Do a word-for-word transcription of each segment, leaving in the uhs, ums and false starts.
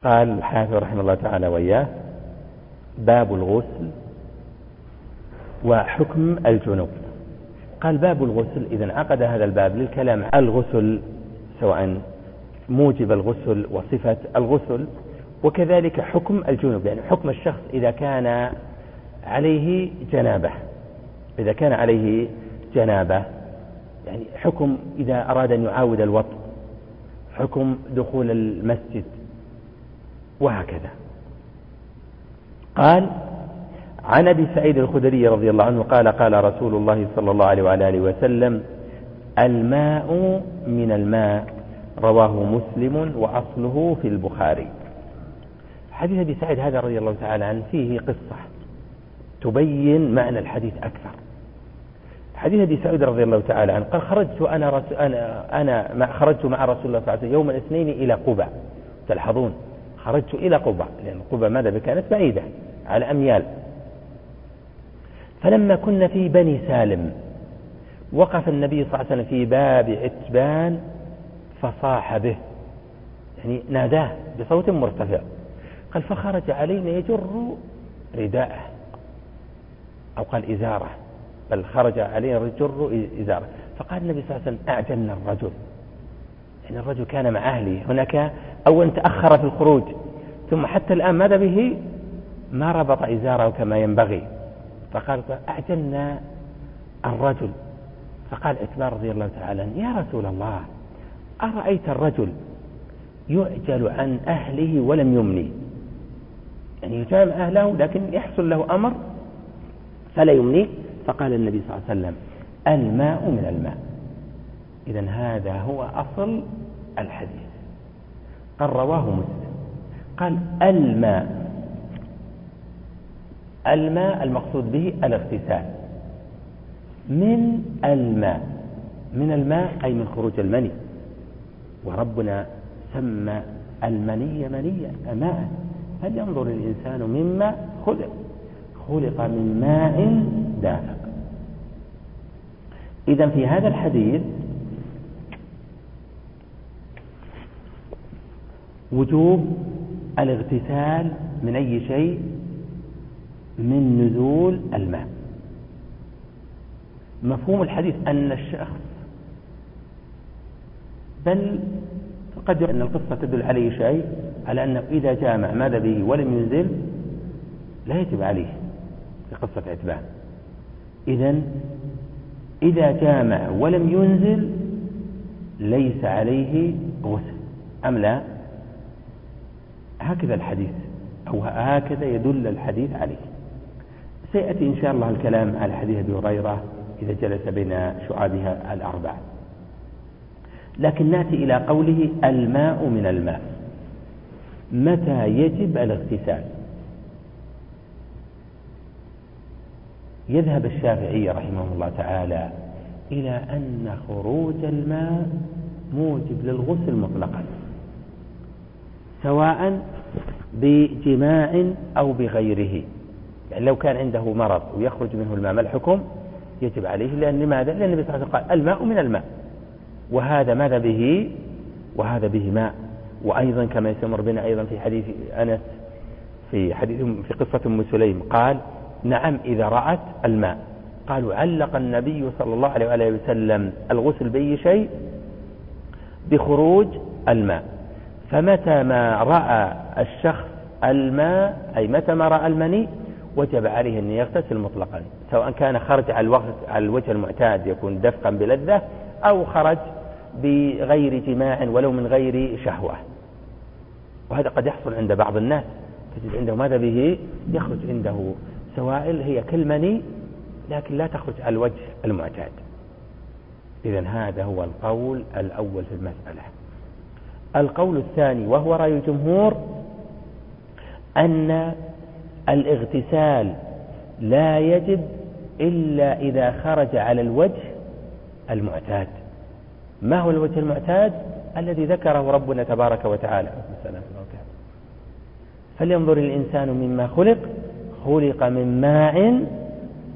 قال الحافظ رحمه الله تعالى وإياه: باب الغسل وحكم الجنوب. قال: باب الغسل. إذن عقد هذا الباب للكلام عن الغسل، سواء موجب الغسل وصفة الغسل، وكذلك حكم الجنوب، يعني حكم الشخص إذا كان عليه جنابة إذا كان عليه جنابة يعني حكم إذا أراد أن يعاود الوضوء، حكم دخول المسجد، وهكذا. قال: عن أبي سعيد الخدري رضي الله عنه قال: قال رسول الله صلى الله عليه وعلى آله وسلم: الماء من الماء، رواه مسلم وأصله في البخاري. حديث أبي سعيد هذا رضي الله تعالى عنه فيه قصة تبين معنى الحديث أكثر. حديث أبي سعيد رضي الله تعالى عنه قال: خرجت أنا رس... أنا أنا مع خرجت مع رسول الله صلى الله عليه وسلم يوم الاثنين إلى قباء. تلاحظون خرجت إلى قباء، لأن قباء ماذا كانت بعيدة على أميال. فلما كنا في بني سالم وقف النبي صلى الله عليه وسلم في باب عتبان فصاح به، يعني ناداه بصوت مرتفع. قال: فخرج علينا يجر رداءه، أو قال إزارة، بل خرج علينا يجر إزارة. فقال النبي صلى الله عليه وسلم: أعجلنا الرجل، يعني الرجل كان مع أهله هناك، أولا تأخر في الخروج، ثم حتى الآن ماذا به ما ربط إزاره كما ينبغي. فقال: أعجلنا الرجل. فقال عتبان رضي الله تعالى: يا رسول الله، أرأيت الرجل يعجل عن أهله ولم يمني، يعني يجامع أهله لكن يحصل له أمر فلا يمني. فقال النبي صلى الله عليه وسلم: الماء من الماء. إذن هذا هو أصل الحديث. قال: رواه مسلم. قال: الماء الماء المقصود به الاغتسال. من الماء من الماء أي من خروج المني، وربنا سمى المني منيا ماء. فلينظر الإنسان مما خلق خلق من ماء دافق. إذن في هذا الحديث وجوب الاغتسال من أي شيء من نزول الماء. مفهوم الحديث أن الشخص، بل قد أن القصة تدل عليه شيء على أنه إذا جامع ماذا به ولم ينزل لا يجب عليه في قصة عتبان. إذن إذا جامع ولم ينزل ليس عليه غسل أم لا؟ هكذا الحديث، أو هكذا يدل الحديث عليه. سيأتي إن شاء الله الكلام على حديث أبي هريرة إذا جلس بين شعابها الأربعة. لكن نأتي إلى قوله: الماء من الماء. متى يجب الاغتسال؟ يذهب الشافعي رحمه الله تعالى إلى أن خروج الماء موجب للغسل مطلقا، سواء بجماع أو بغيره. يعني لو كان عنده مرض ويخرج منه الماء ما الحكم؟ يجب عليه. لأن لماذا؟ لأن النبي صلى الله عليه وسلم قال: الماء من الماء، وهذا ماذا به وهذا به ماء. وأيضا كما يسمر بنا أيضا في حديث أنس في حديث في قصة أم سليم قال: نعم إذا رأت الماء. قالوا: علق النبي صلى الله عليه وسلم الغسل بأي شيء؟ بخروج الماء. فمتى ما رأى الشخص الماء، أي متى ما رأى المني، وجب عليه أن يغتسل مطلقا، سواء كان خرج على الوجه المعتاد يكون دفقا بلذة، أو خرج بغير جماع ولو من غير شهوة. وهذا قد يحصل عند بعض الناس، تجد عنده ماذا به يخرج عنده سوائل هي كالمني لكن لا تخرج على الوجه المعتاد. إذن هذا هو القول الأول في المسألة. القول الثاني وهو رأي الجمهور أن الاغتسال لا يجب إلا إذا خرج على الوجه المعتاد. ما هو الوجه المعتاد؟ الذي ذكره ربنا تبارك وتعالى: فلينظر الإنسان مما خلق خلق من ماء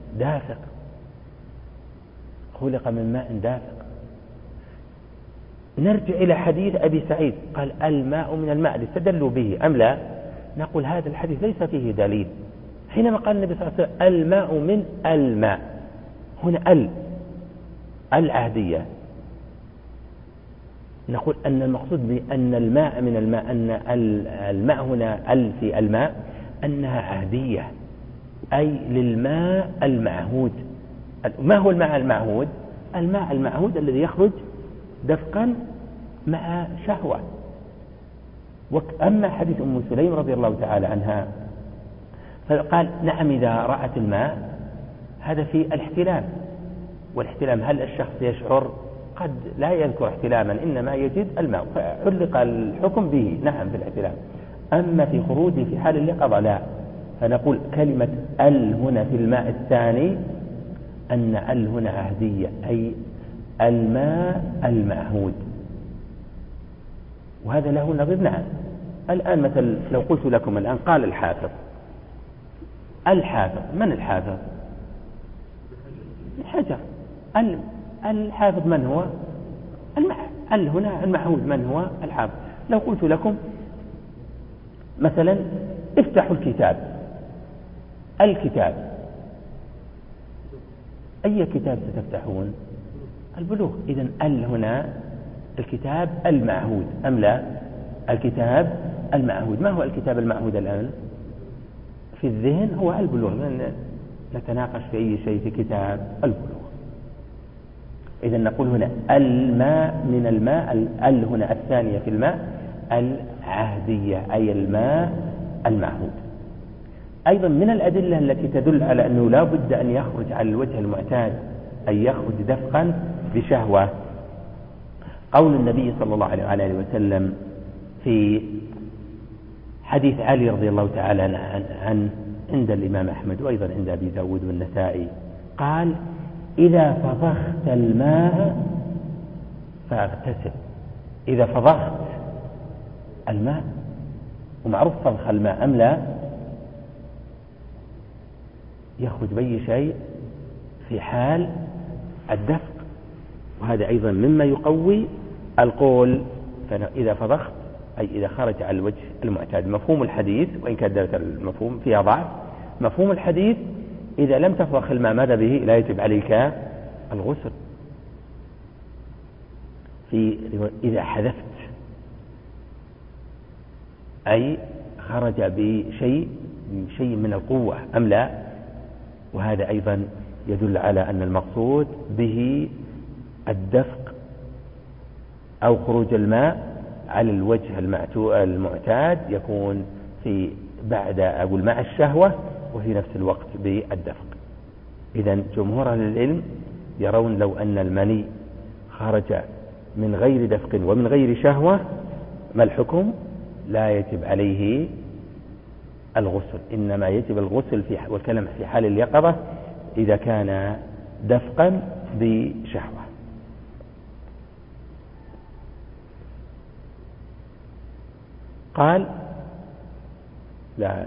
دافق خلق من ماء دافق. نرجع إلى حديث أبي سعيد قال الماء من الماء، استدلوا به أم لا؟ نقول هذا الحديث ليس فيه دليل. حينما قال النبي صلى الله عليه وسلم الماء من الماء، هنا ال العهدية، نقول أن المقصود بأن الماء من الماء، أن الماء هنا ال في الماء أنها عهدية، أي للماء المعهود. ما هو الماء المعهود؟ الماء المعهود الذي يخرج دفقا مع شهوة. أما حديث أم سليم رضي الله تعالى عنها فقال نعم إذا رأت الماء، هذا في الاحتلام. والاحتلام هل الشخص يشعر؟ قد لا يذكر احتلاما، إنما يجد الماء فعلق الحكم به، نعم في الاحتلام. أما في خروجه في حال اليقظة لا. فنقول كلمة ال هنا في الماء الثاني أن ال هنا عهدية، أي الماء المعهود، وهذا له نظير. نعم الآن مثل لو قلت لكم الآن قال الحافظ، الحافظ من الحافظ؟ حجر. الحافظ من هو؟ ال هنا المعهود من هو؟ الحافظ. لو قلت لكم مثلا افتحوا الكتاب، الكتاب أي كتاب ستفتحون؟ البلوغ. إذن ال هنا الكتاب المعهود أم لا؟ الكتاب المعهود. ما هو الكتاب المعهود الآن في الذهن؟ هو البلوغ. نتناقش في أي شيء في كتاب البلوغ. إذن نقول هنا الماء من الماء، ال هنا الثانية في الماء العهدية، أي الماء المعهود. أيضا من الأدلة التي تدل على أنه لا بد أن يخرج على الوجه المعتاد، أن يخرج دفقا بشهوة، قول النبي صلى الله عليه وسلم في حديث علي رضي الله تعالى عنه عند الإمام أحمد وأيضا عند أبي داود والنسائي، قال إذا فضخت الماء فاغتسل. إذا فضخت الماء، ومعروف فضخ الماء أم لا؟ يخرج بأي شيء في حال الدفق، وهذا أيضا مما يقوي القول. فإذا فضخت أي إذا خرج على الوجه المعتاد. مفهوم الحديث وإن كان دلالة المفهوم فيها ضعف، مفهوم الحديث إذا لم تفضخ الماء ماذا به؟ لا يجب عليك الغسل. في إذا حذفت أي خرج بشيء شيء من القوة أم لا؟ وهذا أيضا يدل على أن المقصود به الدفق أو خروج الماء على الوجه المعتاد، يكون في بعد أقول مع الشهوة وفي نفس الوقت بالدفق. إذن جمهور أهل العلم يرون لو أن المني خرج من غير دفق ومن غير شهوة ما الحكم؟ لا يجب عليه الغسل، إنما يجب الغسل في والكلام في حال اليقظة إذا كان دفقا بشهوة. قال لا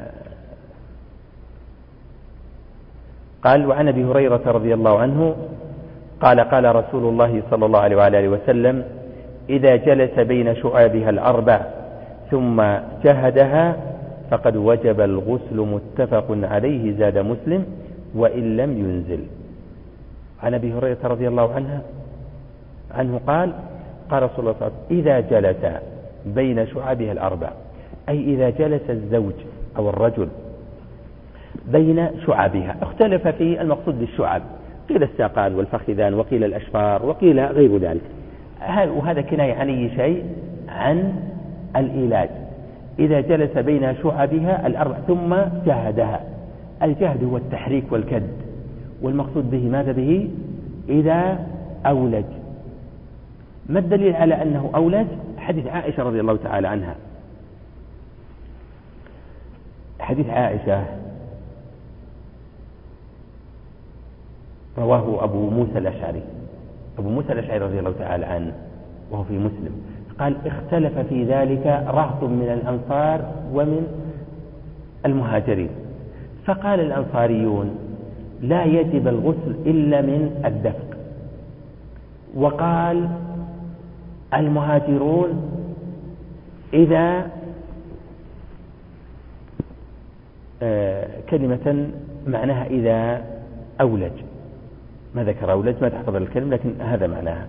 قال وعن أبي هريرة رضي الله عنه قال قال رسول الله صلى الله عليه وآله وسلم إذا جلس بين شعابها الأربع ثم جهدها فقد وجب الغسل، متفق عليه، زاد مسلم وإن لم ينزل. عن أبي هريرة رضي الله عنه عنه قال قال رسول الله صلى الله عليه وسلم إذا جلس بين شعابها الأربع، أي إذا جلس الزوج أو الرجل بين شعابها. اختلف في المقصود بالشعاب، قيل الساقان والفخذان وقيل الأشفار وقيل غير ذلك، وهذا كناية عن أي شيء عن الإيلاج. إذا جلس بين شعابها الأربع ثم جهدها، الجهد هو التحريك والكد، والمقصود به ماذا به؟ إذا أولج. ما الدليل على أنه أولج؟ حديث عائشة رضي الله تعالى عنها. حديث عائشة رواه أبو موسى الأشعري أبو موسى الأشعري رضي الله تعالى عنه وهو في مسلم، قال اختلف في ذلك رهط من الأنصار ومن المهاجرين، فقال الأنصاريون لا يجب الغسل إلا من الدفق، وقال المهاجرون إذا آه كلمة معناها إذا أولج، ما ذكر أولج، ما تحفظ الكلمة، لكن هذا معناها.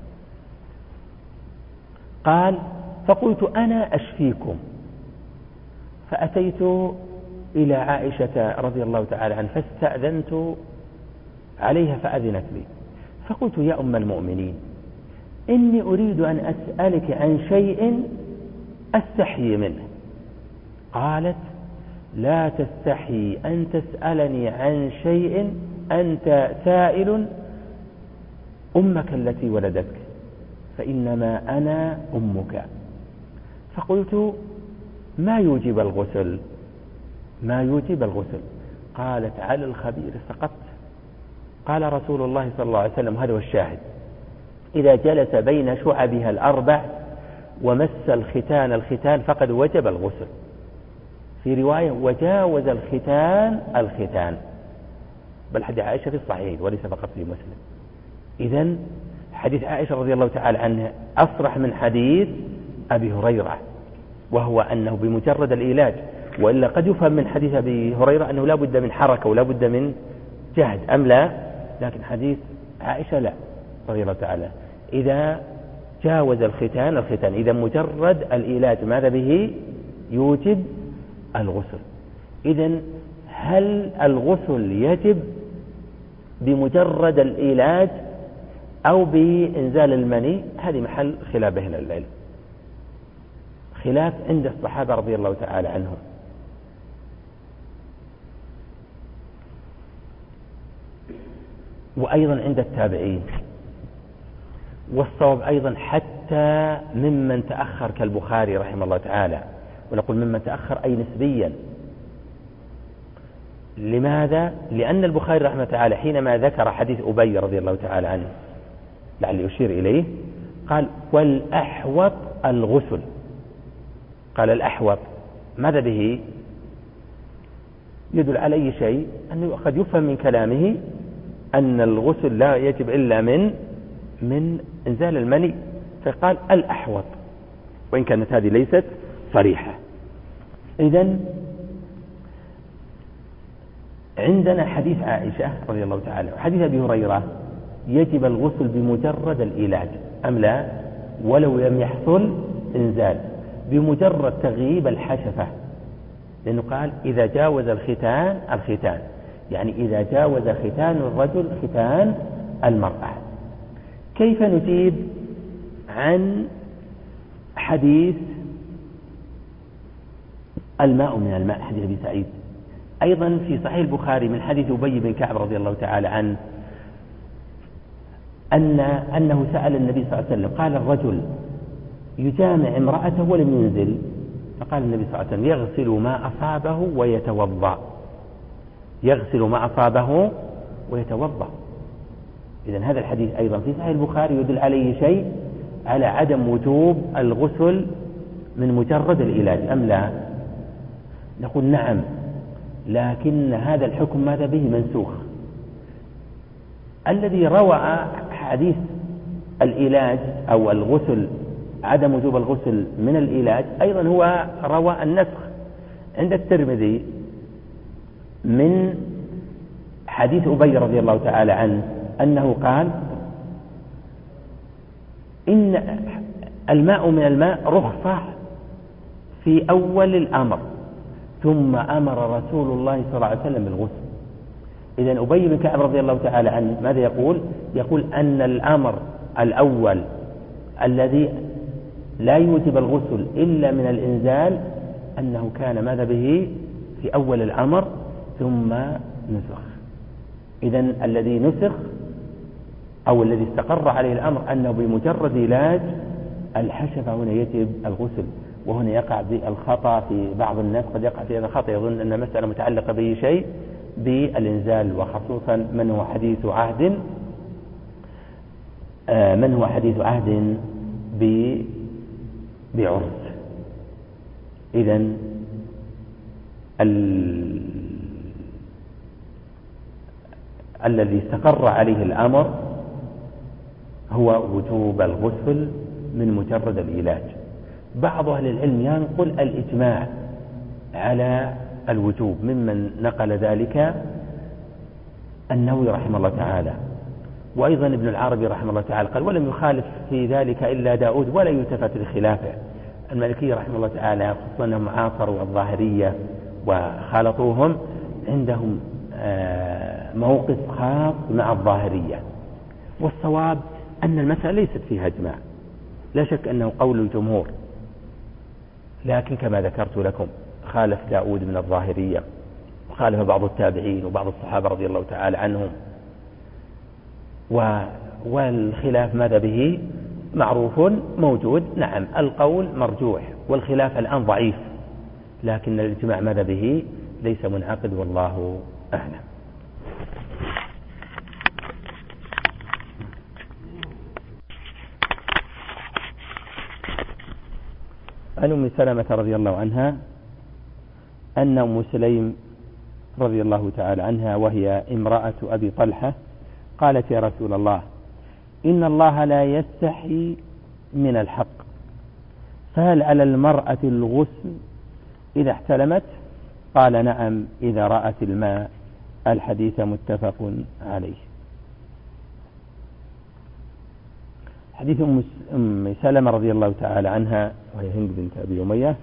قال فقلت أنا أشفيكم، فأتيت إلى عائشة رضي الله تعالى عنها فاستأذنت عليها فأذنت لي، فقلت يا أم المؤمنين إني أريد أن أسألك عن شيء أستحي منه. قالت لا تستحي أن تسألني عن شيء أنت سائل أمك التي ولدتك، فإنما أنا أمك. فقلت ما يوجب الغسل؟ ما يوجب الغسل؟ قالت على الخبير سقطت. قال رسول الله صلى الله عليه وسلم، هذا هو الشاهد، إذا جلس بين شعبها الأربع ومس الختان الختان فقد وجب الغسل. في رواية وجاوز الختان الختان، بل حديث عائشة في الصحيح وليس فقط في مسلم. إذن حديث عائشة رضي الله تعالى عنها أصرح من حديث أبي هريرة، وهو أنه بمجرد الإيلاج، وإلا قد يفهم من حديث أبي هريرة أنه لا بد من حركة ولا بد من جهد أم لا، لكن حديث عائشة لا رضي الله تعالى إذا جاوز الختان الختان، إذا مجرد الإيلاج ماذا به؟ يوجب الغسل. إذن هل الغسل يجب بمجرد الإيلاج أو بإنزال المني؟ هذه محل خلاف بين العلم، خلاف عند الصحابة رضي الله تعالى عنهم. وأيضا عند التابعين، والصواب أيضا حتى ممن تأخر كالبخاري رحمه الله تعالى، ونقول ممن تأخر أي نسبيا. لماذا؟ لأن البخاري رحمه الله تعالى حينما ذكر حديث أبي رضي الله تعالى عنه لعلي أشير إليه، قال والأحوط الغسل. قال الأحوط، ماذا به؟ يدل على أي شيء؟ أنه قد يفهم من كلامه أن الغسل لا يجب إلا من من إنزال المني، فقال الأحوط، وإن كانت هذه ليست صريحة. إذن عندنا حديث عائشة رضي الله تعالى وحديث أبي هريرة يجب الغسل بمجرد الإيلاج أم لا؟ ولو لم يحصل إنزال، بمجرد تغييب الحشفة، لأنه قال إذا جاوز الختان الختان، يعني إذا جاوز ختان الرجل ختان المرأة. كيف نجيب عن حديث الماء من الماء، حديث أبي سعيد أيضا في صحيح البخاري من حديث أبي بن كعب رضي الله تعالى عنه أن أنه سأل النبي صلى الله عليه وسلم، قال الرجل يجامع امرأته ولم ينزل، فقال النبي صلى الله عليه وسلم يغسل ما أصابه ويتوضأ، يغسل ما أصابه ويتوضأ. إذن هذا الحديث أيضا في صحيح البخاري يدل عليه شيء على عدم وجوب الغسل من مجرد العلاج أم لا؟ نقول نعم، لكن هذا الحكم ماذا به؟ منسوخ. الذي روى حديث العلاج أو الغسل عدم وجوب الغسل من العلاج أيضا هو روى النسخ عند الترمذي من حديث أبي رضي الله تعالى عنه أنه قال إن الماء من الماء رخصة في أول الأمر، ثم أمر رسول الله صلى الله عليه وسلم بالغسل. إذن أبي بن كعب رضي الله تعالى عنه ماذا يقول؟ يقول أن الأمر الأول الذي لا يوجب الغسل إلا من الإنزال أنه كان ماذا به في أول الأمر ثم نسخ. إذن الذي نسخ أو الذي استقر عليه الأمر أنه بمجرد علاج الحشفة هنا يجب الغسل. وهنا يقع بالخطأ في بعض الناس، قد يقع في هذا الخطأ يظن أن مسألة متعلقة به شيء بالإنزال، وخصوصا من هو حديث عهد من هو حديث عهد بعرس. إذن ال... الذي استقر عليه الأمر هو وجوب الغسل من مجرد العلاج. بعض أهل العلم ينقل الإجماع على الوجوب، ممن نقل ذلك النووي رحمه الله تعالى، وأيضا ابن العربي رحمه الله تعالى قال ولم يخالف في ذلك إلا داود ولا يلتفت لخلافه. المالكي رحمه الله تعالى خصوصا أنهم عاصروا الظاهرية وخالطوهم، عندهم موقف خاص مع الظاهرية، والصواب أن المسألة ليست فيها إجماع، لا شك أنه قول الجمهور، لكن كما ذكرت لكم خالف داود من الظاهرية، وخالف بعض التابعين وبعض الصحابة رضي الله تعالى عنهم، والخلاف ماذا به معروف موجود. نعم القول مرجوح والخلاف الآن ضعيف، لكن الإجماع ماذا به ليس منعقد، والله أعلم. عن أم سلمة رضي الله عنها أن أم سليم رضي الله تعالى عنها وهي امرأة أبي طلحة قالت يا رسول الله إن الله لا يستحي من الحق، فهل على المرأة الغسل إذا احتلمت؟ قال نعم إذا رأت الماء. الحديث متفق عليه. حديث أم سلمة رضي الله تعالى عنها وهي هند بنت أبي أمية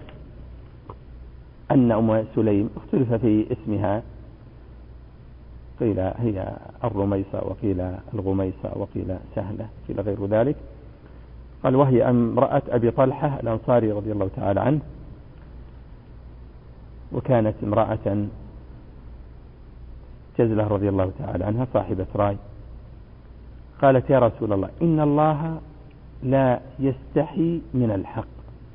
أن أم سليم اختلف في اسمها، قيل هي الرميصة وقيل الغميصة وقيل سهلة قيل غير ذلك. قال وهي امرأة أبي طلحة الأنصاري رضي الله تعالى عنه، وكانت امرأة جزلة رضي الله تعالى عنها صاحبة راي. قالت يا رسول الله إن الله لا يستحي من الحق.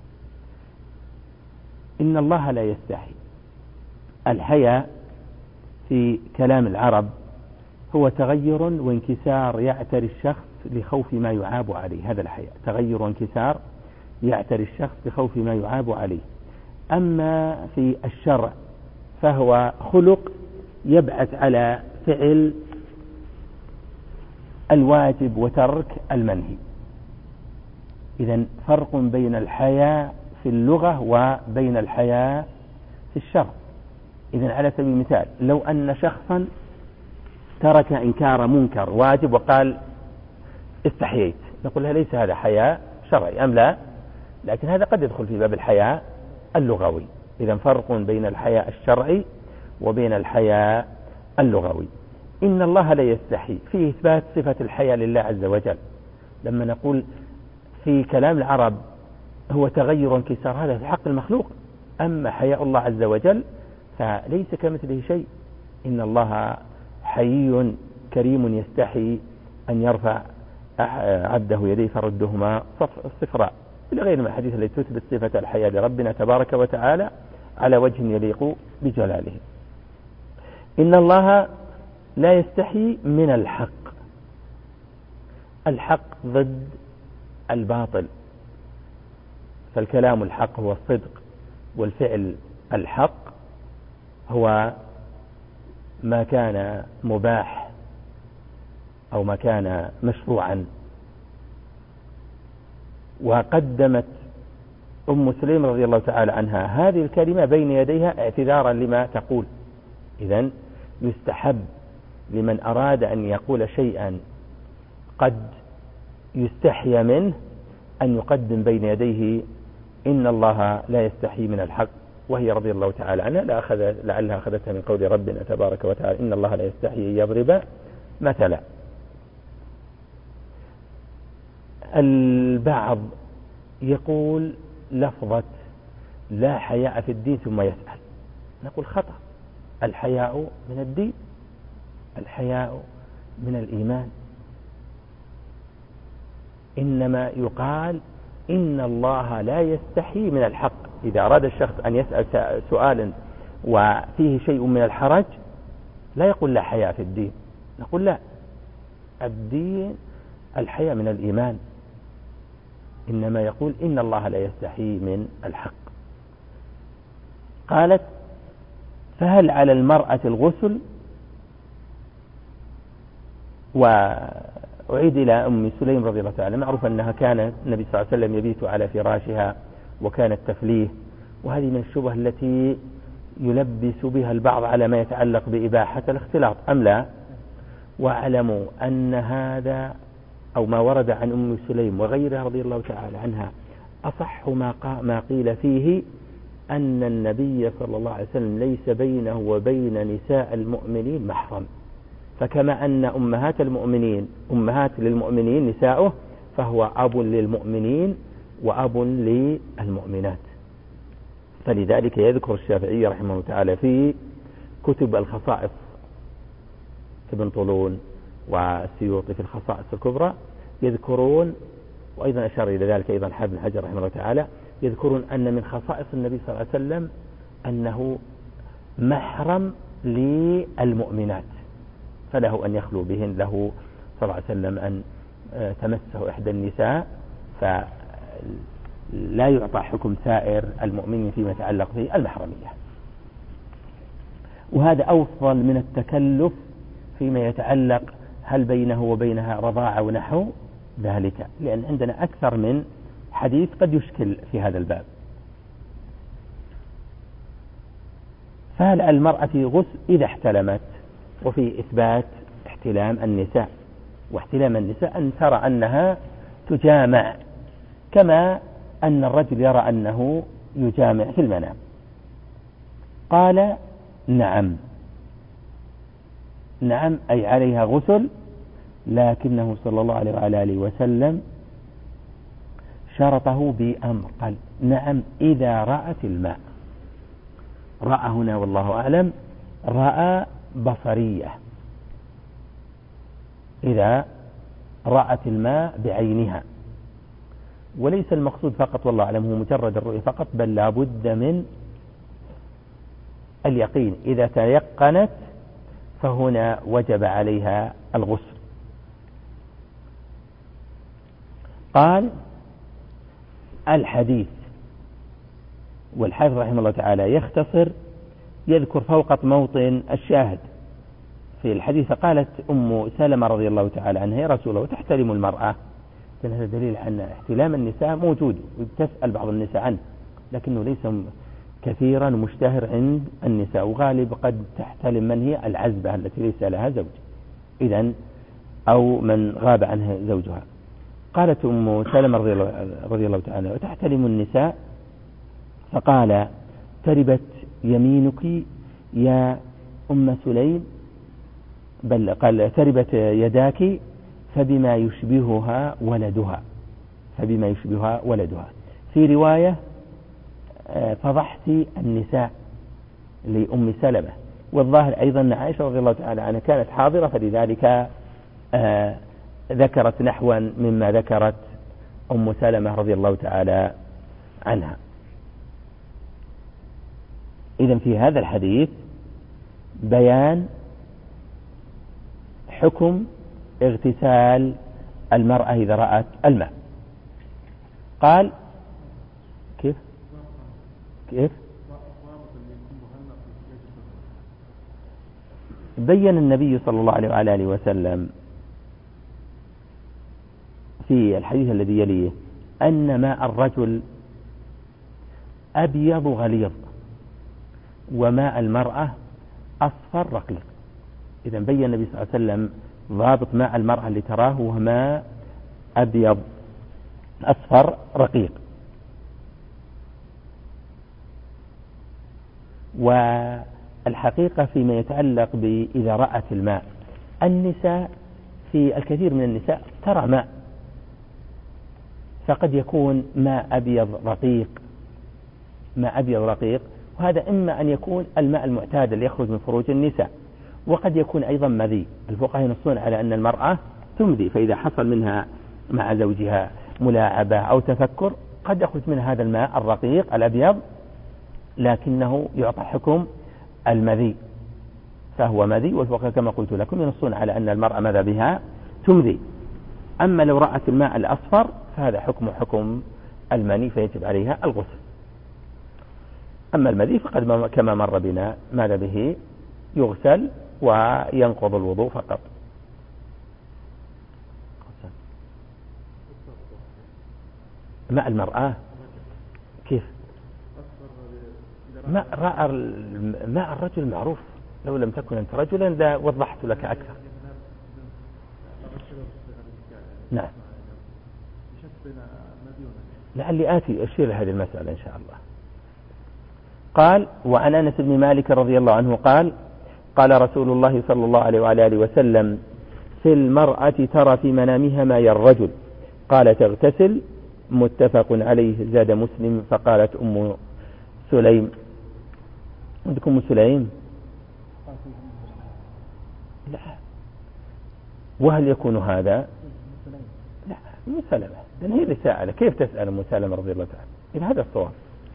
إن الله لا يستحي. الحياء في كلام العرب هو تغير وانكسار يعتري الشخص لخوف ما يعاب عليه، هذا الحياء تغير وانكسار يعتري الشخص لخوف ما يعاب عليه. أما في الشرع فهو خلق يبعث على فعل الواجب وترك المنهي. إذن فرق بين الحياء في اللغة وبين الحياء في الشرع. إذن على سبيل المثال لو أن شخصا ترك إنكار منكر واجب وقال استحييت، نقول له ليس هذا حياء شرعي أم لا؟ لكن هذا قد يدخل في باب الحياء اللغوي. إذن فرق بين الحياء الشرعي وبين الحياء اللغوي. إن الله لا يستحي فيه إثبات صفة الحياء لله عز وجل. لما نقول في كلام العرب هو تغير وانكسار هذا في حق المخلوق، أما حياء الله عز وجل فليس كمثله شيء. إن الله حيي كريم يستحي أن يرفع عبده يديه فردهما صفراء إلى غير ما الحديث التي تثبت صفة الحياء لربنا تبارك وتعالى على وجه يليق بجلاله. إن الله لا يستحي من الحق. الحق ضد الباطل، فالكلام الحق هو الصدق، والفعل الحق هو ما كان مباح أو ما كان مشروعا. وقدمت أم سليم رضي الله تعالى عنها هذه الكلمة بين يديها اعتذارا لما تقول. إذن يستحب لمن أراد أن يقول شيئا قد يستحي منه أن يقدم بين يديه إن الله لا يستحي من الحق. وهي رضي الله تعالى عنها لأخذ لعلها أخذتها من قول ربنا تبارك وتعالى إن الله لا يستحي أن يضرب مثلا. البعض يقول لفظة لا حياء في الدين ثم يسأل، نقول خطأ. الحياء من الدين، الحياء من الإيمان. إنما يقال إن الله لا يستحي من الحق. إذا أراد الشخص أن يسأل سؤالا وفيه شيء من الحرج لا يقول لا حياء في الدين، نقول لا، الدين الحياء من الإيمان. إنما يقول إن الله لا يستحي من الحق. قالت فهل على المرأة الغسل؟ أعيد إلى أم سليم رضي الله تعالى. معروف أنها كان النبي صلى الله عليه وسلم يبيت على فراشها وكانت تفليه، وهذه من الشبه التي يلبس بها البعض على ما يتعلق بإباحة الاختلاط أم لا. واعلموا أن هذا أو ما ورد عن أم سليم وغيرها رضي الله تعالى عنها أصح ما, ما قيل فيه أن النبي صلى الله عليه وسلم ليس بينه وبين نساء المؤمنين محرم، فكما أن أمهات المؤمنين أمهات للمؤمنين نساؤه، فهو أب للمؤمنين وأب للمؤمنات. فلذلك يذكر الشافعي رحمه الله تعالى في كتب الخصائص، ابن طولون والسيوطي في الخصائص الكبرى يذكرون، وأيضا أشار إلى ذلك أيضا حافظ بن حجر رحمه الله تعالى، يذكرون أن من خصائص النبي صلى الله عليه وسلم أنه محرم للمؤمنات، فله أن يخلو بهن، له صلى الله عليه وسلم أن تمسه إحدى النساء، فلا يعطى حكم سائر المؤمنين فيما يتعلق به المحرمية. وهذا أوصل من التكلف فيما يتعلق هل بينه وبينها رضاعة ونحو ذلك، لأن عندنا أكثر من حديث قد يشكل في هذا الباب. فهل المرأة غسل إذا احتلمت؟ وفي إثبات احتلام النساء، واحتلام النساء أن ترى أنها تجامع كما أن الرجل يرى أنه يجامع في المنام. قال نعم نعم أي عليها غسل، لكنه صلى الله عليه وعلى آله وسلم شرطه بأمر، قال نعم إذا رأت الماء. رأى هنا والله أعلم رأى بصرية، إذا رأت الماء بعينها، وليس المقصود فقط والله أعلم هو مجرد الرؤية فقط، بل لا بد من اليقين. إذا تيقنت فهنا وجب عليها الغسل. قال الحديث، والحافظ رحمه الله تعالى يختصر، يذكر فوق موطن الشاهد في الحديث. قالت أم سلمة رضي الله تعالى عنها يا رسول الله وتحتلم المرأة؟ هذا دليل أن احتلام النساء موجود، وتسأل بعض النساء عنه، لكنه ليس كثيرا مشتهر عند النساء، وغالب قد تحتلم من هي العزبة التي ليس لها زوج إذن، أو من غاب عنها زوجها. قالت أم سلمة رضي الله تعالى وتحتلم النساء؟ فقال تربت يمينك يا أم سليم، بل قال تربت يداك فبما يشبهها ولدها، فبما يشبهها ولدها. في رواية فضحت النساء لأم سلمة، والظاهر أيضا أن عائشة رضي الله تعالى عنها كانت حاضرة، فلذلك ذكرت نحوا مما ذكرت أم سلمة رضي الله تعالى عنها. إذن في هذا الحديث بيان حكم اغتسال المرأة إذا رأت الماء. قال كيف كيف بين النبي صلى الله عليه وعلى آله وسلم في الحديث الذي يليه أن ماء الرجل أبيض غليظ وماء المرأة أصفر رقيق. إذن بين النبي صلى الله عليه وسلم ضابط ماء المرأة اللي تراه هو ماء أبيض أصفر رقيق. والحقيقة فيما يتعلق بإذا رأت الماء، النساء في الكثير من النساء ترى ماء، فقد يكون ماء أبيض رقيق ماء أبيض رقيق وهذا إما أن يكون الماء المعتاد اللي يخرج من فروج النساء، وقد يكون أيضا مذي. الفقهاء ينصون على أن المرأة تمذي، فإذا حصل منها مع زوجها ملاعبة أو تفكر قد يخرج من هذا الماء الرقيق الأبيض، لكنه يعطى حكم المذي، فهو مذي. والفقهاء كما قلت لكم ينصون على أن المرأة ماذا بها تمذي. أما لو رأت الماء الأصفر فهذا حكم حكم المني، فيجب عليها الغسل. أما المذي فقد كما مر بنا ماذا به يغسل وينقض الوضوء فقط. ماء المرأة كيف؟ ماء رأى ماء الرجل معروف، لو لم تكن أنت رجلا لا وضحت لك أكثر. نعم، لعلي آتي أشير هذه المسألة إن شاء الله. قال: وعن أنس بن مالك رضي الله عنه قال: قال رسول الله صلى الله عليه وعلى آله وسلم: في المرأة ترى في منامها ما يرى الرجل، قال: تغتسل. متفق عليه. زاد مسلم: فقالت أم سليم. عندكم أم سليم؟ لا. وهل يكون هذا؟ لا، أم سلمة، لأن هي اللي سأل. كيف تسأل أم سلمة رضي الله تعالى؟ إذا هذا الصواب.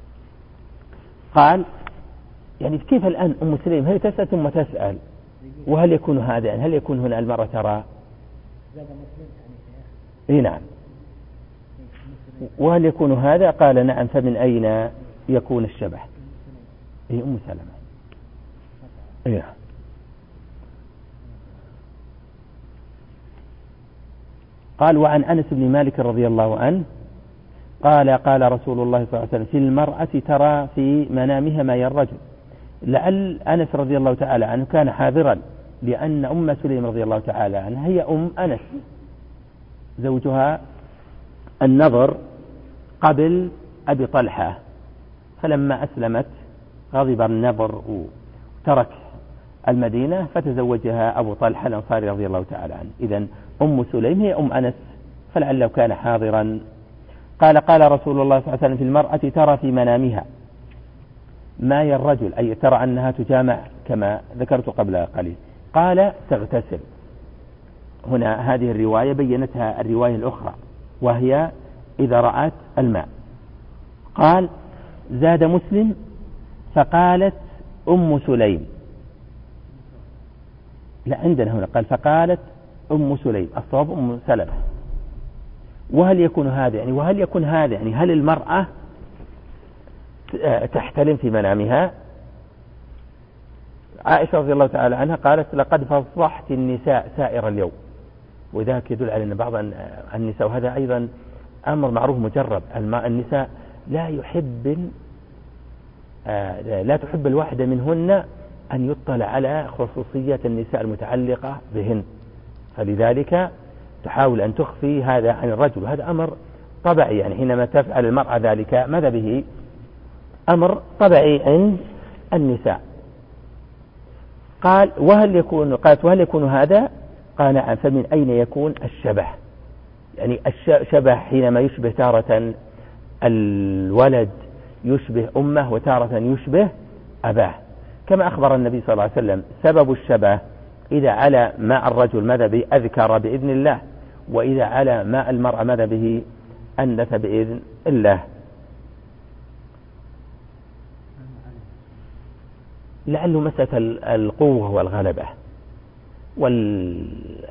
قال: يعني كيف الآن أم سليم هل تسأل ثم تسأل؟ وهل يكون هذا؟ يعني هل يكون هنا المرأة ترى؟ إيه نعم. وهل يكون هذا؟ قال: نعم. فمن أين يكون الشبه؟ إيه أم سلمة. إيه. قال: وعن أنس بن مالك رضي الله عنه قال: قال رسول الله صلى الله عليه وسلم: في المرأة ترى في منامها ما يرى الرجل. لعل أنس رضي الله تعالى عنه كان حاضرا، لأن أم سليم رضي الله تعالى عنها هي أم أنس زوجها النضر قبل أبي طلحة، فلما أسلمت غضب النضر وترك المدينة فتزوجها أبو طلحة الأنصاري رضي الله تعالى عنه. إذن أم سليم هي أم أنس، فلعله كان حاضرا. قال: قال رسول الله صلى الله عليه وسلم: في المرأة ترى في منامها ما يرى الرجل، أي ترى أنها تجامع كما ذكرت قبل قليل. قال: تغتسل. هنا هذه الرواية بينتها الرواية الأخرى، وهي إذا رأت الماء. قال: زاد مسلم: فقالت أم سليم. لا، عندنا هنا قال: فقالت أم سليم، الصواب أم سلمة. وهل يكون هذا يعني وهل يكون هذا يعني هل المرأة تحتلم في منامها؟ عائشة رضي الله تعالى عنها قالت: لقد فضحت النساء سائر اليوم. وذلك يدل على أن بعض النساء، وهذا أيضا أمر معروف مجرب، النساء لا يحب لا تحب الواحدة منهن أن يطلع على خصوصية النساء المتعلقة بهن، فلذلك تحاول أن تخفي هذا عن الرجل. هذا أمر طبيعي، يعني حينما تفعل المرأة ذلك ماذا به؟ أمر طبيعي عند النساء. قال: وهل يكون قالت وهل يكون هذا؟ قال: نعم. فمن أين يكون الشبه؟ يعني الشبه حينما يشبه تارة الولد يشبه أمه، وتارة يشبه أباه، كما أخبر النبي صلى الله عليه وسلم: سبب الشبه إذا على ماء الرجل ماذا به؟ أذكر بإذن الله، وإذا على ماء المرأة ماذا به؟ أنث بإذن الله. لعله مسألة القوة والغلبة وال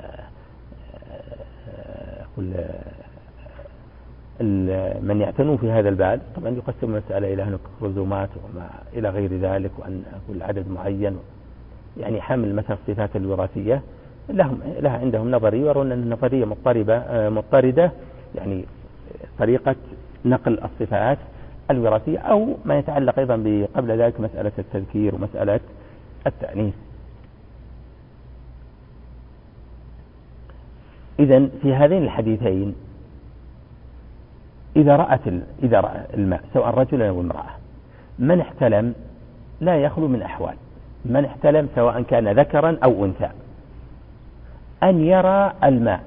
من يعتنوا في هذا الباب طبعا يقسم المسألة إلى خرزومات وما إلى غير ذلك، وأن كل عدد معين، يعني حمل مثلا الصفات الوراثية لهم لها عندهم نظرية، يرون أن النظرية مضطربة مضطردة، يعني طريقة نقل الصفات الوراثية، أو ما يتعلق أيضا قبل ذلك مسألة التذكير ومسألة التأنيث. إذن في هذين الحديثين إذا رأت إذا رأى الماء سواء رجلا أو امرأة، من احتلم لا يخلو من أحوال. من احتلم سواء كان ذكرا أو أنثى أن يرى الماء.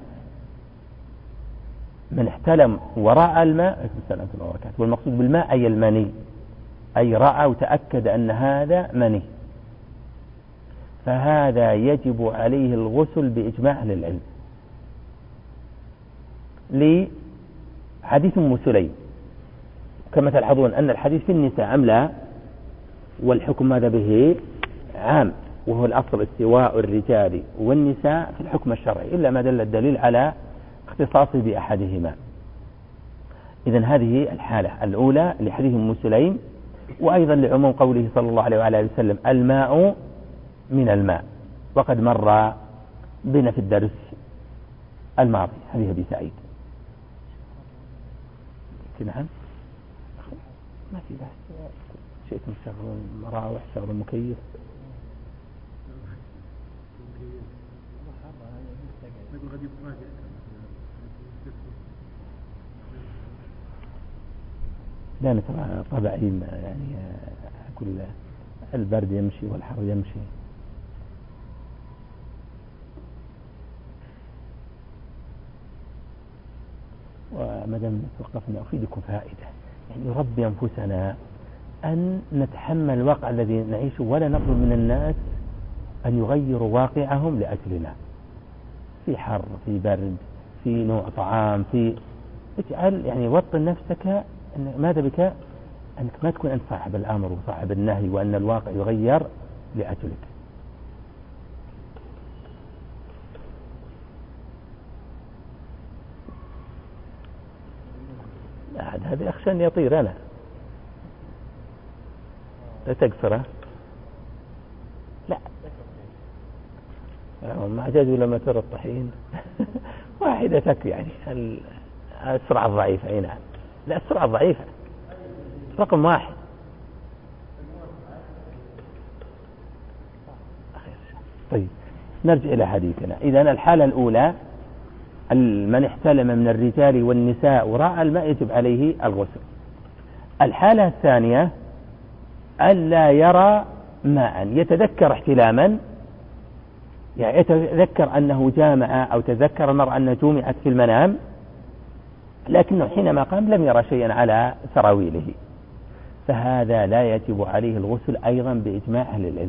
من احتلم ورأى الماء، والمقصود بالماء أي المني، أي رأى وتأكد أن هذا مني، فهذا يجب عليه الغسل بإجماع أهل العلم، لحديث أم سليم. كما تلاحظون أن الحديث في النساء أم لا؟ والحكم ماذا به؟ عام، وهو الأصل استواء الرجال والنساء في الحكم الشرعي، إلا ما دل الدليل على اختصاصه بأحدهما. إذن هذه الحالة الأولى لحديث أم سليم، وأيضا لعموم قوله صلى الله عليه وآله وسلم: الماء من الماء، وقد مر بنا في الدرس الماضي حديث أبي سعيد. نعم ما في بحث، شئتم تشغلون مراوح تشغلون مكيف. لا نترى طبعين يعني أقول البرد يمشي والحر يمشي. ومدام توقفنا أفيدكم فائدة، يعني نربي أنفسنا أن نتحمل الواقع الذي نعيشه، ولا نطلب من الناس أن يغيروا واقعهم لأجلنا، في حر في برد في نوع طعام، في اجعل يعني وطن نفسك أن ماذا بك أنك ما تكون أنت صاحب الأمر وصاحب النهي، وأن الواقع يغير لأجلك. هذا أخشى أن يطير أنا لا تكسره. لا ما جازوا لما ترى الطحين واحدة تكفي يعني السرعة الضعيفة. أي نعم لا السرعة الضعيفة رقم واحد. طيب نرجع إلى حديثنا. إذا الحالة الأولى من احتلم من الرجال والنساء ورأى الماء يجب عليه الغسل. الحالة الثانية ألا يرى ماء، يتذكر احتلاما، يعني يتذكر أنه جامع أو تذكر المرأة أنها جمعت في المنام، لكنه حينما قام لم يرى شيئا على سراويله، فهذا لا يجب عليه الغسل أيضا بإجماع أهل العلم،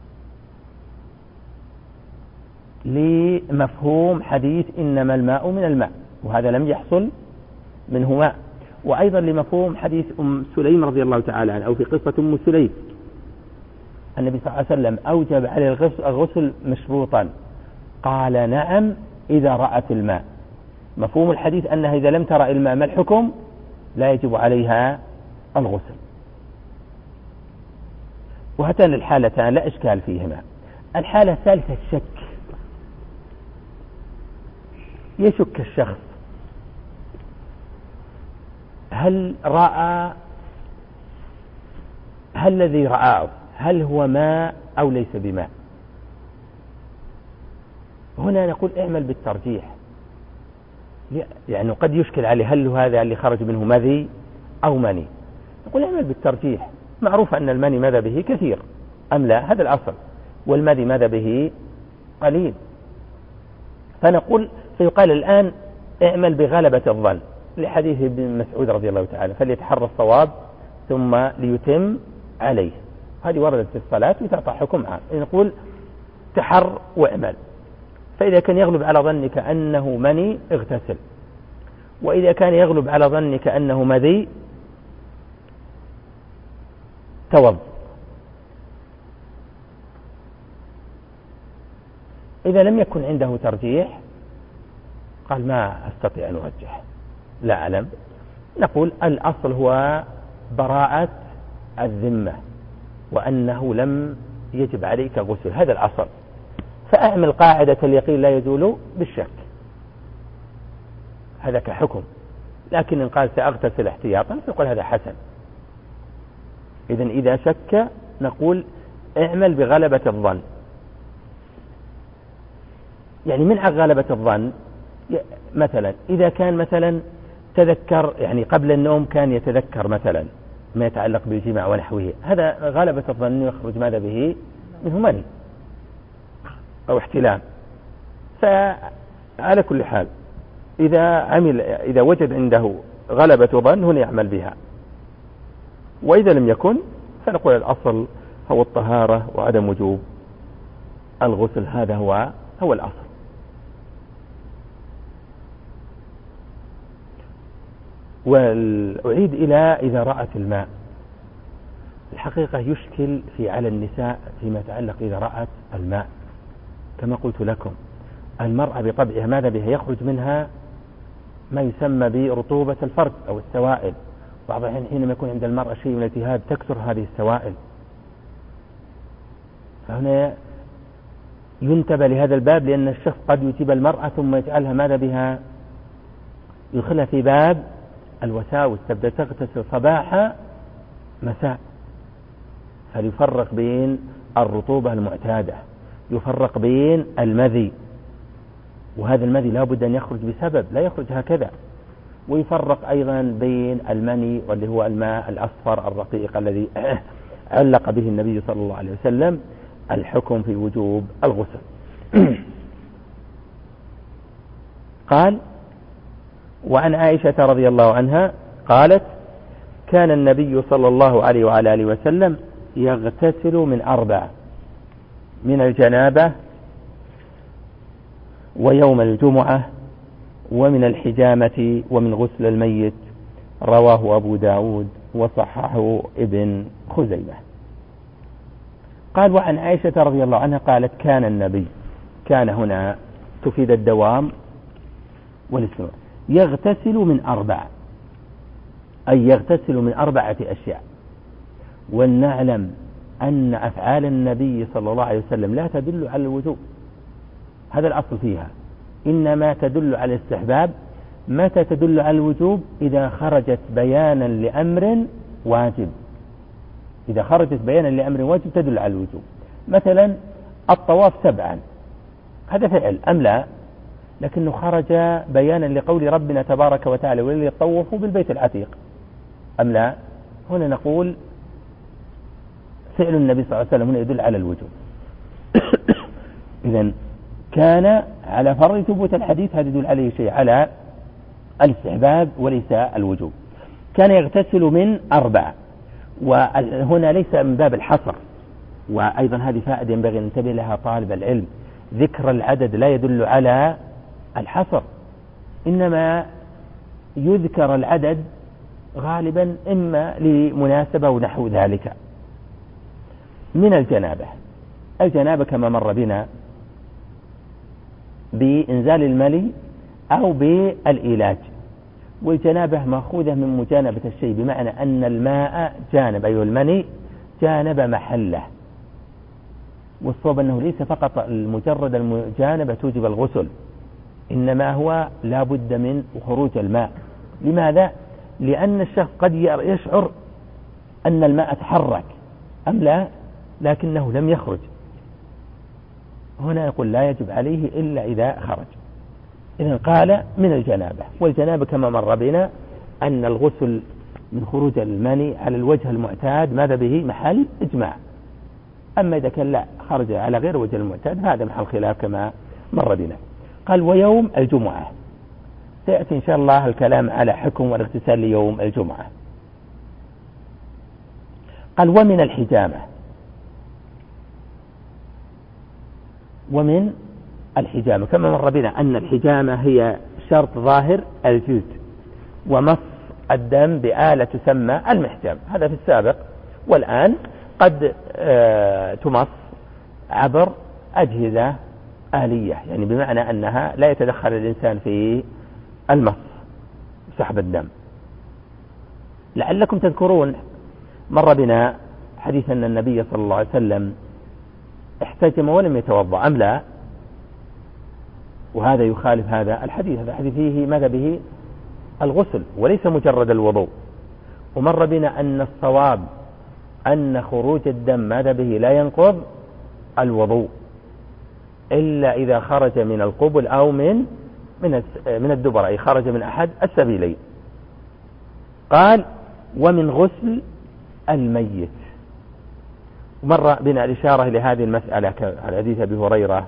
لمفهوم حديث إنما الماء من الماء، وهذا لم يحصل منه ماء. وأيضا لمفهوم حديث أم سليم رضي الله تعالى عنها، أو في قصة أم سليم النبي صلى الله عليه وسلم أوجب عليه الغسل مشروطا، قال نعم إذا رأت الماء. مفهوم الحديث أنها إذا لم ترى الماء ما الحكم؟ لا يجب عليها الغسل. وهاتان الحالتان لا إشكال فيهما. الحالة الثالثة الشك، يشك الشخص هل رأى هل الذي رآه هل هو ماء أو ليس بماء. هنا نقول اعمل بالترجيح، يعني قد يشكل عليه هل هذا اللي خرج منه مذي أو مني، نقول اعمل بالترجيح. معروف أن المني ماذا به كثير أم لا، هذا الأصل، والمذي ماذا به قليل. فنقول فيقال الآن اعمل بغلبة الظن، لحديث ابن مسعود رضي الله تعالى فليتحرى الصواب ثم ليتم عليه. هذه وردت في الصلاة وتعطى حكم عام. نقول تحر واعمل، فإذا كان يغلب على ظنك أنه مني اغتسل، وإذا كان يغلب على ظنك أنه مذي توض. إذا لم يكن عنده ترجيح قال ما أستطيع أن أرجح لا أعلم، نقول الأصل هو براءة الذمة وأنه لم يجب عليك غسل، هذا الأصل. فأعمل قاعدة اليقين لا يزول بالشك، هذا كحكم. لكن إن قال سأغتسل احتياطا فيقول هذا حسن. إذن إذا شك نقول اعمل بغلبة الظن. يعني من غلبة الظن مثلا إذا كان مثلا تذكر، يعني قبل النوم كان يتذكر مثلا ما يتعلق بالجماع ونحوه، هذا غلبة الظن يخرج ماذا به منه مني أو احتلام. فعلى كل حال إذا عمل إذا وجد عنده غلبة ظن هنا يعمل بها، وإذا لم يكن فنقول الأصل هو الطهارة وعدم وجوب الغسل، هذا هو هو الأصل. وأعيد إلى إذا رأت الماء. الحقيقة يشكل في على النساء فيما يتعلق إذا رأت الماء، كما قلت لكم المرأة بطبعها ماذا بها يخرج منها ما يسمى برطوبة الفرج أو السوائل. بعض الحين حينما يكون عند المرأة شيء من الالتهاب تكثر هذه السوائل، فهنا ينتبه لهذا الباب، لأن الشخص قد يجيب المرأة ثم يجعلها ماذا بها يدخلها في باب الوساوس تبدأ تغتسل صباحا مساء، فليفرق بين الرطوبة المعتادة، يفرق بين المذي، وهذا المذي لا بد أن يخرج بسبب، لا يخرج هكذا، ويفرق أيضا بين المني واللي هو الماء الأصفر الرقيق الذي علق به النبي صلى الله عليه وسلم الحكم في وجوب الغسل. قال: وعن عائشة رضي الله عنها قالت: كان النبي صلى الله عليه وعلى آله وسلم يغتسل من أربع: من الجنابة، ويوم الجمعة، ومن الحجامة، ومن غسل الميت. رواه أبو داود وصححه ابن خزيمة. قال: وعن عائشة رضي الله عنها قالت: كان النبي، كان هنا تفيد الدوام والاستمرار، يغتسل من أربع، أي يغتسل من أربعة أشياء. ولنعلم أن أفعال النبي صلى الله عليه وسلم لا تدل على الوجوب، هذا الأصل فيها، إنما تدل على الاستحباب. متى تدل على الوجوب؟ إذا خرجت بيانا لأمر واجب، إذا خرجت بيانا لأمر واجب تدل على الوجوب. مثلا الطواف سبعا، هذا فعل أم لا؟ لكنه خرج بيانا لقول ربنا تبارك وتعالى: والذين يطوفوا بالبيت العتيق، أم لا؟ هنا نقول فعل النبي صلى الله عليه وسلم هنا يدل على الوجوب. إذن كان على فرض ثبوت الحديث، هذا يدل عليه شيء على الاستحباب وليس الوجوب. كان يغتسل من أربع، وهنا ليس من باب الحصر، وأيضا هذه فائدة ينبغي أن ينتبه لها طالب العلم، ذكر العدد لا يدل على الحصر، إنما يذكر العدد غالبا إما لمناسبة ونحو ذلك. من الجنابة، الجنابة كما مر بنا بإنزال الملي أو بالإيلاج، والجنابة مأخوذة من مجانبة الشيء، بمعنى أن الماء جانب، أي المني جانب محله. والصواب أنه ليس فقط مجرد المجانبة توجب الغسل، إنما هو لا بد من خروج الماء. لماذا؟ لأن الشخص قد يشعر أن الماء تحرك أم لا، لكنه لم يخرج، هنا يقول لا يجب عليه إلا إذا خرج. إذن قال من الجنابة، والجنابة كما مر بنا أن الغسل من خروج المني على الوجه المعتاد ماذا به محل إجماع، أما إذا كان لا خرج على غير وجه المعتاد هذا محل خلاف كما مر بنا. قال: ويوم الجمعة، سيأتي إن شاء الله الكلام على حكم والاغتسال ليوم الجمعة. قال: ومن الحجامة، ومن الحجامة كما مر بنا أن الحجامة هي شرط ظاهر الجلد، ومص الدم بآلة تسمى المحجام، هذا في السابق، والآن قد تمص عبر أجهزة آلية، يعني بمعنى أنها لا يتدخل الإنسان في المص سحب الدم. لعلكم تذكرون مر بنا حديث أن النبي صلى الله عليه وسلم احتجم ولم يتوضأ أم لا، وهذا يخالف هذا الحديث، هذا الحديث فيه ماذا به الغسل وليس مجرد الوضوء. ومر بنا أن الصواب أن خروج الدم ماذا به لا ينقض الوضوء إلا إذا خرج من القبل أو من من من الدبر، أي خرج من أحد السبيلين. قال: ومن غسل الميت. مر بنا الإشارة لهذه المسألة على حديث أبي هريرة: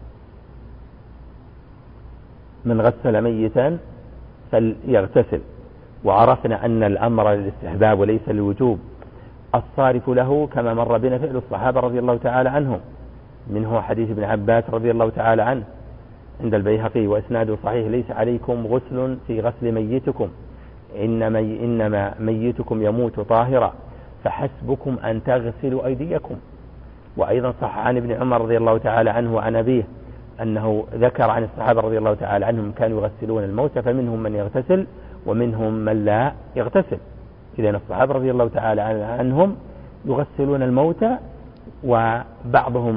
من غسل ميتا فليغتسل. وعرفنا أن الأمر للاستحباب وليس للوجوب، الصارف له كما مر بنا فعل الصحابة رضي الله تعالى عنهم، منه حديث ابن عباس رضي الله تعالى عنه عند البيهقي وإسناده صحيح: ليس عليكم غسل في غسل ميتكم، إنما, إنما ميتكم يموت طاهرا فحسبكم أن تغسلوا أيديكم. وأيضا صح عن ابن عمر رضي الله تعالى عنه وعن أبيه أنه ذكر عن الصحابة رضي الله تعالى عنهم كانوا يغسلون الموتى، فمنهم من يغتسل ومنهم من لا يغتسل. إذن الصحابة رضي الله تعالى عنهم يغسلون الموتى، وبعضهم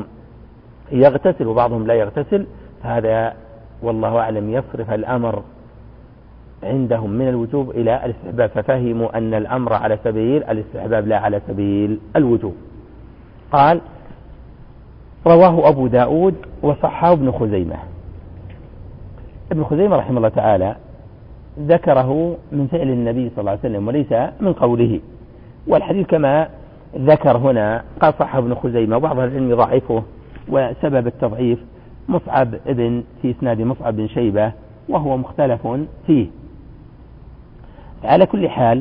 يغتسل وبعضهم لا يغتسل. هذا والله أعلم يصرف الأمر عندهم من الوجوب إلى الاستحباب، ففهموا أن الأمر على سبيل الاستحباب لا على سبيل الوجوب. قال رواه أبو داود وصححه ابن خزيمة. ابن خزيمة رحمه الله تعالى ذكره من فعل النبي صلى الله عليه وسلم وليس من قوله، والحديث كما ذكر هنا قال صححه ابن خزيمة، وبعض العلم يضعفه، وسبب التضعيف مصعب ابن في إسناد مصعب بن شيبة وهو مختلف فيه. على كل حال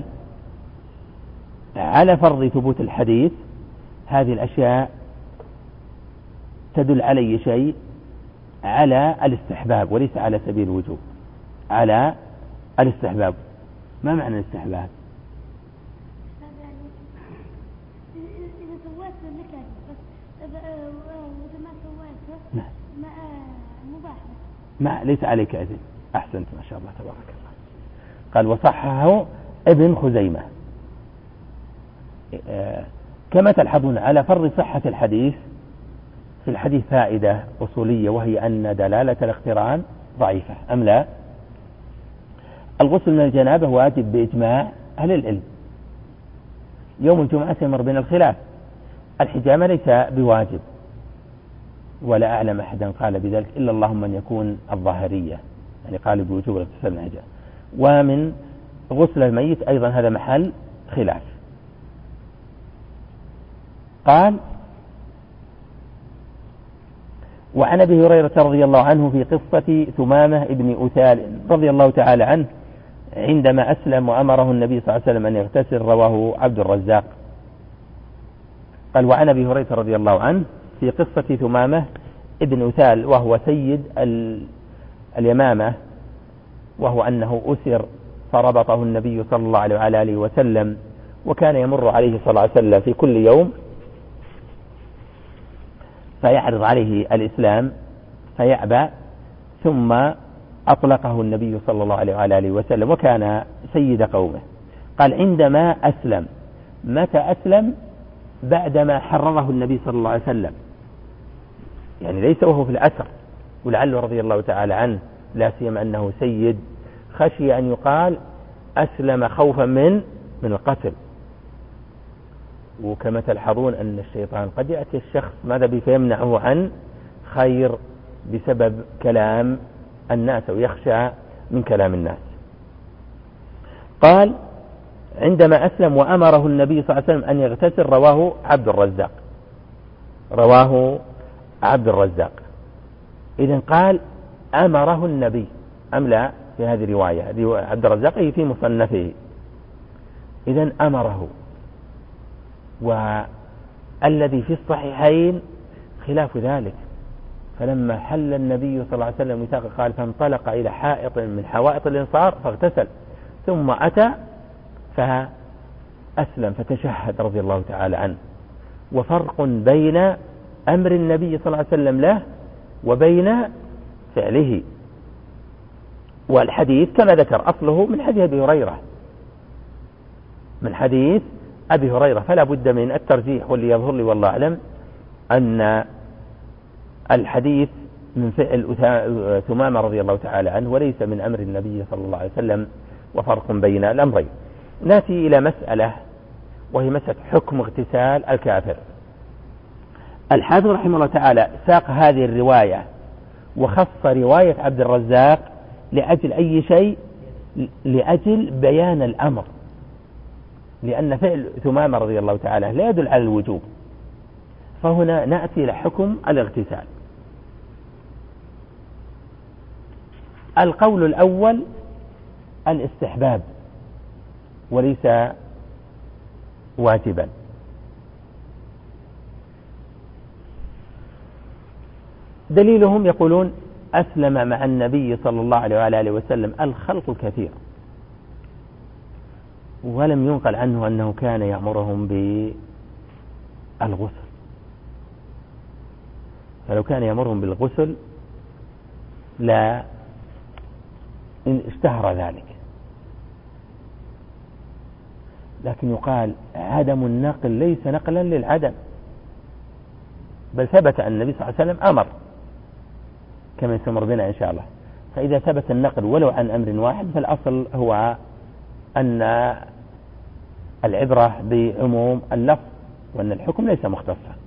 على فرض ثبوت الحديث هذه الأشياء تدل على شيء على الاستحباب وليس على سبيل الوجوب، على الاستحباب. ما معنى الاستحباب؟ إذا سويته لك بس إذا ما سويته ما مباح، ما ليس عليك إذن. أحسنت ما شاء الله تبارك الله. قال وصححه ابن خزيمة. كما تلحظون على فرض صحة الحديث في الحديث فائدة أصولية، وهي أن دلالة الاقتران ضعيفة أم لا؟ الغسل من الجنابة واجب بإجماع أهل العلم. يوم الجمعة يمر بين الخلاف. الحجامة ليس بواجب، ولا أعلم أحدا قال بذلك إلا اللهم من يكون الظاهرية، يعني قال بوجوب الاغتسال من الحجامة. ومن غسل الميت أيضا هذا محل خلاف. قال وعن أبي هريرة رضي الله عنه في قصة ثمامة ابن أثال رضي الله تعالى عنه عندما أسلم وأمره النبي صلى الله عليه وسلم أن يغتسل، رواه عبد الرزاق. قال وعن أبي هريرة رضي الله عنه في قصة ثمامة ابن أثال وهو سيد اليمامة، وهو أنه أسر فربطه النبي صلى الله عليه وآله وسلم، وكان يمر عليه صلى الله عليه وسلم في كل يوم فيعرض عليه الإسلام فيأبى، ثم أطلقه النبي صلى الله عليه وآله وسلم، وكان سيد قومه. قال عندما أسلم. متى أسلم؟ بعدما حرره النبي صلى الله عليه وسلم، يعني ليس وهو في الأسر، ولعله رضي الله تعالى عنه لا سيما أنه سيد خشي أن يقال أسلم خوفا من من القتل. وكما تلحظون أن الشيطان قد يأتي الشخص ماذا به فيمنعه عن خير بسبب كلام الناس ويخشى من كلام الناس. قال عندما أسلم وأمره النبي صلى الله عليه وسلم أن يغتسل، رواه عبد الرزاق. رواه عبد الرزاق. إذن قال أمره النبي أم لا؟ في هذه الرواية عبد الرزاق في مصنفه. إذن أمره، والذي في الصحيحين خلاف ذلك. فلما حل النبي صلى الله عليه وسلم وثاقه قال فانطلق إلى حائط من حوائط الإنصار فاغتسل، ثم أتى فأسلم فتشهد رضي الله تعالى عنه. وفرق بين أمر النبي صلى الله عليه وسلم له وبين فعله. والحديث كما ذكر أصله من حديث أبي هريرة، من حديث أبي هريرة، فلا بد من الترجيح. واللي يظهر لي والله أعلم أن الحديث من فعل ثمامة رضي الله تعالى عنه وليس من أمر النبي صلى الله عليه وسلم، وفرق بين الأمرين. نأتي إلى مسألة وهي مسألة حكم اغتسال الكافر. الحافظ رحمه الله تعالى ساق هذه الرواية وخص رواية عبد الرزاق لأجل أي شيء؟ لأجل بيان الأمر، لأن فعل ثمامة رضي الله تعالى لا يدل على الوجوب. فهنا نأتي إلى حكم الاغتسال. القول الأول الاستحباب وليس واجبا. دليلهم يقولون أسلم مع النبي صلى الله عليه وآله وسلم الخلق الكثير، ولم ينقل عنه أنه كان يأمرهم بالغسل، فلو كان يأمرهم بالغسل لا اشتهر ذلك. لكن يقال عدم النقل ليس نقلا للعدم، بل ثبت أن النبي صلى الله عليه وسلم أمر كما يستمر بنا إن شاء الله. فإذا ثبت النقل ولو عن أمر واحد فالأصل هو أن العبرة بعموم اللفظ وأن الحكم ليس مختصا.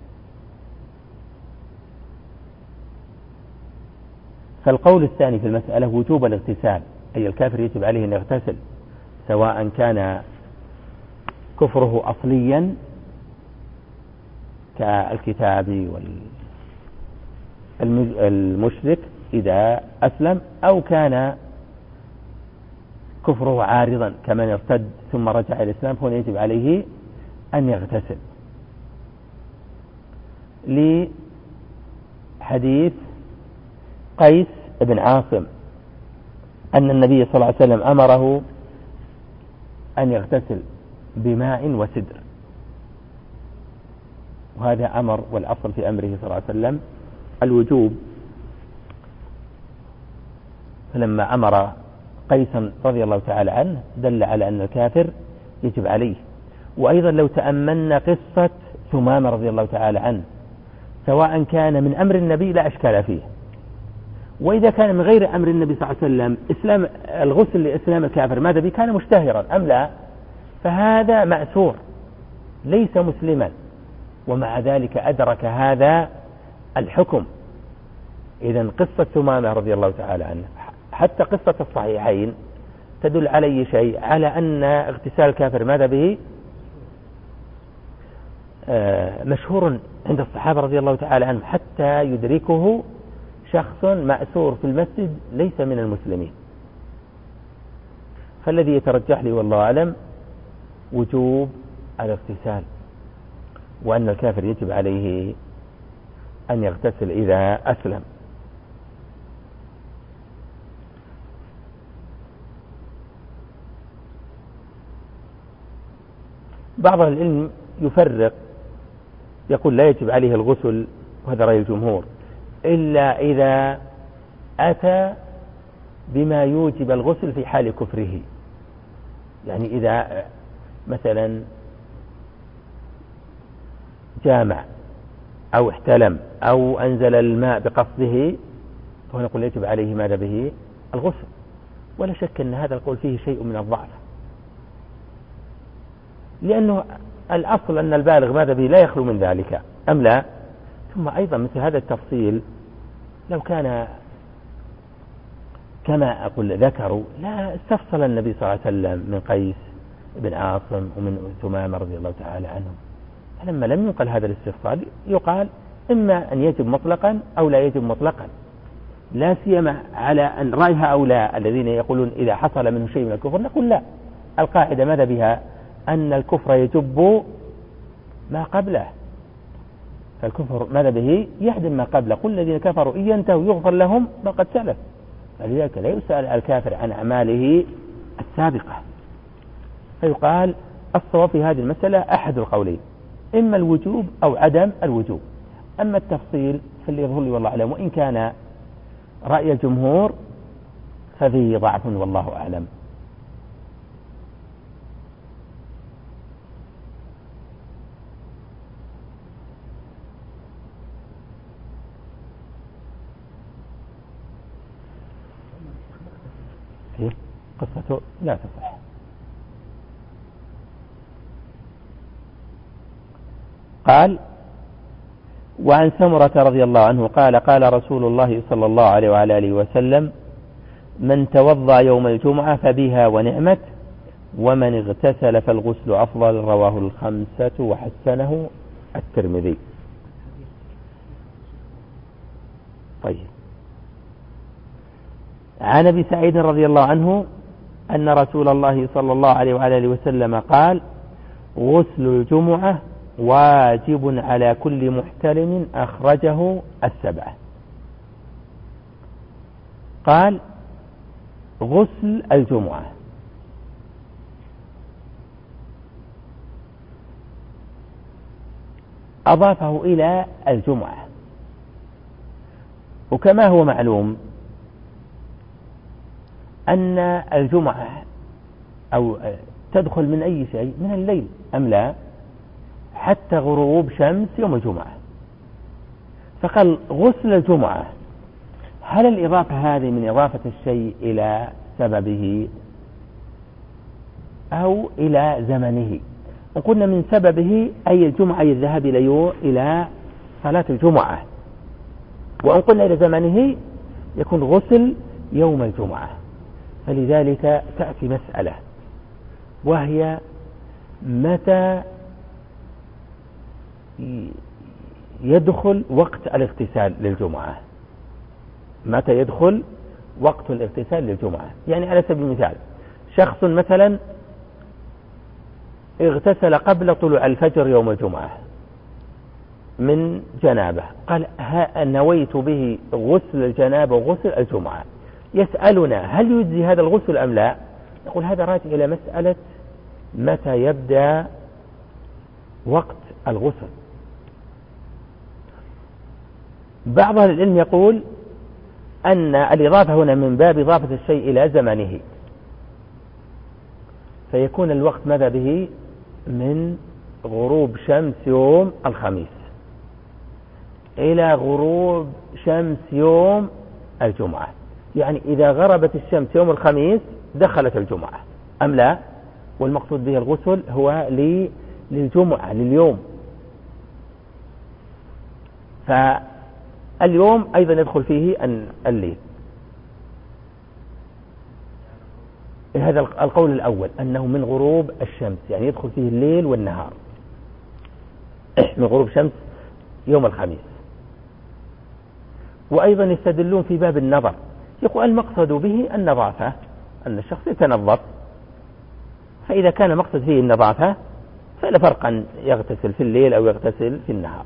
فالقول الثاني في المسألة وجوب الاغتسال، أي الكافر يجب عليه أن يغتسل سواء كان كفره أصليا كالكتاب والمشرك إذا أسلم، أو كان كفره عارضا كمن ارتد ثم رجع إلى الإسلام، فهنا يجب عليه أن يغتسل لحديث قيس بن عاصم أن النبي صلى الله عليه وسلم أمره أن يغتسل بماء وسدر، وهذا أمر والأصل في أمره صلى الله عليه وسلم الوجوب. فلما أمر قيسا رضي الله تعالى عنه دل على أن الكافر يجب عليه. وأيضا لو تأملنا قصة ثمامة رضي الله تعالى عنه، سواء كان من أمر النبي لا أشكال فيه، وإذا كان من غير أمر النبي صلى الله عليه وسلم إسلام الغسل لإسلام الكافر ماذا به كان مشتهرا أم لا، فهذا مأسور ليس مسلما ومع ذلك أدرك هذا الحكم. إذن قصة ثمامة رضي الله تعالى عنه حتى قصة الصحيحين تدل على أي شيء؟ على أن اغتسال الكافر ماذا به آه مشهور عند الصحابة رضي الله تعالى عنهم، حتى يدركه شخص مأسور في المسجد ليس من المسلمين. فالذي يترجح لي والله أعلم وجوب الاغتسال، وأن الكافر يجب عليه أن يغتسل إذا أسلم. بعض العلم يفرق يقول لا يجب عليه الغسل، وهذا رأي الجمهور، إلا إذا أتى بما يوجب الغسل في حال كفره. يعني إذا مثلا جامع أو احتلم أو أنزل الماء بقصده، فنقول يجب عليه ماذا به الغسل. ولا شك أن هذا القول فيه شيء من الضعف، لأنه الأصل أن البالغ ماذا به لا يخلو من ذلك أم لا. ثم أيضا مثل هذا التفصيل لو كان كما أقول ذكروا لا استفصل النبي صلى الله عليه وسلم من قيس بن عاصم ومن ثمامة رضي الله تعالى عنهم. فلما لم ينقل هذا الاستفصال يقال إما أن يجب مطلقا أو لا يجب مطلقا، لا سيما على أن رأي هؤلاء الذين يقولون إذا حصل منه شيء من الكفر نقول لا، القاعدة ماذا بها أن الكفر يجب ما قبله، فالكفر ماذا به يهدم ما قبله. قل الذين كفروا إن ينتهوا يغفر لهم ما قد سلف. فلذلك لا يسأل الكافر عن أعماله السابقة. فيقال الصواب في هذه المسألة أحد القولين، إما الوجوب أو عدم الوجوب. أما التفصيل فاللي يظهر لي والله أعلم، وإن كان رأي الجمهور ففيه ضعف والله أعلم. قصته لا تصح. قال وعن سمرة رضي الله عنه قال قال رسول الله صلى الله عليه وعلى آله وسلم من توضأ يوم الجمعة فبها ونعمت، ومن اغتسل فالغسل أفضل، رواه الخمسة وحسنه الترمذي. طيب، عن أبي سعيد رضي الله عنه أن رسول الله صلى الله عليه وعلى آله وسلم قال غسل الجمعة واجب على كل محتلم، أخرجه السبعة. قال غسل الجمعة أضافه إلى الجمعة، وكما هو معلوم أن الجمعة أو تدخل من أي شيء من الليل أم لا، حتى غروب شمس يوم الجمعة. فقال غسل الجمعة، هل الإضافة هذه من إضافة الشيء إلى سببه أو إلى زمنه؟ وقلنا من سببه أي الجمعة، أي الذهاب إلى صلاة الجمعة. وأن قلنا إلى زمنه يكون غسل يوم الجمعة. فلذلك تأتي مسألة، وهي متى يدخل وقت الاغتسال للجمعة؟ متى يدخل وقت الاغتسال للجمعة؟ يعني على سبيل المثال، شخص مثلا اغتسل قبل طلوع الفجر يوم الجمعة من جنابه، قال نويت به غسل الجنابة وغسل الجمعة. يسألنا هل يجزي هذا الغسل أم لا؟ نقول هذا راجع إلى مسألة متى يبدأ وقت الغسل. بعض أهل العلم يقول أن الإضافة هنا من باب إضافة الشيء إلى زمنه، فيكون الوقت ماذا به؟ من غروب شمس يوم الخميس إلى غروب شمس يوم الجمعة. يعني إذا غربت الشمس يوم الخميس دخلت الجمعة أم لا؟ والمقصود به الغسل هو للجمعة، لليوم. فاليوم أيضا يدخل فيه الليل. هذا القول الأول أنه من غروب الشمس، يعني يدخل فيه الليل والنهار من غروب شمس يوم الخميس. وأيضا يستدلون في باب النظر، يقول المقصد به النظافة، أن الشخص يتنظف، فإذا كان مقصد فيه النظافة فلا فرق أن يغتسل في الليل أو يغتسل في النهار.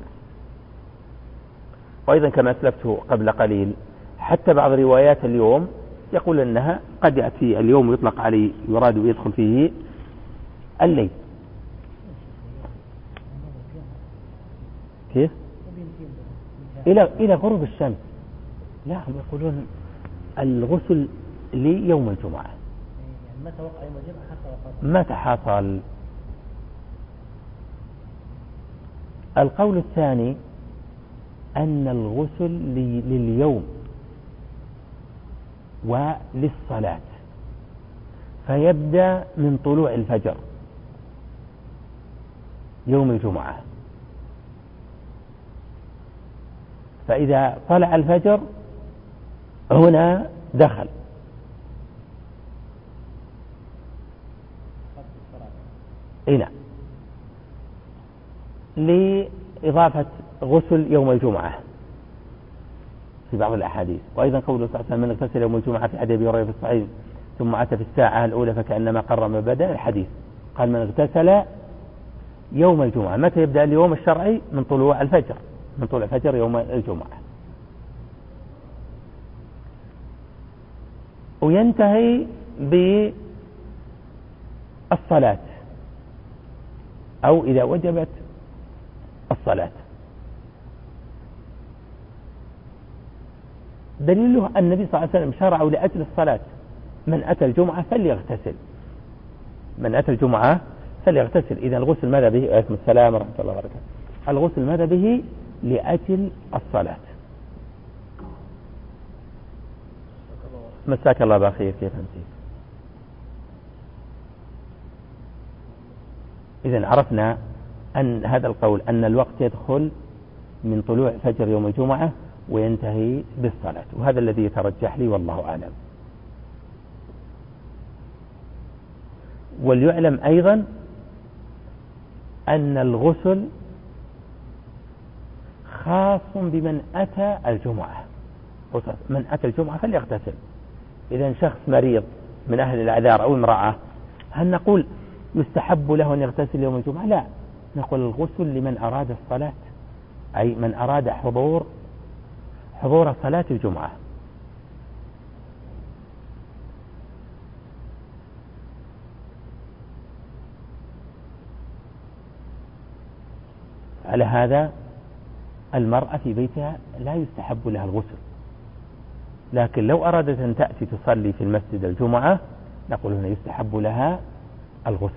وأيضا كما أسلفته قبل قليل، حتى بعض روايات اليوم يقول أنها قد يأتي اليوم ويطلق عليه يراد ويدخل فيه الليل. كيف؟ إلى إلى غروب الشمس. لا، هم يقولون الغسل ليوم الجمعة. متى وقع يوم الجمعة حصل؟ متى حصل؟ القول الثاني أن الغسل لليوم وللصلاة، فيبدأ من طلوع الفجر يوم الجمعة، فإذا طلع الفجر هنا دخل. هنا لإضافة غسل يوم الجمعة في بعض الأحاديث. وأيضا قوله صلى الله عليه وسلم من اغتسل يوم الجمعة في حديث أبي هريرة في الصحيح ثم أتى في الساعة الأولى فكأنما قرم بدأ الحديث، قال من اغتسل يوم الجمعة. متى يبدأ اليوم الشرعي؟ من طلوع الفجر، من طلوع الفجر يوم الجمعة، وينتهي بالصلاة أو إذا وجبت الصلاة. دليله النبي صلى الله عليه وسلم شرعوا لأجل الصلاة من أتى الجمعة فليغتسل، من أتى الجمعة فليغتسل. إذا الغسل ماذا به؟ عليكم السلام ورحمة الله وبركاته. الغسل ماذا به؟ لأجل الصلاة. مساك الله بخير، كيف أنت؟ إذن عرفنا أن هذا القول أن الوقت يدخل من طلوع فجر يوم الجمعة وينتهي بالصلاة، وهذا الذي يترجح لي والله أعلم. وليعلم أيضا أن الغسل خاص بمن أتى الجمعة، من أتى الجمعة فليغتسل. إذا شخص مريض من أهل الأعذار أو امرأة، هل نقول يستحب له أن يغتسل يوم الجمعة؟ لا، نقول الغسل لمن أراد الصلاة، أي من أراد حضور حضور صلاة الجمعة. على هذا المرأة في بيتها لا يستحب لها الغسل، لكن لو أرادت أن تأتي تصلي في المسجد الجمعة نقول هنا يستحب لها الغسل.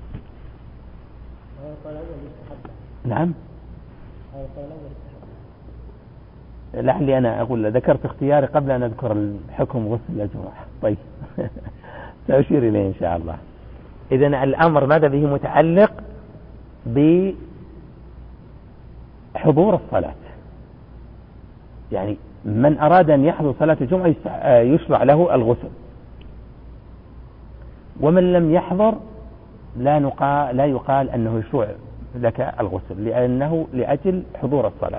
نعم، لعلي أنا أقول ذكرت اختياري قبل أن أذكر الحكم غسل الجمعة. طيب سأشير إليه إن شاء الله. إذن الأمر ماذا به متعلق بحضور الصلاة، يعني من أراد أن يحضر صلاة الجمعة يشرع له الغسل، ومن لم يحضر لا, نقال لا يقال أنه يشرع لك الغسل، لأنه لأجل حضور الصلاة.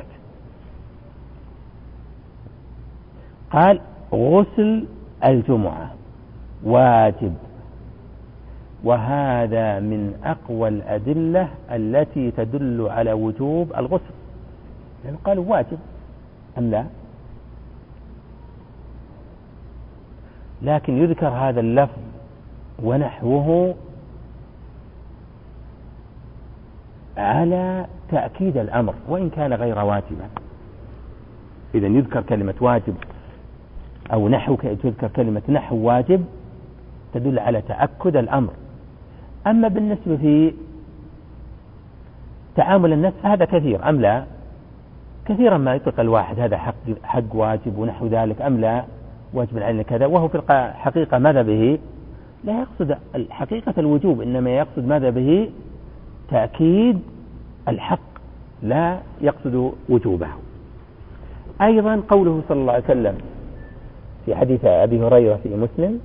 قال غسل الجمعة واجب، وهذا من أقوى الأدلة التي تدل على وجوب الغسل، يعني قالوا واجب أم لا؟ لكن يذكر هذا اللفظ ونحوه على تأكيد الأمر وإن كان غير واجبا. إذا يذكر كلمة واجب أو نحو تذكر كلمة نحو واجب تدل على تأكد الأمر. أما بالنسبة في تعامل الناس هذا كثير أم لا؟ كثيرا ما يطلق الواحد هذا حق, حق واجب ونحو ذلك أم لا، واجب علينا كذا، وهو في الحقيقة ماذا به لا يقصد حقيقة الوجوب، إنما يقصد ماذا به تأكيد الحق لا يقصد وجوبه. أيضا قوله صلى الله عليه وسلم في حديث أبي هريرة في مسلم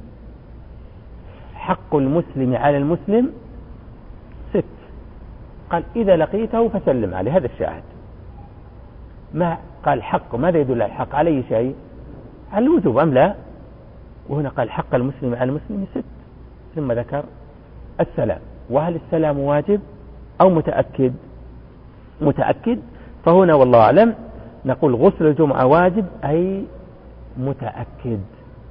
حق المسلم على المسلم ست، قال إذا لقيته فسلم عليه، هذا الشاهد. ما قال حق، ماذا يدل الحق على أي شيء؟ على الوجوب أم لا؟ وهنا قال حق المسلم على المسلم ست، ثم ذكر السلام. وهل السلام واجب أو متأكد؟ متأكد. فهنا والله أعلم نقول غسل الجمعة واجب أي متأكد،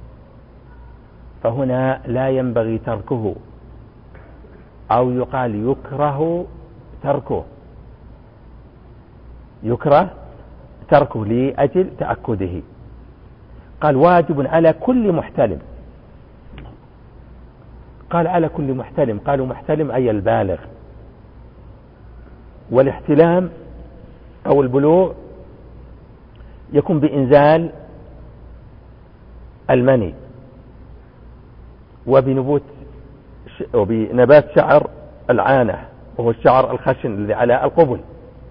فهنا لا ينبغي تركه، أو يقال يكره تركه، يكره تركه لأجل تأكده. قال واجب على كل محتلم، قال على كل محتلم، قالوا محتلم أي البالغ، والاحتلام أو البلوغ يكون بإنزال المني وبنبوت وبنبات شعر العانة وهو الشعر الخشن الذي على القبل،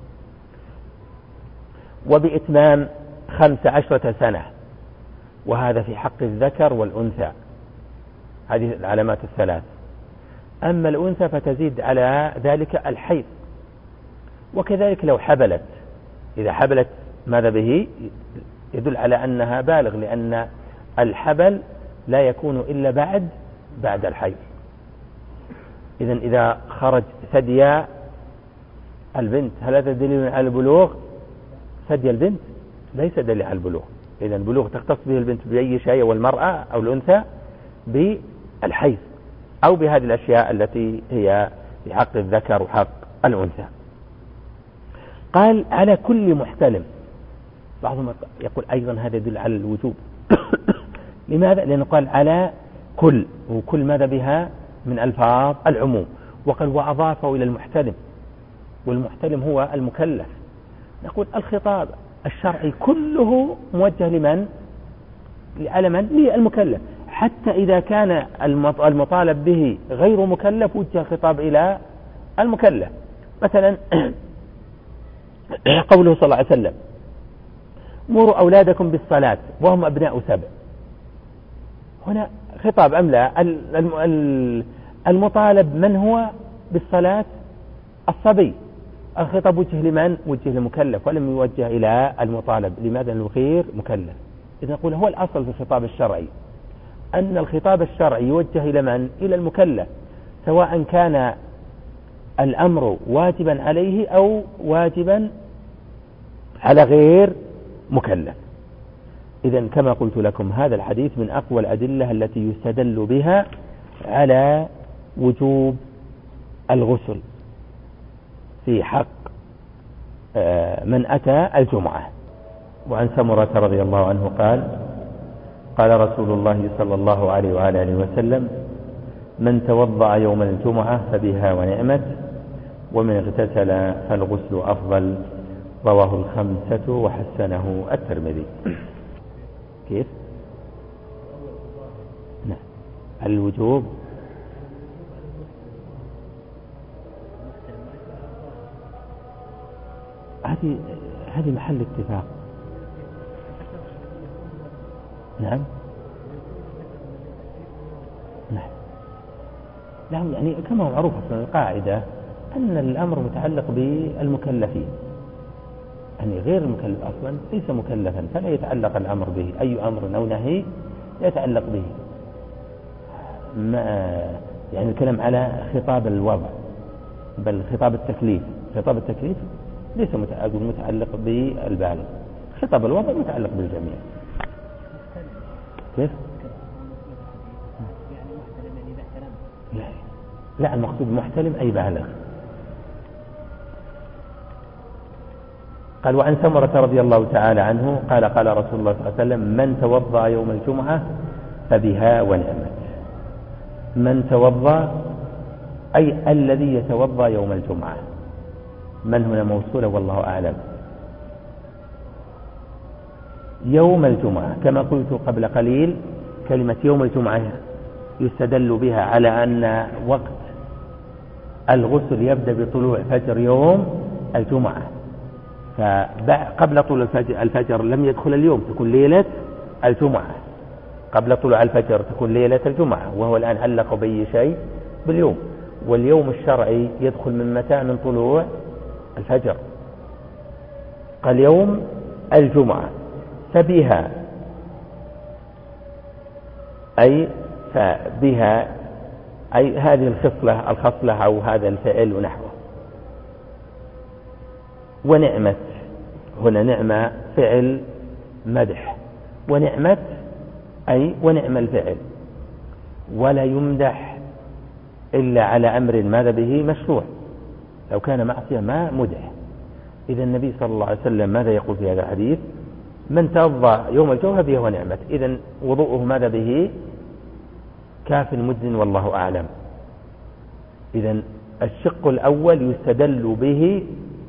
وبإتمام خمس عشرة سنة، وهذا في حق الذكر والأنثى، هذه العلامات الثلاث. أما الأنثى فتزيد على ذلك الحيض، وكذلك لو حبلت، إذا حبلت ماذا به يدل على أنها بالغ، لأن الحبل لا يكون إلا بعد بعد الحيض. إذن إذا خرج ثدي البنت هل هذا دليل على البلوغ؟ ثدي البنت ليس دليل على البلوغ. إذن البلوغ تختص به البنت بأي شيء، والمرأة أو الأنثى بالحيض أو بهذه الأشياء التي هي في حق الذكر وحق الأنثى. قال على كل محتلم، بعضهم يقول أيضا هذا يدل على الوجوب. لماذا؟ لأنه قال على كل، وكل ماذا بها من ألفاظ العموم، وقال وأضافه إلى المحتلم، والمحتلم هو المكلف. نقول الخطاب الشرعي كله موجه لمن؟ على من؟ للمكلف، حتى إذا كان المطالب به غير مكلف وجه الخطاب إلى المكلف. مثلا قوله صلى الله عليه وسلم مروا أولادكم بالصلاة وهم أبناء سبع، هنا خطاب أم لا؟ المطالب من هو بالصلاة؟ الصبي. الخطاب وجه لمن؟ وجه للمكلف، ولم يوجه إلى المطالب. لماذا؟ الغير مكلف. إذن نقول هو الأصل في الخطاب الشرعي أن الخطاب الشرعي يوجه إلى من؟ إلى المكلف، سواء كان الأمر واجبا عليه أو واجبا على غير مكلف. إذن كما قلت لكم هذا الحديث من أقوى الأدلة التي يستدل بها على وجوب الغسل في حق من أتى الجمعة. وعن سمرة رضي الله عنه قال قال رسول الله صلى الله عليه وآله وسلم من توضأ يوم الجمعة فبها ونعمت، ومن اغتسل فالغسل أفضل، رواه الخمسة وحسنه الترمذي. كيف؟ نعم. الوجوب هذه هذه محل اتفاق. نعم نعم. نعم يعني كما هو معروف في القاعدة أن الأمر متعلق بالمكلفين، يعني غير المكلف أصلا ليس مكلفا فلا يتعلق الأمر به، أي أمر أو نهي يتعلق به. ما يعني الكلام على خطاب الوضع، بل خطاب التكليف. خطاب التكليف ليس متعلق بالبالغ، خطاب الوضع متعلق بالجميع. كيف؟ لا لا، المقصود محتلم أي بالغ. قال: وعن سمرة رضي الله تعالى عنه قال: قال رسول الله صلى الله عليه وسلم: من توضأ يوم الجمعة فبها ونعمت. من توضأ أي الذي يتوضأ يوم الجمعة. من هنا موصولة والله أعلم. يوم الجمعة كما قلت قبل قليل، كلمة يوم الجمعة يستدل بها على أن وقت الغسل يبدأ بطلوع فجر يوم الجمعة، فقبل طلوع الفجر, الفجر لم يدخل اليوم، تكون ليلة الجمعة. قبل طلوع الفجر تكون ليلة الجمعة، وهو الآن علق بأي شيء باليوم. واليوم الشرعي يدخل من متى؟ من طلوع الفجر. قال يوم الجمعة فبها أي فبها أي هذه الخصلة الخصلة أو هذا الفعل ونحوه. ونعمت هنا نعمة فعل مدح، ونعمت أي ونعم الفعل. ولا يمدح إلا على أمر ماذا به مشروع، لو كان معصية ما مدح. إذا النبي صلى الله عليه وسلم ماذا يقول في هذا الحديث؟ من توضأ يوم الجمعة به ونعمت. إذا وضوءه ماذا به؟ كاف مد والله أعلم. إذا الشق الأول يستدل به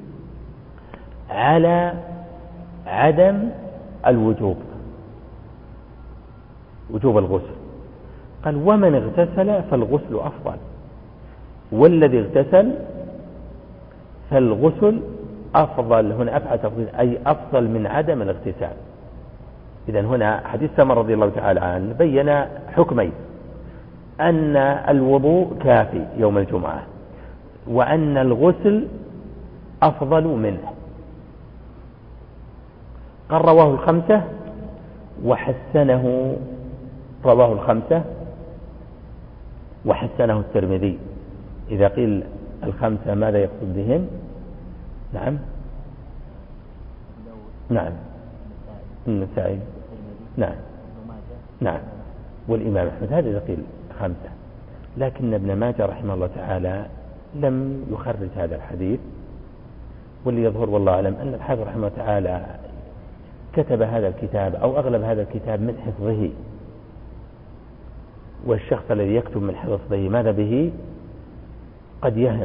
على عدم الوجوب، وجوب الغسل. قال: ومن اغتسل فالغسل أفضل. والذي اغتسل فالغسل أفضل. هنا أفعل تفضيل أي أفضل من عدم الاغتسال. إذن هنا حديث سمر رضي الله تعالى عنه بين حكمين: أن الوضوء كافي يوم الجمعة، وأن الغسل أفضل منه. قال: رواه الخمسة وحسنه. رواه الخمسة وحسنه الترمذي. إذا قيل الخمسة ماذا يقصد بهم؟ نعم نعم النسائي نعم نعم والإمام أحمد، هذا إذا قيل خمسة. لكن ابن ماجه رحمه الله تعالى لم يخرج هذا الحديث، واللي يظهر والله أعلم أن الحافظ رحمه الله تعالى كتب هذا الكتاب أو أغلب هذا الكتاب من حفظه، والشخص الذي يكتب من حفظه ماذا به قد يهم.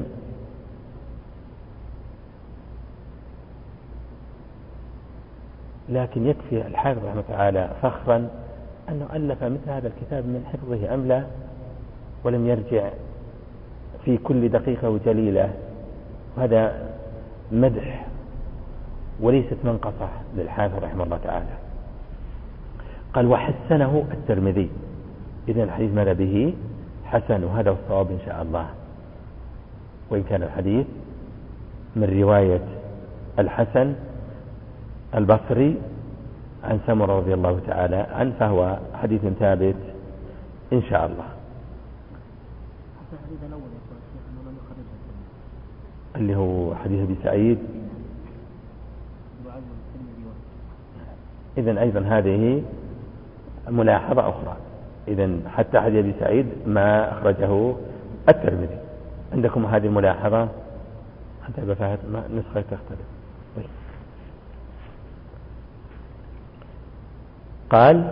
لكن يكفي الحافظ رحمه الله تعالى فخرا أنه ألف مثل هذا الكتاب من حفظه أملا، ولم يرجع في كل دقيقة وجليلة. وهذا مدح وليست منقصة للحافظ رحمه الله تعالى. قال: وحسنه الترمذي. إذن الحديث ماذا به حسن، وهذا هو الصواب إن شاء الله. وإن كان الحديث من رواية الحسن البصري عن سمرة رضي الله تعالى عنه، فهو حديث ثابت إن شاء الله. اللي هو حديث أبي سعيد. إذن أيضا هذه ملاحظة أخرى. إذن حتى حديث أبي سعيد ما أخرجه الترمذي. عندكم هذه الملاحظة حتى يبقى فيها نسخة تختلف. قال: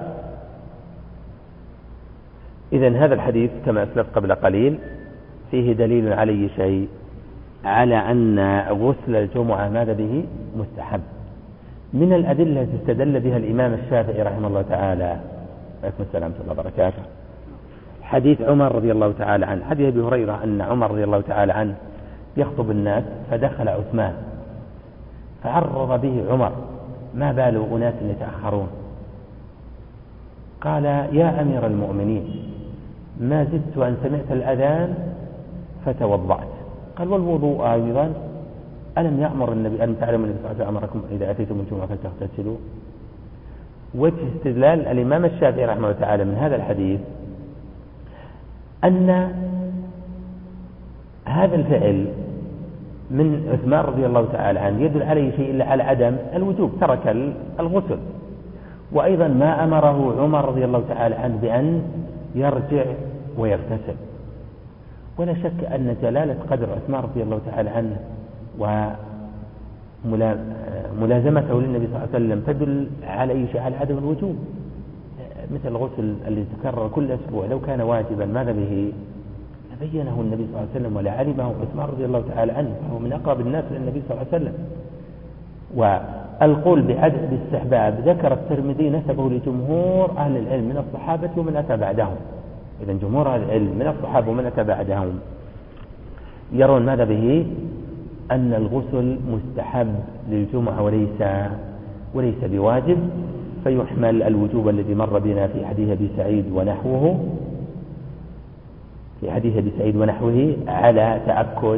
إذن هذا الحديث كما أسلفت قبل قليل فيه دليل على أي شيء؟ على أن غسل الجمعة ماذا به مستحب. من الأدلة التي استدل بها الإمام الشافعي رحمه الله تعالى، عليكم السلام ورحمة الله وبركاته، حديث عمر رضي الله تعالى عنه، حديث أبي هريرة أن عمر رضي الله تعالى عنه يخطب الناس فدخل عثمان فعرض به عمر: ما بال أناس يتأخرون؟ قال: يا أمير المؤمنين، ما زدت أن سمعت الأذان فتوضعت. قال: والوضوء أيضا؟ ألم يأمر النبي أن تعلموا النبي صلى الله عليه وسلم أمركم إذا أتيتم الجمعة فلتغتسلوا؟ وجه استدلال الإمام الشافعي رحمه الله تعالى من هذا الحديث أن هذا الفعل من عثمان رضي الله تعالى عنه يدل عليه شيء إلا على عدم الوجوب، ترك الغسل. وأيضا ما أمره عمر رضي الله تعالى عنه بأن يرجع ويغتسل. ولا شك أن جلالة قدر عثمان رضي الله تعالى عنه وملازمته للنبي صلى الله عليه وسلم تدل على أي شيء، على عدم الوجوب. مثل الغسل الذي تكرر كل أسبوع لو كان واجبا ماذا به بينه النبي صلى الله عليه وسلم ولا علمه عثمان رضي الله تعالى عنه، فهو من أقرب الناس للنبي صلى الله عليه وسلم. والقول بعدم الاستحباب ذكر الترمذي نسبه لجمهور أهل العلم من الصحابة ومن أتى بعدهم. إذن جمهور أهل العلم من الصحابة ومن أتى بعدهم يرون ماذا به أن الغسل مستحب للجمعة وليس وليس بواجب، فيحمل الوجوب الذي مر بنا في حديث أبي سعيد ونحوه في حديث أبي سعيد ونحوه على تأكد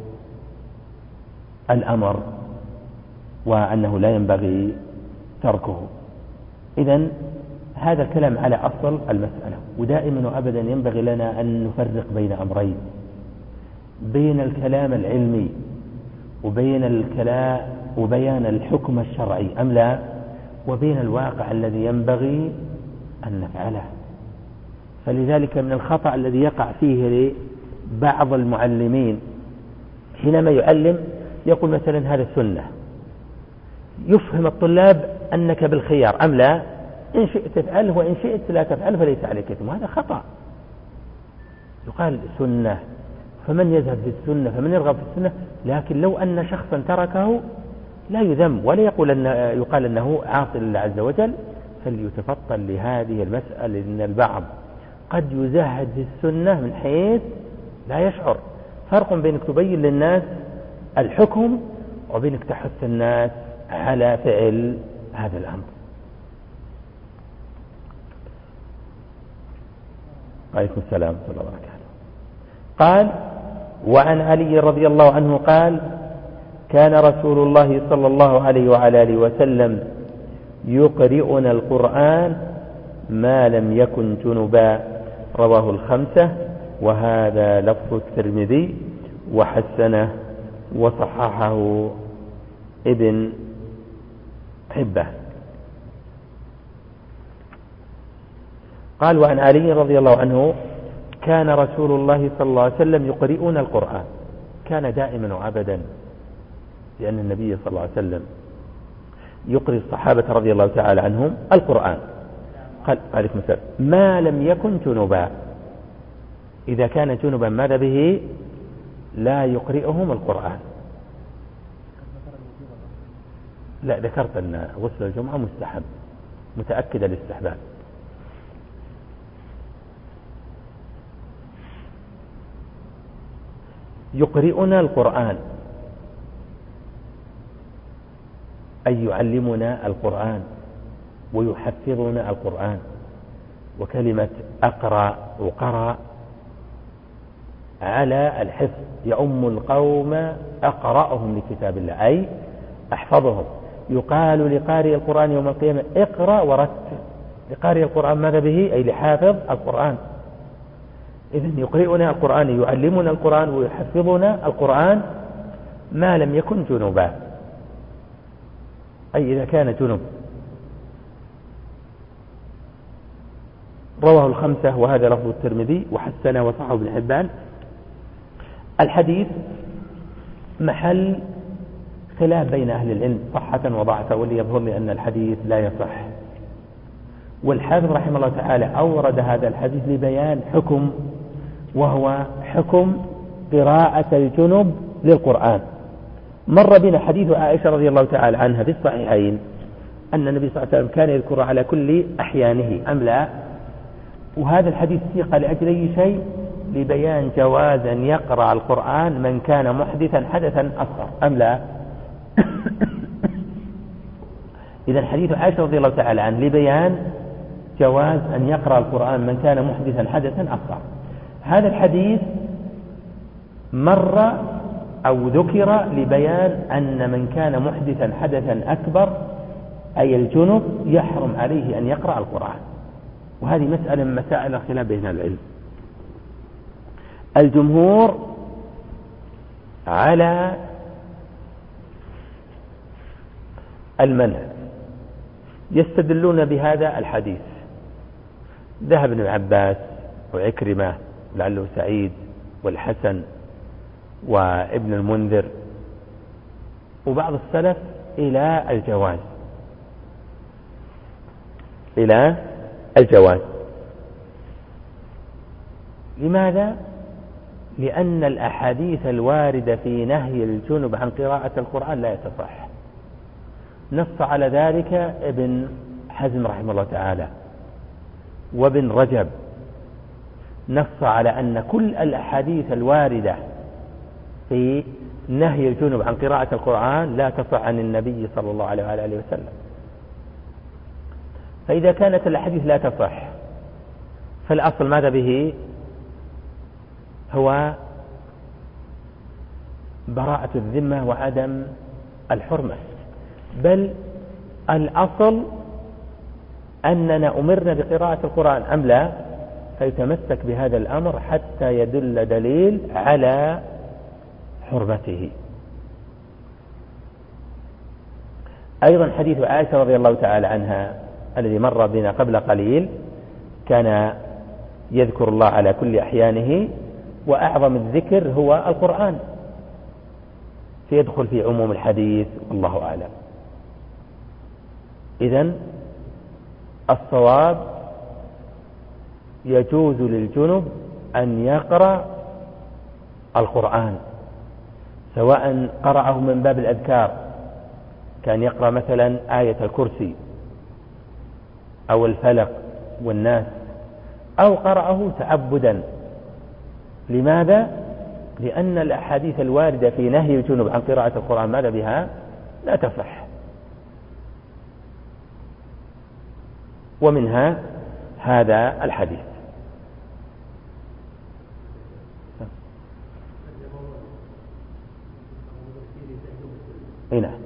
الأمر وأنه لا ينبغي تركه. إذن هذا الكلام على أصل المسألة. ودائما وأبدا ينبغي لنا أن نفرق بين أمرين: بين الكلام العلمي وبين الكلام وبيان الحكم الشرعي أم لا، وبين الواقع الذي ينبغي أن نفعله. فلذلك من الخطأ الذي يقع فيه بعض المعلمين حينما يعلم يقول مثلا هذا السنة، يفهم الطلاب أنك بالخيار أم لا، إن شئت تفعله وإن شئت لا تفعله فليس عليك إثم. وهذا خطأ. يقال سنة فمن يذهب في السنة فمن يرغب في السنة، لكن لو أن شخصا تركه لا يذم ولا يقول أن يقال أنه عاصي لله عز وجل. فليتفطن لهذه المسألة، لأن البعض قد يزهد في السنة من حيث لا يشعر. فرق بينك تبين للناس الحكم وبينك تحث الناس على فعل هذا الأمر. عليكم السلام ورحمة الله وبركاته. قال: وعن علي رضي الله عنه قال: كان رسول الله صلى الله عليه وعلى آله وسلم يقرئنا القرآن ما لم يكن جنبا. رواه الخمسة، وهذا لفظ الترمذي وحسنه وصححه ابن حبة. قال: وعن علي رضي الله عنه كان رسول الله صلى الله عليه وسلم يقرئنا القرآن. كان دائما وأبدا، لأن النبي صلى الله عليه وسلم يقرئ الصحابة رضي الله تعالى عنهم القرآن. قال عليكم السلام: ما لم يكن جنبا. إذا كان جنبا ماذا به لا يقرئهم القرآن. لا، ذكرت أن غسل الجمعة مستحب، متأكد الاستحباب. يقرئنا القرآن أي يعلمنا القرآن ويحفظنا القرآن. وكلمة أقرأ وقرأ على الحفظ، يؤم القوم أقرأهم لكتاب الله أي أحفظهم. يقال لقارئ القرآن يوم القيامة اقرأ ورتل. لقارئ القرآن ماذا به أي لحافظ القرآن. إذن يقرئنا القرآن يعلمنا القرآن ويحفظنا القرآن ما لم يكن جنبا، أي إذا كان جنب. رواه الخمسة، وهذا لفظ الترمذي وحسنه وصححه ابن حبان. الحديث محل خلاف بين أهل العلم صحة وضعفا، واللي يظهر لي أن الحديث لا يصح. والحافظ رحمه الله تعالى أورد هذا الحديث لبيان حكم، وهو حكم قراءة الجنب للقرآن. مر بنا حديث عائشة رضي الله تعالى عنها في الصحيحين أن النبي صلى الله عليه وسلم كان يذكر على كل أحيانه أم لا؟ وهذا الحديث سيق لأجل أي شيء؟ لبيان جواز أن يقرأ القرآن من كان محدثا حدثا أصغر أم لا؟ إذا حديث عائشة رضي الله تعالى عنه لبيان جواز أن يقرأ القرآن من كان محدثا حدثا أصغر. هذا الحديث مر أو ذكر لبيان أن من كان محدثا حدثا أكبر أي الجنب يحرم عليه أن يقرأ القرآن، وهذه مسألة من مسائل الخلاف بين العلم. الجمهور على المنع يستدلون بهذا الحديث. ذهب ابن عباس وعكرمة ولعله سعيد والحسن وابن المنذر وبعض السلف إلى الجواز إلى الجواز لماذا؟ لأن الأحاديث الواردة في نهي الجنب عن قراءة القرآن لا يتصح. نص على ذلك ابن حزم رحمه الله تعالى وابن رجب، نص على أن كل الأحاديث الواردة في نهي الجنب عن قراءة القرآن لا تصح عن النبي صلى الله عليه وآله وسلم. فإذا كانت الأحاديث لا تصح فالأصل ماذا به؟ هو براءة الذمة وعدم الحرمة، بل الأصل أننا أمرنا بقراءة القرآن أم لا، فيتمسك بهذا الأمر حتى يدل دليل على حرمته. أيضا حديث عائشة رضي الله تعالى عنها الذي مر بنا قبل قليل كان يذكر الله على كل أحيانه، وأعظم الذكر هو القرآن، فيدخل في عموم الحديث والله أعلم. إذن الصواب يجوز للجنب أن يقرأ القرآن، سواء قرأه من باب الأذكار، كان يقرأ مثلا آية الكرسي أو الفلق والناس، أو قرأه تعبدا. لماذا؟ لأن الأحاديث الواردة في نهي الجنب عن قراءة القرآن ماذا بها؟ لا تصح. ومنها هذا الحديث. هنا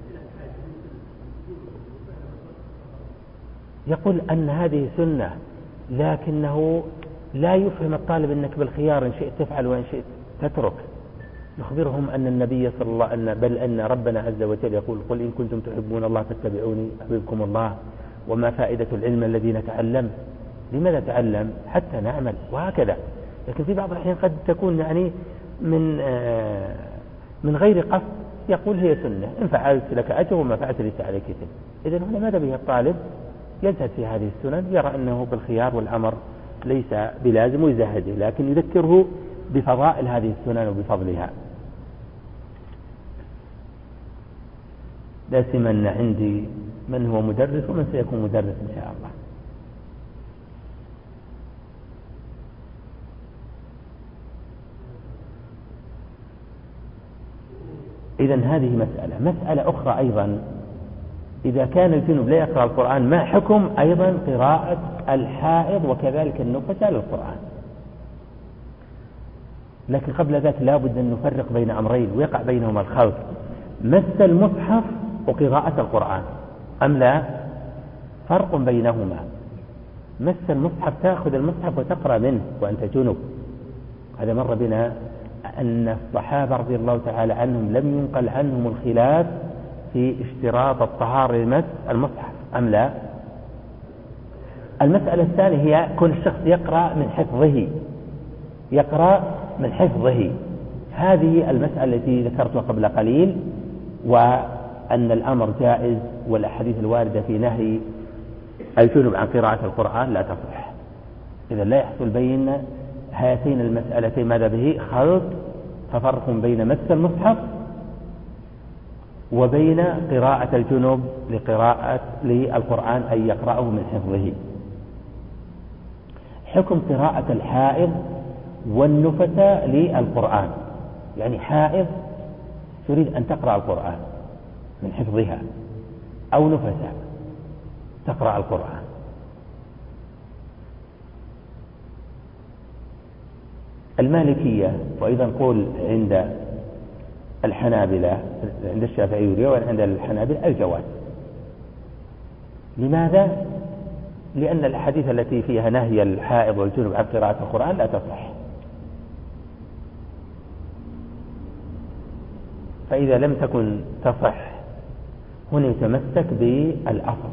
يقول أن هذه سنة، لكنه لا يفهم الطالب أنك بالخيار إن شئت تفعل وإن شئت تترك. يخبرهم أن النبي صلى الله عليه وسلم بل أن ربنا عز وجل يقول قل إن كنتم تحبون الله فاتبعوني أحببكم الله. وما فائدة العلم الذي نتعلم؟ لماذا نتعلم؟ حتى نعمل، وهكذا. لكن في بعض الأحيان قد تكون يعني من آه من غير قصد، يقول هي سنة، إن فعلت لك أجر وما فعلت ليس عليك إثم. إذن هنا ماذا به الطالب؟ يزهد في هذه السنن، يرى أنه بالخيار والأمر ليس بلازم ويزهده، لكن يذكره بفضائل هذه السنن وبفضلها. لا سمن عندي من هو مدرس ومن سيكون مدرس إن شاء الله. إذن هذه مسألة. مسألة أخرى أيضا، إذا كان الجنب لا يقرأ القرآن ما حكم أيضا قراءة الحائض وكذلك النفساء للقرآن؟ لكن قبل ذلك لا بد أن نفرق بين أمرين ويقع بينهما الخلط: مس المصحف وقراءة القرآن أم لا؟ فرق بينهما. مس المصحف تأخذ المصحف وتقرأ منه وأنت جنب، هذا مر بنا أن الصحابة رضي الله تعالى عنهم لم ينقل عنهم الخلاف في اشتراط الطهارة لمس المصحف أم لا. المسألة الثانية هي كل شخص يقرأ من حفظه، يقرأ من حفظه. هذه المسألة التي ذكرتها قبل قليل، وأن الأمر جائز، والأحاديث الواردة في نهي الجنب عن قراءة القرآن لا تصح. إذا لا يحصل بين هاتين المسألتين ماذا به؟ خلط ففرق بين مس المصحف وبين قراءة الجنوب لقراءة للقرآن أي يقرأه من حفظه. حكم قراءة الحائض والنفساء للقرآن، يعني حائض تريد أن تقرأ القرآن من حفظها أو نفساء تقرأ القرآن. المالكية وأيضا قول عند الحنابلة عند الشافعي وعند الحنابلة الجواز. لماذا؟ لأن الأحاديث التي فيها نهي الحائض والجنب عن قراءة القرآن لا تصح، فإذا لم تكن تصح هنا يتمسك بالأصل،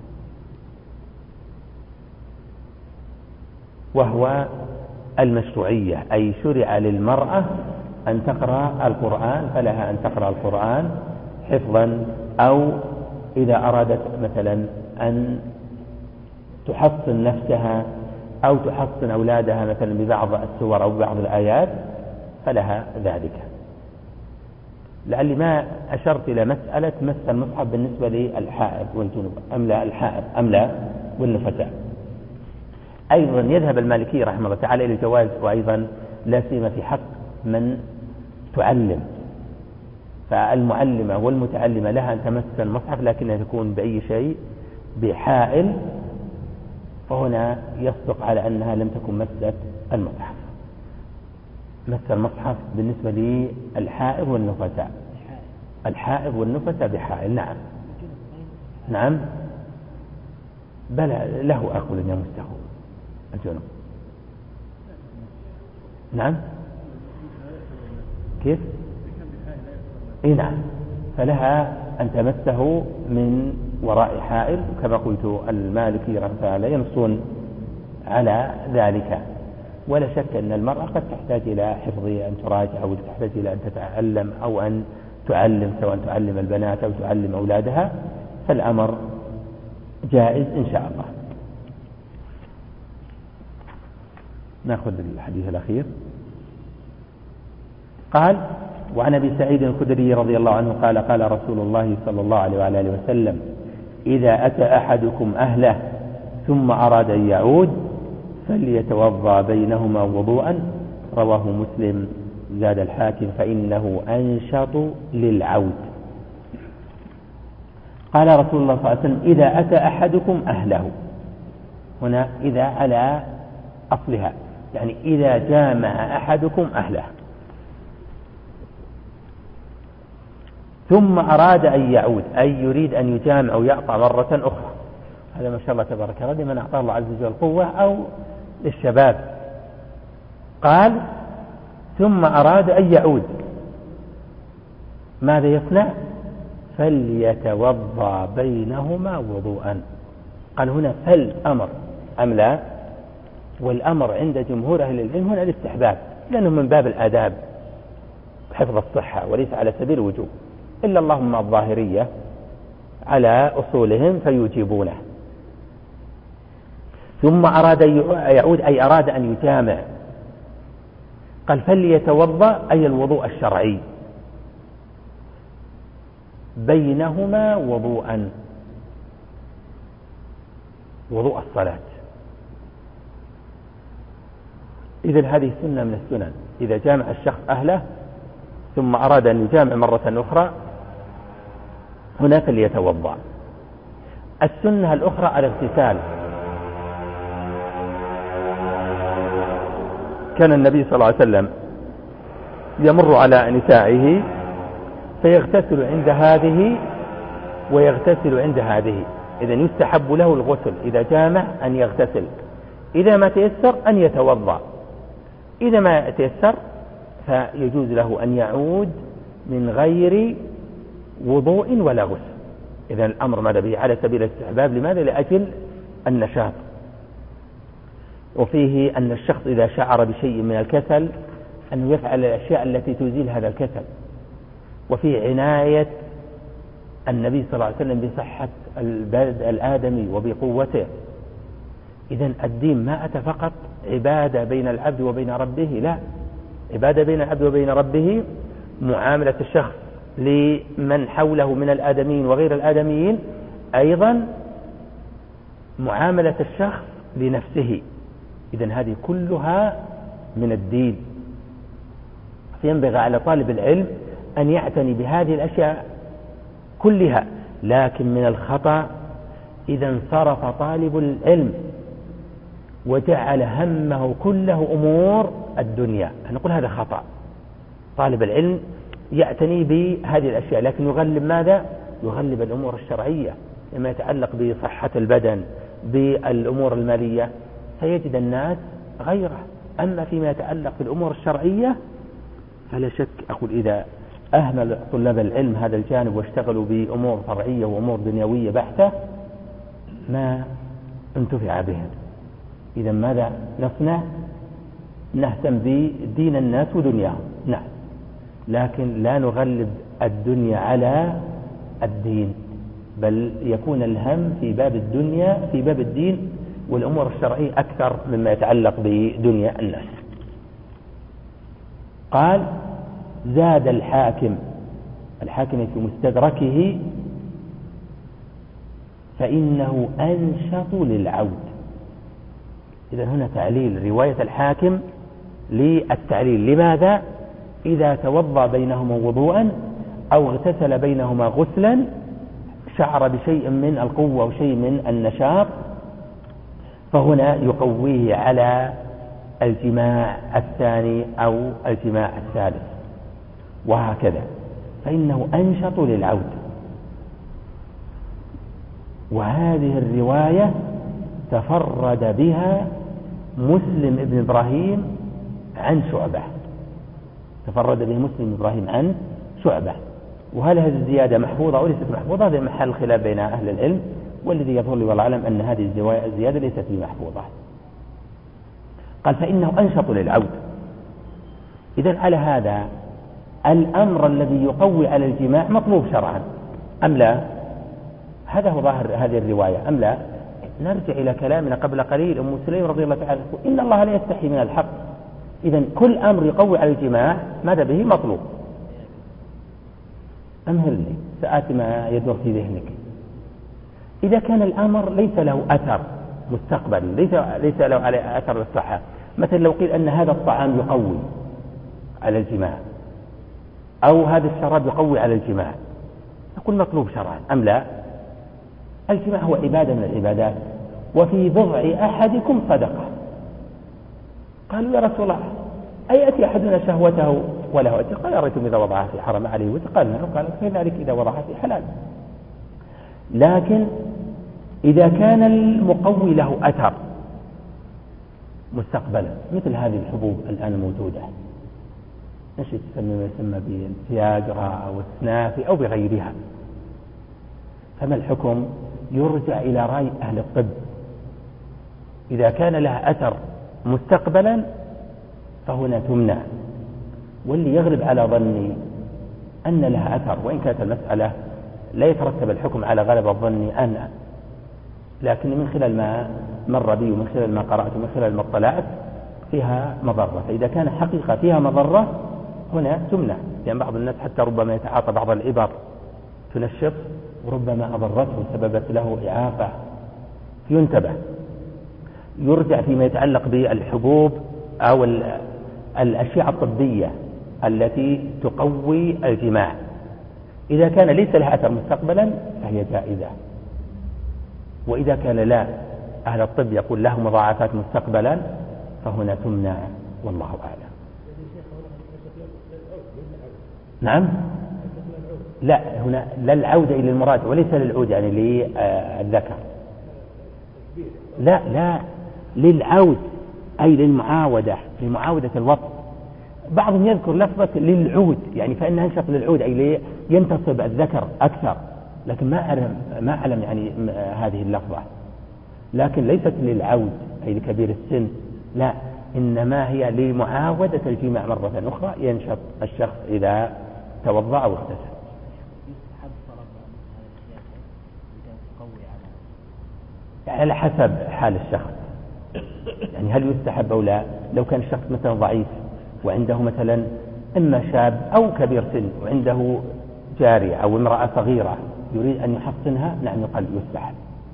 وهو المشروعية، أي شرع للمرأة أن تقرأ القرآن، فلها أن تقرأ القرآن حفظا، أو إذا أرادت مثلا أن تحصن نفسها أو تحصن أولادها مثلا ببعض السور أو ببعض الآيات فلها ذلك. لعلي ما أشرت إلى مسألة مس المصحف بالنسبة للحائض والجنوب أم لا، الحائض أم لا والنفساء. أيضا يذهب المالكي رحمه الله تعالى إلى الجواز، وأيضا لا سيما في حق من تعلم، فالمعلمة والمتعلمة لها أن تمس المصحف لكنها تكون بأي شيء بحائل، فهنا يصدق على أنها لم تكن مست المصحف. مس المصحف بالنسبة للحائض والنفساء، الحائض والنفساء بحائل. نعم نعم بلى له أقول أن يمسه الجنوب. نعم كيف؟ اي نعم، فلها أن تمسه من وراء حائل، كما قلت المالكي رحمه الله تعالى ينصون على ذلك. ولا شك أن المرأة قد تحتاج إلى حفظ أن تراجع، أو تحتاج إلى أن تتعلم أو أن تعلم، سواء تعلم البنات أو تعلم أولادها، فالأمر جائز إن شاء الله. نأخذ الحديث الأخير. قال: وعن أبي سعيد الخدري رضي الله عنه قال: قال رسول الله صلى الله عليه وعلى آله وسلم: إذا أتى أحدكم أهله ثم أراد أن يعود فليتوضأ بينهما وضوءا. رواه مسلم. زاد الحاكم: فإنه أنشط للعود. قال رسول الله صلى الله عليه وسلم: إذا أتى أحدكم أهله، هنا إذا على أصلها، يعني إذا جامع أحدكم أهله ثم أراد أن يعود، أي يريد أن يجامع أو يقطع مرة أخرى. هذا ما شاء الله تبارك الله لمن أعطاه الله عز وجل قوة، أو للشباب. قال: ثم أراد أن يعود، ماذا يصنع؟ فليتوضأ بينهما وضوءا. قال هنا فل أمر أم لا؟ والأمر عند جمهور أهل العلم هنا الاستحباب، لأنه من باب الآداب حفظ الصحة وليس على سبيل الوجوب، إلا اللهم الظاهرية على أصولهم فيجيبونه. ثم أراد يعود أي أراد أن يجامع. قال فليتوضأ أي الوضوء الشرعي، بينهما وضوءا، وضوء الصلاة. إذن هذه سنة من السنن، إذا جامع الشخص أهله ثم أراد أن يجامع مرة أخرى هنا فليتوضأ. السنة الأخرى الاغتسال. كان النبي صلى الله عليه وسلم يمر على نسائه فيغتسل عند هذه ويغتسل عند هذه، إذن يستحب له الغسل إذا جامع أن يغتسل، إذا ما تيسر أن يتوضأ، إذا ما تيسر فيجوز له أن يعود من غير وضوء ولا غسل. إذن الأمر ماذا به؟ على سبيل الاستحباب. لماذا؟ لأجل النشاط. وفيه أن الشخص إذا شعر بشيء من الكسل أنه يفعل الأشياء التي تزيل هذا الكسل. وفيه عناية النبي صلى الله عليه وسلم بصحة البلد الآدمي وبقوته. إذن الدين ما أتى فقط عبادة بين العبد وبين ربه، لا، عبادة بين العبد وبين ربه، معاملة الشخص لمن حوله من الآدميين وغير الآدميين، أيضا معاملة الشخص لنفسه. إذن هذه كلها من الدين. فينبغي على طالب العلم أن يعتني بهذه الأشياء كلها. لكن من الخطأ إذا انصرف طالب العلم وجعل همه كله أمور الدنيا، نقول هذا خطأ. طالب العلم يعتني بهذه الأشياء، لكن يغلب ماذا؟ يغلب الأمور الشرعية لما يتعلق بصحة البدن، بالأمور المالية، سيجد الناس غيره. أما فيما يتعلق بالأمور الشرعية فلا شك أقول إذا أهمل طلاب العلم هذا الجانب واشتغلوا بأمور فرعية وأمور دنيوية بحتة ما انتفع بهم. إذا ماذا نصنع؟ نهتم بدين الناس ودنياهم، نعم، لكن لا نغلب الدنيا على الدين، بل يكون الهم في باب الدنيا في باب الدين والأمور الشرعية أكثر مما يتعلق بدنيا الناس. قال زاد الحاكم الحاكم في مستدركه فإنه أنشط للعود. إذا هنا تعليل رواية الحاكم للتعليل. لماذا؟ إذا توضأ بينهما وضوءا أو اغتسل بينهما غسلا شعر بشيء من القوة وشيء من النشاط، فهنا يقويه على الجماع الثاني أو الجماع الثالث، وهكذا، فإنه أنشط للعود. وهذه الرواية تفرد بها مسلم ابن إبراهيم عن شعبة تفرد به مسلم إبراهيم عن شعبة. وهل هذه الزيادة محفوظة أو ليست محفوظة؟ هذا محل خلاف بين أهل العلم، والذي يظهر لي والله أعلم أن هذه الزيادة ليست بمحفوظة. قال فإنه أنشط للعود. إذن على هذا الأمر الذي يقوي على الجماع مطلوب شرعا أم لا؟ هذا هو ظاهر هذه الرواية أم لا؟ نرجع إلى كلامنا قبل قليل. أم سليم رضي الله تعالى إن الله لا يستحي من الحق. إذن كل أمر يقوي على الجماع ماذا به مطلوب. أمهلني سآتي ما يدور في ذهنك. إذا كان الأمر ليس له أثر مستقبلي، ليس ليس له عليه أثر للصحة، مثل لو قيل أن هذا الطعام يقوي على الجماع أو هذا الشراب يقوي على الجماع، نقول مطلوب شرعا أم لا؟ الجماع هو عبادة من العبادات، وفي بضع أحدكم صدقة. قالوا يا رسول الله أيأتي أحدنا شهوته وله أجر؟ قال أريتم إذا وضعها في حرم عليه وزر؟ قال نعم. قال كذلك إذا وضعها في حلال. لكن إذا كان المقوي له أثر مستقبلا مثل هذه الحبوب الآن الموجودة، ايش تسمى ما يسمى بالفياجرا أو السنافي أو بغيرها، فما الحكم؟ يرجع إلى رأي أهل الطب. إذا كان لها أثر مستقبلا فهنا تمنع. واللي يغلب على ظني أن لها أثر، وإن كانت المسألة لا يترتب الحكم على غلب الظن أنا، لكن من خلال ما مر بي ومن خلال ما قرأت ومن خلال ما اطلعت فيها مضرة. فإذا كان حقيقة فيها مضرة هنا تمنع، لأن يعني بعض الناس حتى ربما يتعاطى بعض الإبر تنشط وربما أضرته وسببت له إعاقة، ينتبه. يرجع فيما يتعلق بالحبوب أو الأشياء الطبية التي تقوي الجماع، إذا كان ليس لها أثر مستقبلا فهي جائزة، وإذا كان لا، أهل الطب يقول له مضاعفات مستقبلا، فهنا تمنع، والله أعلم. نعم، لا هنا لا العودة إلى المراد وليس للعود يعني للذكر، لا لا للعود أي للمعاودة، لمعاودة الوطن. بعضهم يذكر لفظة للعود يعني فإنها انشط للعود أي ينتصب الذكر أكثر، لكن ما أعلم ما أعلم يعني هذه اللفظة، لكن ليست للعود أي لكبير السن، لا، إنما هي لمعاودة الجماع مرة أخرى، ينشط الشخص إذا توضأ أو اغتسل. يعني على حسب حال الشخص، يعني هل يستحب أو لا. لو كان الشخص مثلا ضعيف وعنده مثلا إما شاب أو كبير سن وعنده جارية أو امرأة صغيرة يريد أن يحصنها، نعم يقال يستحب.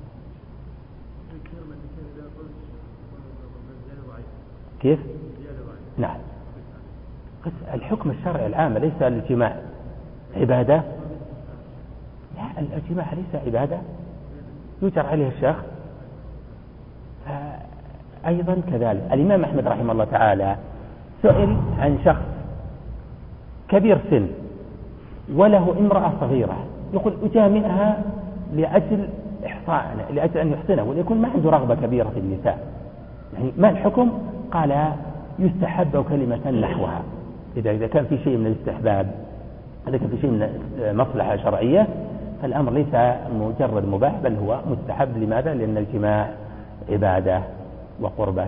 كيف؟ نعم. الحكم الشرعي العام ليس الجماع عبادة، لا الجماع ليس عبادة يجر عليه الشخص. أيضا كذلك الإمام أحمد رحمه الله تعالى سئل عن شخص كبير سن وله امرأة صغيرة، يقول أجامعها لأجل إحصاء لأجل أن يحصنه وليكن ما عنده رغبة كبيرة في النساء، يعني ما الحكم؟ قال يستحب أو كلمة نحوها. إذا إذا كان في شيء من الاستحباب، إذا كان في شيء من مصلحة شرعية، فالأمر ليس مجرد مباح بل هو مستحب. لماذا؟ لأن الجماع عبادة وقربة.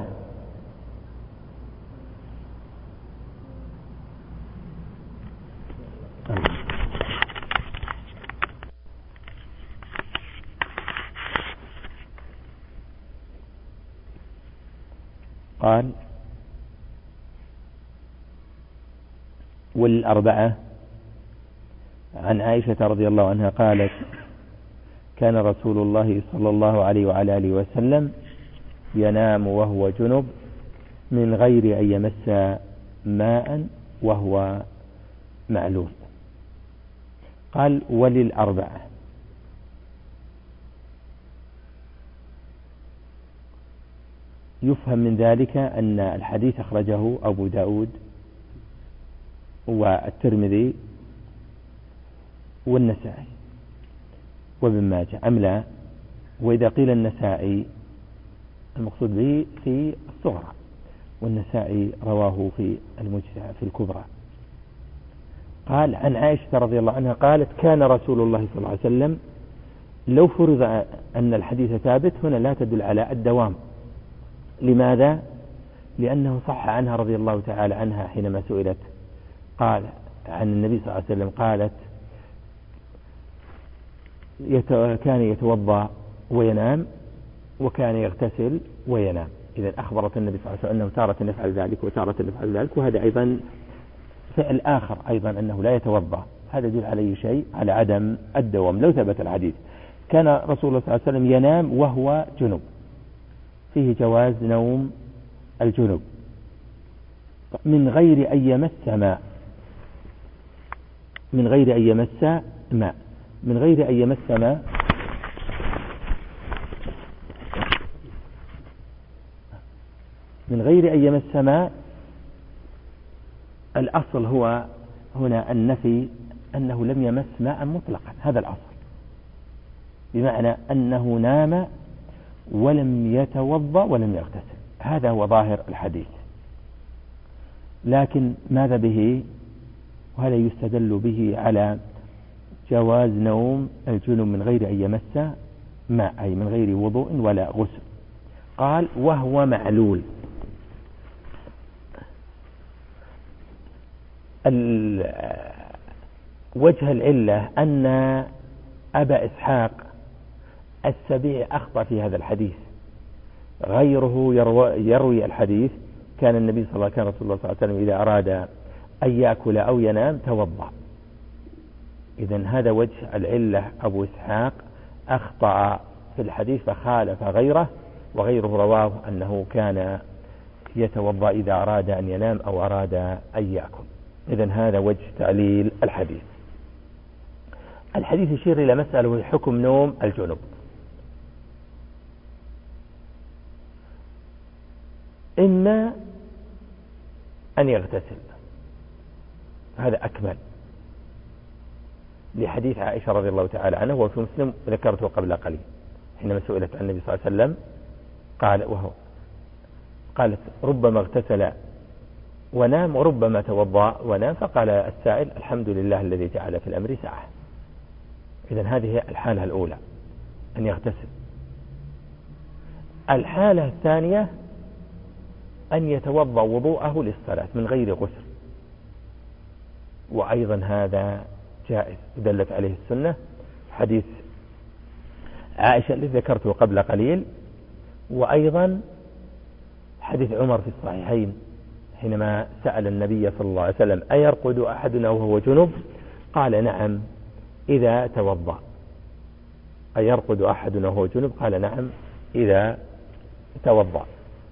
قال والأربعة عن عائشة رضي الله عنها قالت كان رسول الله صلى الله عليه وعلى آله وسلم ينام وهو جنب من غير أن يمس ماء وهو معلول. قال وللأربعة يفهم من ذلك أن الحديث أخرجه أبو داود والترمذي والنسائي وابن ماجه أم لا؟ وإذا قيل النسائي المقصود به في الصغرى، والنسائي رواه في المجتمع في الكبرى. قال عن عائشة رضي الله عنها قالت كان رسول الله صلى الله عليه وسلم، لو فرض أن الحديث ثابت هنا لا تدل على الدوام. لماذا؟ لأنه صح عنها رضي الله تعالى عنها حينما سئلت قال عن النبي صلى الله عليه وسلم قالت كان يتوضأ وينام وكان يغتسل وينام. إذا أخبرت النبي صلى الله عليه وسلم أنه تارة يفعل ذلك وتارة يفعل ذلك، وهذا أيضا فعل آخر أيضا أنه لا يتوضأ، هذا يدل عليه شيء على عدم الدوام. لو ثبت الحديث كان رسول الله صلى الله عليه وسلم ينام وهو جنب، فيه جواز نوم الجنب من غير أن يمس ماء، من غير أن يمس ماء من غير أن يمس ماء من غير أن يمس ماء. الأصل هو هنا النفي أنه لم يمس ماء مطلقا، هذا الأصل، بمعنى أنه نام ولم يتوضأ ولم يغتسل، هذا هو ظاهر الحديث. لكن ماذا به؟ وهذا يستدل به على جواز نوم الجنب من غير أن يمس ماء، أي من غير وضوء ولا غسل. قال وهو معلول. وجه العلة أن أبا إسحاق السبيعي أخطأ في هذا الحديث، غيره يروي, يروي الحديث كان النبي صلى الله كان رسول الله صلى الله عليه وسلم إذا أراد أن يأكل أو ينام توضأ. إذن هذا وجه العلة، أبو إسحاق أخطأ في الحديث فخالف غيره، وغيره رواه أنه كان يتوضأ إذا أراد أن ينام أو أراد أن يأكل. إذن هذا وجه تعليل الحديث. الحديث يشير إلى مسألة وهي حكم نوم الجنب. إما أن يغتسل، هذا أكمل، لحديث عائشة رضي الله تعالى عنها وفي مسلم ذكرته قبل قليل حينما سئلت عن النبي صلى الله عليه وسلم قال وهو قالت ربما اغتسل ونام وربما توضأ ونام، فقال السائل الحمد لله الذي جعل في الأمر ساعة. إذن هذه الحالة الأولى أن يغتسل. الحالة الثانية أن يتوضأ وضوءه للصلاة من غير غسل، وأيضا هذا جائز دلت عليه السنة، حديث عائشة الذي ذكرته قبل قليل، وأيضا حديث عمر في الصحيحين حينما سأل النبي صلى الله عليه وسلم أيرقد أحدنا وهو جنب؟ قال نعم إذا توضأ. أيرقد أحدنا وهو جنب؟ قال نعم إذا توضأ.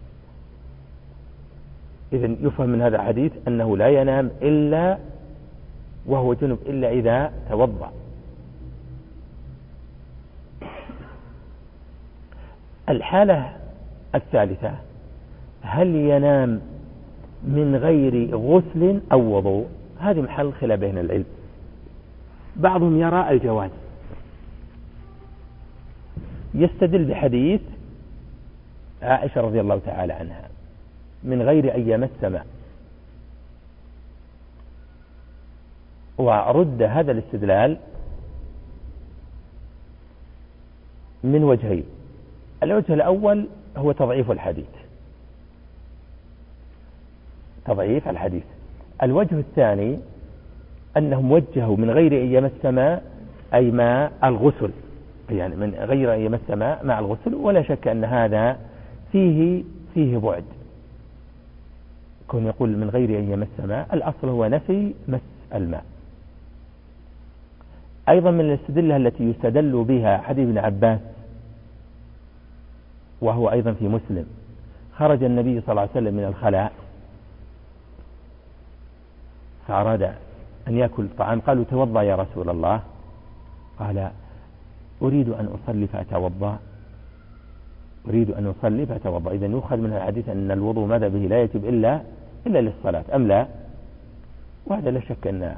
إذن يفهم من هذا الحديث أنه لا ينام إلا وهو جنب إلا إذا توضأ. الحالة الثالثة هل ينام من غير غسل أو وضوء؟ هذه محل خلاف بين العلم. بعضهم يرى الجواز، يستدل بحديث عائشة رضي الله تعالى عنها من غير أن يمس ماء، ورد هذا الاستدلال من وجهين. الوجه الأول هو تضعيف الحديث، تضعيف الحديث. الوجه الثاني أنهم وجهوا من غير أن يمس ماء أي ماء الغسل، يعني من غير أن يمس ماء مع الغسل، ولا شك أن هذا فيه فيه بعد. كون يقول من غير أن يمس ماء، الأصل هو نفي مس الماء. أيضا من الاستدلة التي يستدل بها حديث ابن عباس، وهو أيضا في مسلم، خرج النبي صلى الله عليه وسلم من الخلاء فأراد أن يأكل طعام، قالوا توضأ يا رسول الله، قال أريد أن أصلي فأتوضأ، أريد أن أصلي فأتوضأ. إذن يؤخذ من الحديث أن الوضوء ماذا به لا يجب إلا إلا للصلاة أم لا؟ وهذا لا شك أن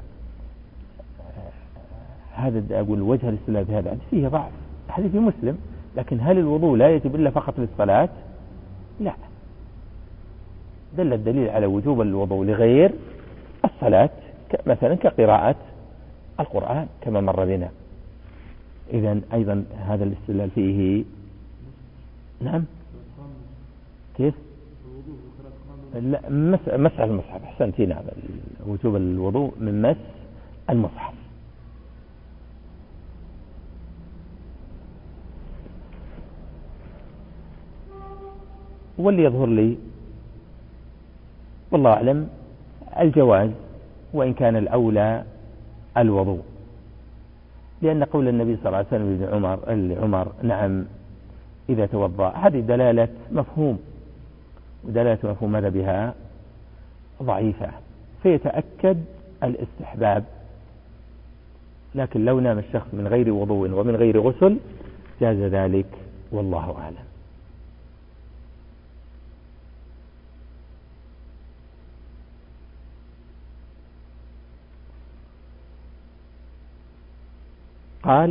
هذا أقول وجه الاستدلال بهذا فيه ضعف، حديث مسلم، لكن هل الوضوء لا يجب إلا فقط للصلاة؟ لا، دل الدليل على وجوب الوضوء لغير الصلاة، مثلا كقراءة القرآن كما مر بنا. إذن أيضا هذا الاستدلال فيه نعم كيف؟ لا، مسح المصحف، أحسنتي، نعم، وجوب الوضوء من مس المصحف. واللي يظهر لي والله أعلم الجواز، وإن كان الأولى الوضوء، لأن قول النبي صلى الله عليه وسلم لعمر لعمر نعم إذا توضأ، هذه دلالة مفهوم، ودلالة مفهوم ماذا بها ضعيفة، فيتأكد الاستحباب. لكن لو نام الشخص من غير وضوء ومن غير غسل جاز ذلك، والله أعلم. قال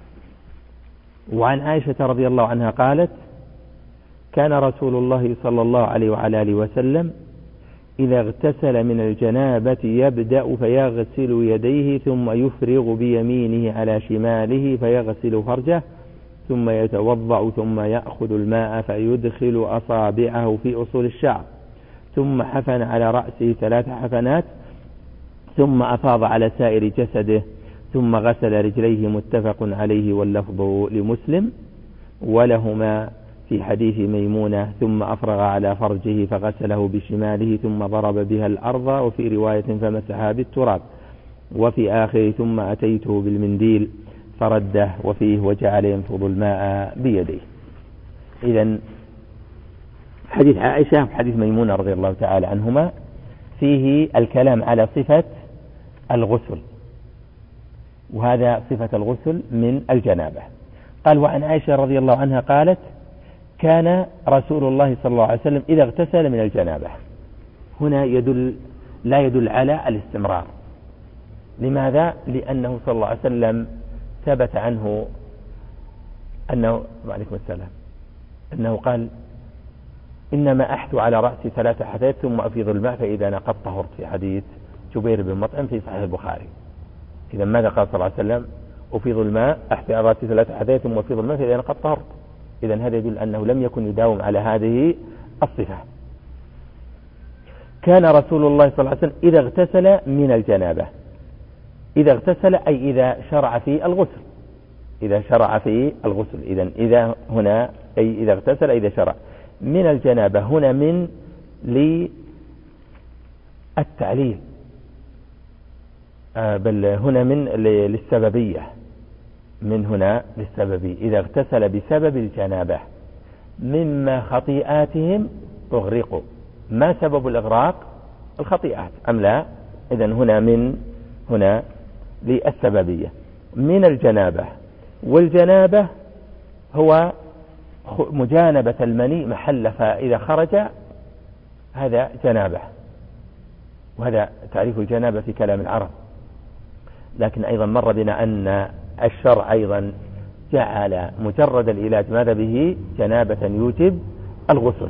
وعن عائشة رضي الله عنها قالت كان رسول الله صلى الله عليه وعلى آله وسلم إذا اغتسل من الجنابة يبدأ فيغسل يديه ثم يفرغ بيمينه على شماله فيغسل فرجه ثم يتوضأ ثم يأخذ الماء فيدخل أصابعه في أصول الشعر ثم حفن على رأسه ثلاث حفنات ثم أفاض على سائر جسده ثم غسل رجليه، متفق عليه، واللفظ لمسلم ولهما في حديث ميمونة ثم أفرغ على فرجه فغسله بشماله ثم ضرب بها الأرض، وفي رواية فمسحها بالتراب، وفي آخر ثم أتيته بالمنديل فرده، وفيه وجعل ينفض الماء بيديه. إذن حديث عائشة وحديث ميمونة رضي الله تعالى عنهما فيه الكلام على صفة الغسل، وهذا صفة الغسل من الجنابة. قال وعن عائشة رضي الله عنها قالت كان رسول الله صلى الله عليه وسلم إذا اغتسل من الجنابة. هنا يدل لا يدل على الاستمرار. لماذا؟ لأنه صلى الله عليه وسلم ثبت عنه أنه وعليكم السلام أنه قال إنما أحث على رأسي ثلاث حثيات ثم أفيض الماء فإذا نقض طهرت، في حديث جبير بن مطعم في صحيح البخاري. إذا ماذا قال صلى الله عليه وسلم؟ أفيض الماء، أحث على رأسي ثلاث حثيات ثم أفيض الماء فإذا نقض طهرت. إذا هذا يدل أنه لم يكن يداوم على هذه الصفة. كان رسول الله صلى الله عليه وسلم إذا اغتسل من الجنابة، إذا اغتسل أي إذا شرع في الغسل، إذا شرع في الغسل. إذا إذا هنا أي إذا اغتسل إذا شرع من الجنابة، هنا من التعليل آه بل هنا من للسببية، من هنا للسببية. إذا اغتسل بسبب الجنابة مما خطيئاتهم أغرقوا. ما سبب الإغراق؟ الخطيئات أم لا؟ إذن هنا من هنا للسببية من الجنابة. والجنابة هو مجانبة المني محل، فإذا خرج هذا جنابة، وهذا تعريف الجنابة في كلام العرب. لكن أيضا مر بنا أن الشرع أيضا جعل مجرد العلاج ماذا به؟ جنابة يوجب الغسل.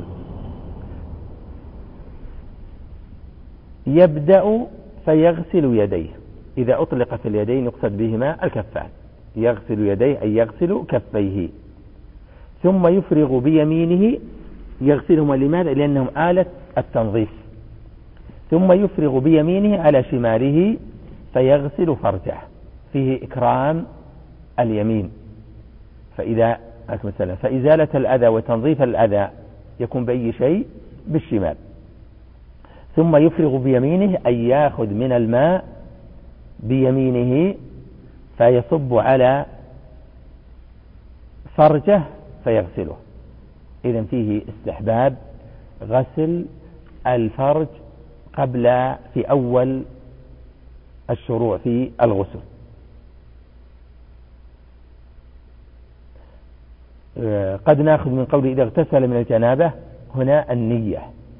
يبدأ فيغسل يديه. إذا أطلقت اليدين يقصد بهما الكفان. يغسل يديه أي يغسل كفيه، ثم يفرغ بيمينه. يغسلهما لماذا؟ لأنهم آلة التنظيف. ثم يفرغ بيمينه على شماله فيغسل فرجه، فيه إكرام اليمين. فإذا مثلا فإزالة الأذى وتنظيف الأذى يكون بأي شيء؟ بالشمال. ثم يفرغ بيمينه أي يأخذ من الماء بيمينه فيصب على فرجه فيغسله. إذن فيه استحباب غسل الفرج قبل في أول الشروع في الغسل. قد نأخذ من قوله إذا اغتسل من الجنابة هنا النية.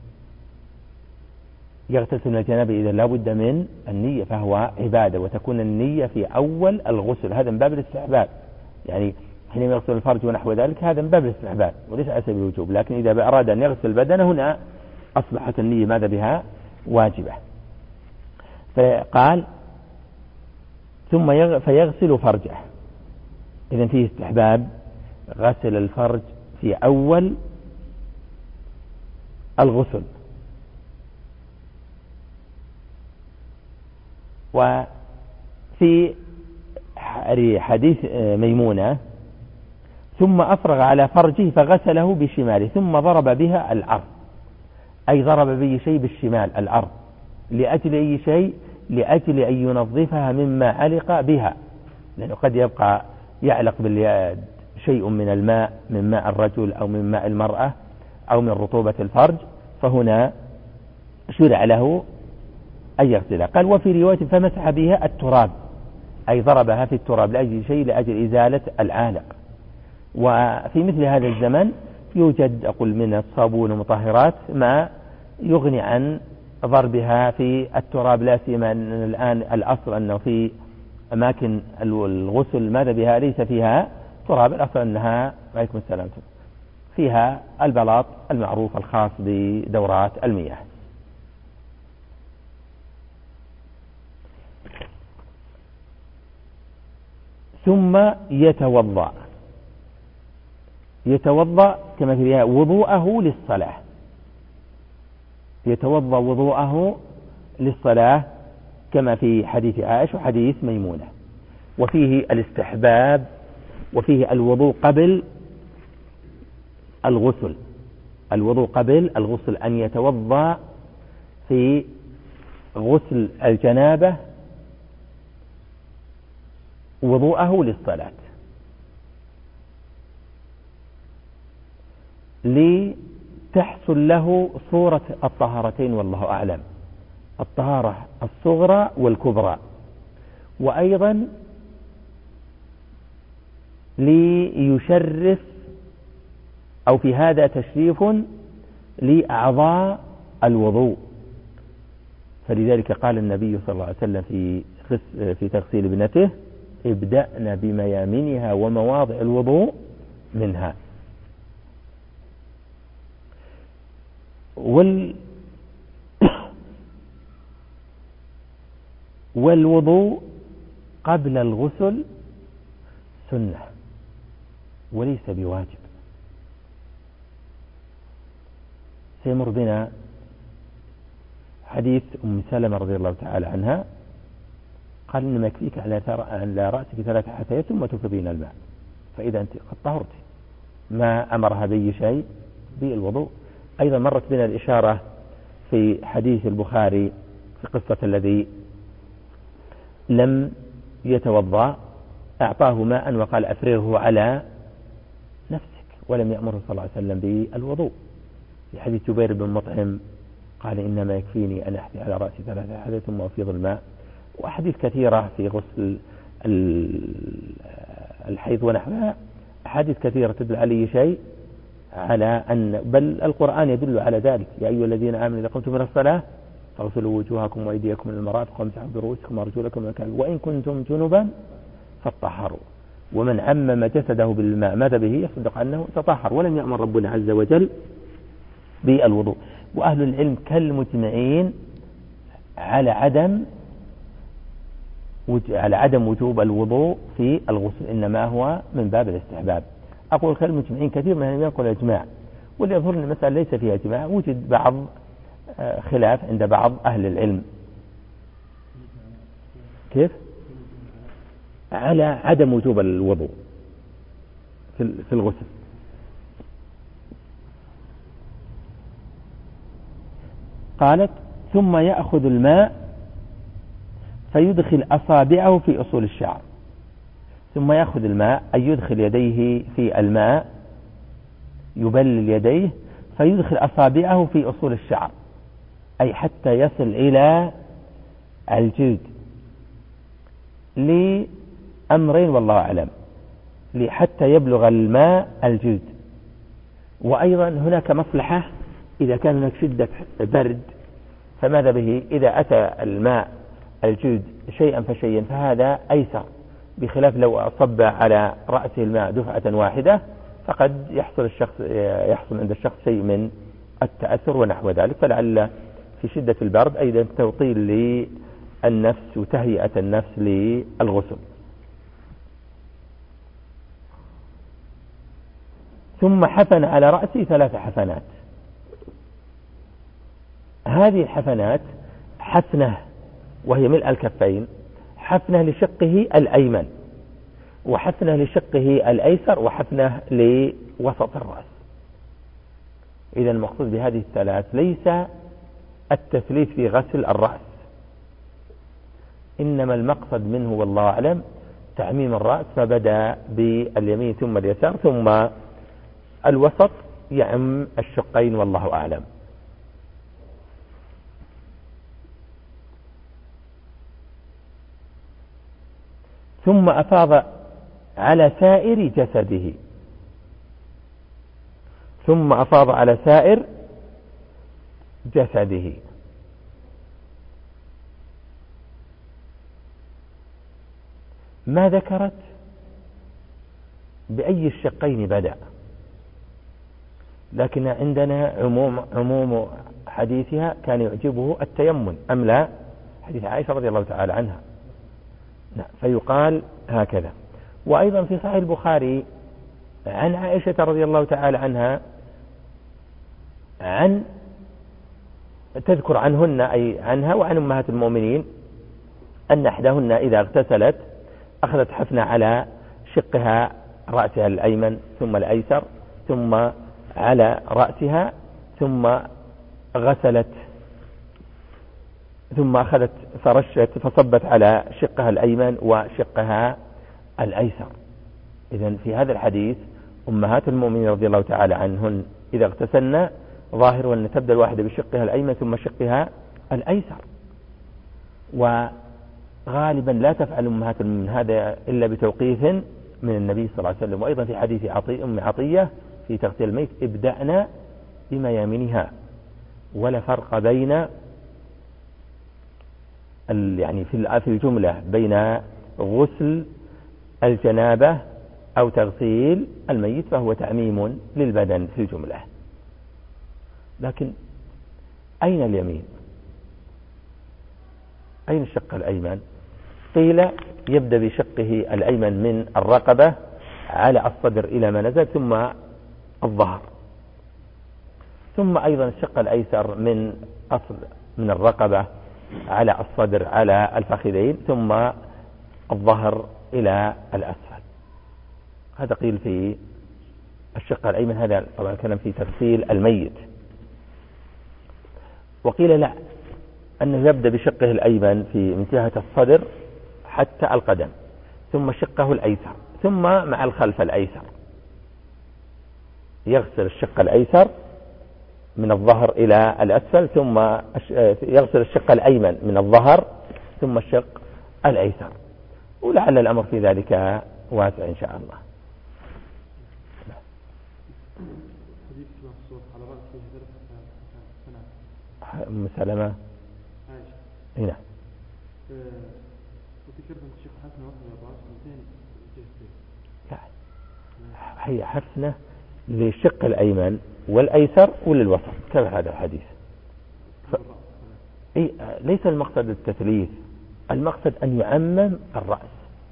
يغتسل من الجنابة إذا لا بد من النية، فهو عبادة، وتكون النية في أول الغسل. هذا من باب الاستحباب، يعني حينما يغسل الفرج ونحو ذلك هذا من باب الاستحباب وليس على سبيل الوجوب. لكن إذا أراد أن يغسل البدن هنا أصبحت النية ماذا بها؟ واجبة. فقال ثم فيغسل فرجه. إذن فيه استحباب غسل الفرج في أول الغسل. وفي حديث ميمونة ثم أفرغ على فرجه فغسله بشماله ثم ضرب بها العرض، أي ضرب بأي شيء بالشمال العرض. لأجل أي شيء؟ لأجل أن ينظفها مما علق بها، لأنه قد يبقى يعلق باليد شيء من الماء، من ماء الرجل أو من ماء المرأة أو من رطوبة الفرج، فهنا شرع له أن يغسلها. قال وفي رواية فمسح بها التراب، أي ضربها في التراب لأجل شيء، لأجل إزالة العالق. وفي مثل هذا الزمن يوجد أقول من الصابون ومطهرات ما يغني عن ضربها في التراب، لا سيما أن الآن الأصل أنه في أماكن الغسل ماذا بها؟ ليس فيها تراب، الأصل أنها عليكم السلام فيها البلاط المعروف الخاص بدورات المياه. ثم يتوضأ. يتوضأ كما في وضوءه للصلاة. يتوضأ وضوءه للصلاة كما في حديث عائشة وحديث ميمونة. وفيه الاستحباب وفيه الوضوء قبل الغسل. الوضوء قبل الغسل أن يتوضأ في غسل الجنابة وضوءه للصلاة لتحصل له صورة الطهارتين والله أعلم، الطهارة الصغرى والكبرى. وأيضا ليشرف أو في هذا تشريف لأعضاء الوضوء. فلذلك قال النبي صلى الله عليه وسلم في في تغسيل ابنته ابدأنا بميامنها ومواضع الوضوء منها. وال والوضوء قبل الغسل سنة وليس بواجب. سيمر بنا حديث أم سلمة رضي الله تعالى عنها قال إنما يكفيك على رأسك ثلاث حثيات ثم تفضين الماء، فإذا أنت قد طهرت. ما أمرها بأي شيء بالوضوء. أيضا مرت بنا الإشارة في حديث البخاري في قصة الذي لم يتوضأ أعطاه ماء وقال أفرغه على نفسك، ولم يأمره صلى الله عليه وسلم بالوضوء. في حديث جبير بن مطعم قال إنما يكفيني أن أحثي على رأسي ثلاثة حدث ثم أفيض الماء. وأحاديث كثيرة في غسل الحيض ونحوها، أحاديث كثيرة تدل على شيء على أن بل القرآن يدل على ذلك. يا أيها الذين آمنوا إذا قمتم من الصلاة فاغسلوا وجوهكم وأيديكم من المرافق وامسحوا برؤوسكم وأرجلكم من الكعبين وإن كنتم جنبا فاطهروا. ومن عمم جسده بالماء ماذا به يصدق أنه تطهر، ولم يأمر ربنا عز وجل بالوضوء. وأهل العلم كالمجمعين على عدم على عدم وجوب الوضوء في الغسل، إنما هو من باب الاستحباب. أقول كالمجمعين، كثير من العلماء يقول إجماع، واللي يظهر أن المسألة ليس فيها إجماع، وجد بعض خلاف عند بعض أهل العلم. كيف؟ على عدم وجوب الوضوء في الغسل. قالت ثم يأخذ الماء فيدخل أصابعه في أصول الشعر. ثم يأخذ الماء أي يدخل يديه في الماء، يبلل يديه فيدخل أصابعه في أصول الشعر، أي حتى يصل إلى الجلد، لأمرين والله أعلم، حتى يبلغ الماء الجلد. وأيضا هناك مصلحة إذا كان هناك شدة برد، فماذا به إذا أتى الماء الجلد شيئا فشيئا فهذا أيسر، بخلاف لو أصب على رأسه الماء دفعة واحدة فقد يحصل الشخص يحصل عند الشخص شيء من التأثر ونحو ذلك. فلعل في شدة البرد أيضا توطيل للنفس وتهيئة النفس للغسل. ثم حفن على رأسه ثلاث حفنات. هذه الحفنات حفنة وهي ملء الكفين، حفنة لشقه الأيمن، وحفنة لشقه الأيسر، وحفنة لوسط الرأس. إذا المقصود بهذه الثلاث ليس التثليث في غسل الرأس، إنما المقصد منه والله أعلم تعميم الرأس، فبدأ باليمين ثم اليسار ثم الوسط يعم الشقين والله أعلم. ثم أفاض على سائر جسده، ثم أفاض على سائر جسده. ما ذكرت بأي الشقين بدأ، لكن عندنا عموم عموم حديثها كان يعجبه التيمم أم لا، حديث عائشة رضي الله تعالى عنها، فيقال هكذا. وأيضا في صحيح البخاري عن عائشة رضي الله تعالى عنها عن تذكر عنهن أي عنها وعن أمهات المؤمنين أن إحداهن إذا اغتسلت أخذت حفنة على شقها رأسها الأيمن ثم الأيسر ثم على رأسها ثم غسلت ثم أخذت فرشت فصبت على شقها الأيمن وشقها الأيسر. إذن في هذا الحديث أمهات المؤمنين رضي الله تعالى عنهن إذا اغتسلن ظاهر أن تبدأ الواحدة بشقها الأيمن ثم شقها الأيسر، وغالبا لا تفعل أمهات المؤمنين هذا إلا بتوقيف من النبي صلى الله عليه وسلم. وأيضا في حديث عطي أم عطية في تغسيل الميت ابدأنا بميامنها، ولا فرق بين يعني في الجملة بين غسل الجنابة أو تغسيل الميت، فهو تعميم للبدن في الجملة. لكن أين اليمين؟ أين الشق الأيمن؟ قيل يبدأ بشقه الأيمن من الرقبة على الصدر إلى ما نزل ثم الظهر، ثم أيضا الشق الأيسر من أصل من الرقبة على الصدر على الفخذين ثم الظهر إلى الأسفل. هذا قيل في الشق الأيمن، هذا طبعا كلام في تغسيل الميت. وقيل لا، أنه يبدأ بشقه الأيمن في انتهاء الصدر حتى القدم، ثم شقه الأيسر، ثم مع الخلف الأيسر يغسل الشق الأيسر من الظهر إلى الأسفل، ثم يغسل الشق الأيمن من الظهر ثم الشق الأيسر، ولعل الأمر في ذلك واسع إن شاء الله. أم سلمة هنا هي حسنة للشق الأيمن والأيسر وللوسط كما هذا الحديث. ف... إيه ليس المقصد التثليث، المقصد أن يعمم الرأس.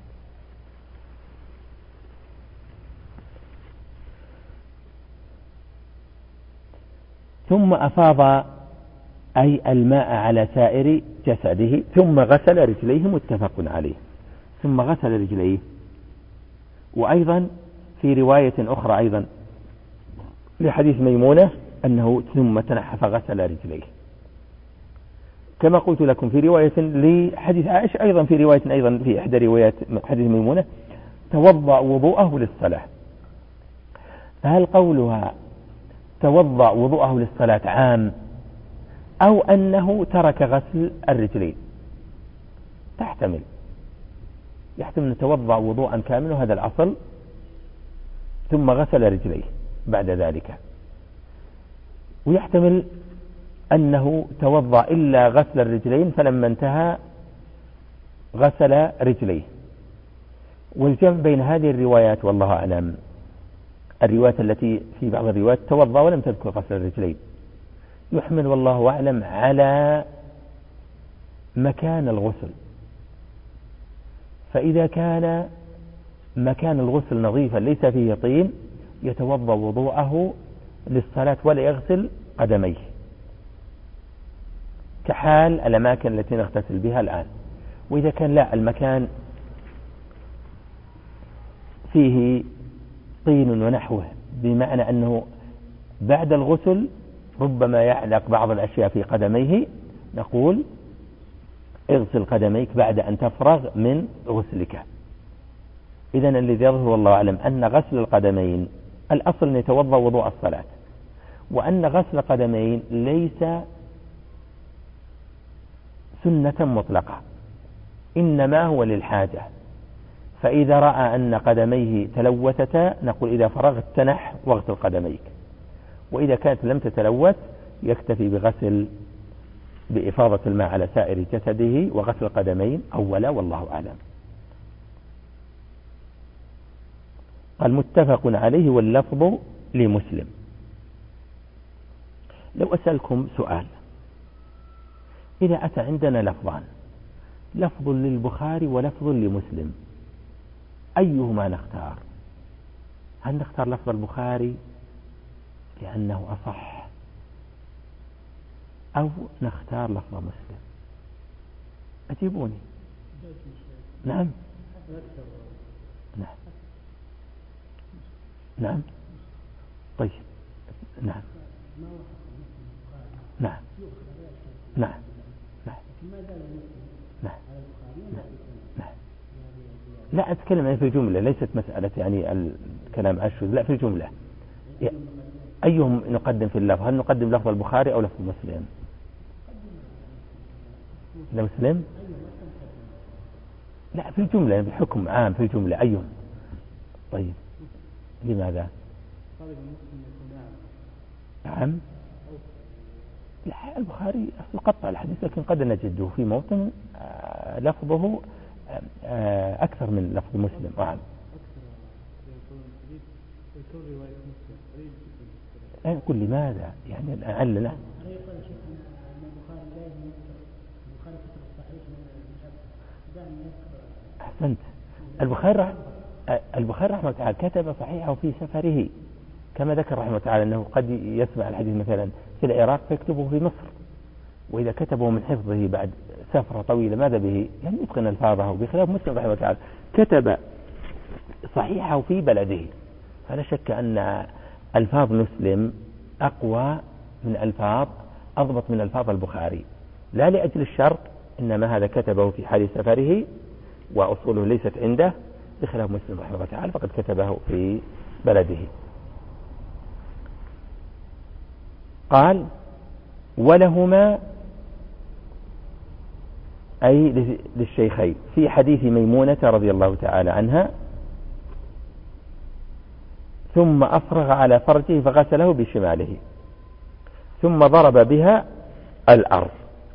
ثم أفاض أي الماء على سائر جسده، ثم غسل رجليه متفق عليه، ثم غسل رجليه. وأيضا في رواية أخرى أيضا لحديث ميمونة أنه ثم تنحى فغسل رجليه، كما قلت لكم في رواية لحديث عائشة أيضا، في رواية أيضا في إحدى روايات حديث ميمونة توضأ وضوءه للصلاة. فهل قولها توضأ وضوءه للصلاة عام أو أنه ترك غسل الرجلين؟ تحتمل، يحتمل أن توضأ وضوءا كاملا وهذا الأصل، ثم غسل رجليه بعد ذلك، ويحتمل أنه توضأ إلا غسل الرجلين فلما انتهى غسل رجليه. والجمع بين هذه الروايات والله أعلم، الروايات التي في بعض الروايات توضأ ولم تذكر غسل الرجلين يحمل والله أعلم على مكان الغسل، فإذا كان مكان الغسل نظيفا ليس فيه طين يتوضأ وضوءه للصلاة ولا يغسل قدميه، كحال الأماكن التي نغتسل بها الآن. وإذا كان لا، المكان فيه طين ونحوه، بمعنى أنه بعد الغسل ربما يعلق بعض الأشياء في قدميه، نقول اغسل قدميك بعد أن تفرغ من غسلك. إذن الذي يظهر والله أعلم أن غسل القدمين الأصل أن يتوضأ وضوء الصلاة، وأن غسل القدمين ليس سنة مطلقة، إنما هو للحاجة. فإذا رأى أن قدميه تلوثتا نقول إذا فرغت تنح واغسل قدميك، وإذا كانت لم تتلوث يكتفي بغسل بإفاضة الماء على سائر جسده وغسل القدمين أولا والله أعلم. قال متفق عليه واللفظ لمسلم. لو أسألكم سؤال، إذا أتى عندنا لفظان، لفظ للبخاري ولفظ لمسلم، أيهما نختار؟ هل نختار لفظ البخاري لأنه أصح أو نختار لفظ مسلم؟ أجيبوني. نعم نعم نعم طيب نعم نعم نعم نعم نعم نعم لا أتكلم في الجملة، ليست مسألة يعني الكلام أشهد، لا في الجملة. أيهم نقدم في اللفظ؟ هل نقدم لفظ البخاري أو لفظ مسلم؟ لمسلم؟ لا في الجملة، بحكم عام في الجملة أيهم؟ طيب لماذا؟ نعم لا البخاري أصل قطع الحديث، لكن قد نجده في موطن لفظه أكثر من لفظ مسلم. نعم أقول لماذا يعني لعلنا أحسنت. البخاري البخاري رحمه الله تعالى كتب صحيحه في سفره، كما ذكر رحمه الله تعالى أنه قد يسمع الحديث مثلا في العراق فيكتبه في مصر، وإذا كتبه من حفظه بعد سفرة طويلة ماذا به؟ لم يتقن ألفاظه، بخلاف مسلم رحمه الله تعالى كتب صحيحه في بلده. فلا شك أن ألفاظ مسلم أقوى من ألفاظ أضبط من ألفاظ البخاري، لا لأجل الشرط، إنما هذا كتبه في حال سفره وأصوله ليست عنده، بخلاف مسلم رحمه الله تعالى فقد كتبه في بلده. قال ولهما أي للشيخين في حديث ميمونة رضي الله تعالى عنها: ثم أفرغ على فرجه فغسله بشماله ثم ضرب بها الأرض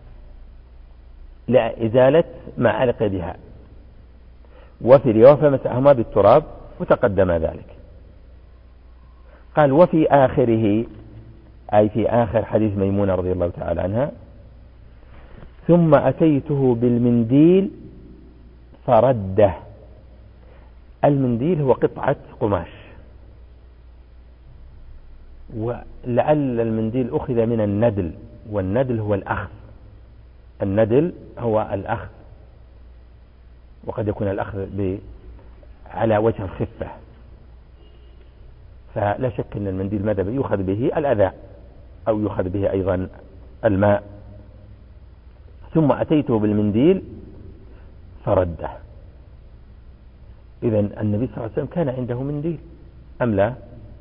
لإزالة ما علق بها، وفي رواية فمسحهما بالتراب وتقدم ذلك. قال وفي آخره أي في آخر حديث ميمونة رضي الله تعالى عنها: ثم أتيته بالمنديل فرده. المنديل هو قطعة قماش، ولعل المنديل أخذ من الندل، والندل هو الأخذ، الندل هو الأخذ، وقد يكون الأخذ على وجه الخفة، فلا شك أن المنديل ماذا يؤخذ به الأذى أو يؤخذ به أيضا الماء. ثم أتيته بالمنديل فرده. إذن النبي صلى الله عليه وسلم كان عنده منديل أم لا؟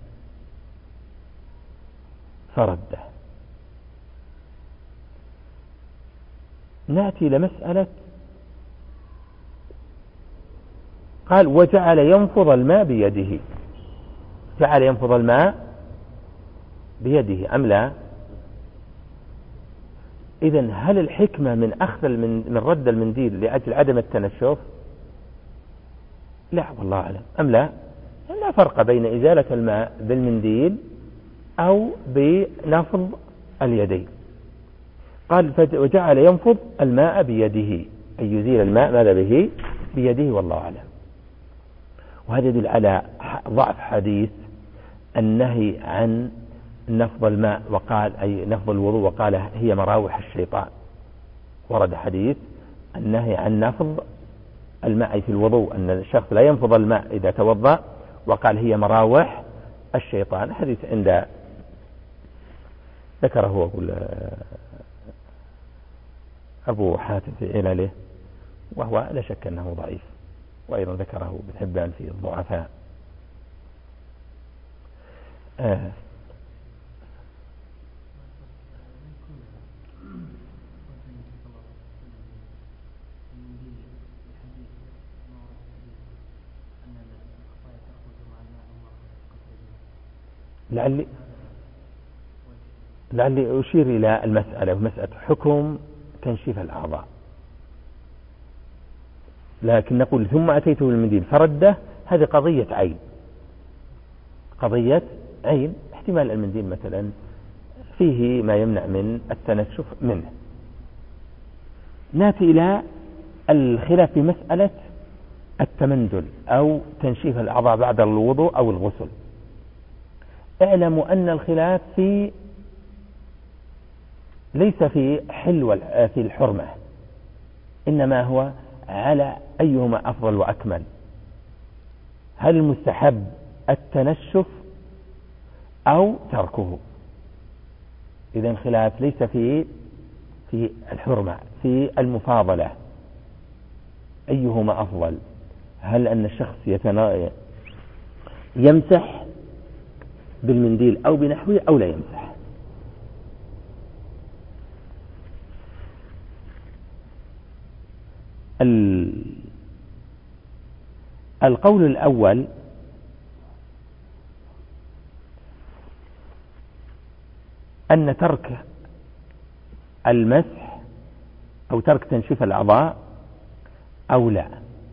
فرده. نأتي لمسألة، قال وجعل ينفض الماء بيده. جعل ينفض الماء بيده أم لا؟ إذن هل الحكمة من أخذ من رد المنديل لأجل عدم التنشف؟ لا والله أعلم. أم لا؟ لا فرق بين إزالة الماء بالمنديل أو بنفض اليدين. قال وجعل ينفض الماء بيده، أي يزيل الماء ماذا به؟ بيده، والله أعلم. وهذا يدل على ضعف حديث النهي عن نفض الماء، وقال أي نفض الوضوء، وقال هي مراوح الشيطان. ورد حديث النهي عن نفض الماء في الوضوء، أن الشخص لا ينفض الماء إذا توضأ، وقال هي مراوح الشيطان. حديث عند ذكره هو أبو حاتم في علله، وهو لا شك أنه ضعيف، وأيضا ذكره ابن حبان في الضعفاء. آه لعلي لعلي أشير إلى المسألة، ومسألة حكم تنشيف الأعضاء، لكن نقول ثم أتيته بالمنديل فرده، هذه قضية عين، قضية عين. احتمال المنديل مثلا فيه ما يمنع من التنشف منه. نأتي إلى الخلاف في مسألة التمندل أو تنشيف الأعضاء بعد الوضوء أو الغسل. اعلموا أن الخلاف في ليس في حل في الحرمة، إنما هو على أيهما أفضل وأكمل. هل المستحب التنشف أو تركه؟ إذن خلاف ليس في في الحرمة، في المفاضلة أيهما أفضل. هل أن الشخص يتنا... يمسح بالمنديل أو بنحوه أو لا يمسح؟ القول الأول أن ترك المسح أو ترك تنشيف الأعضاء أولى،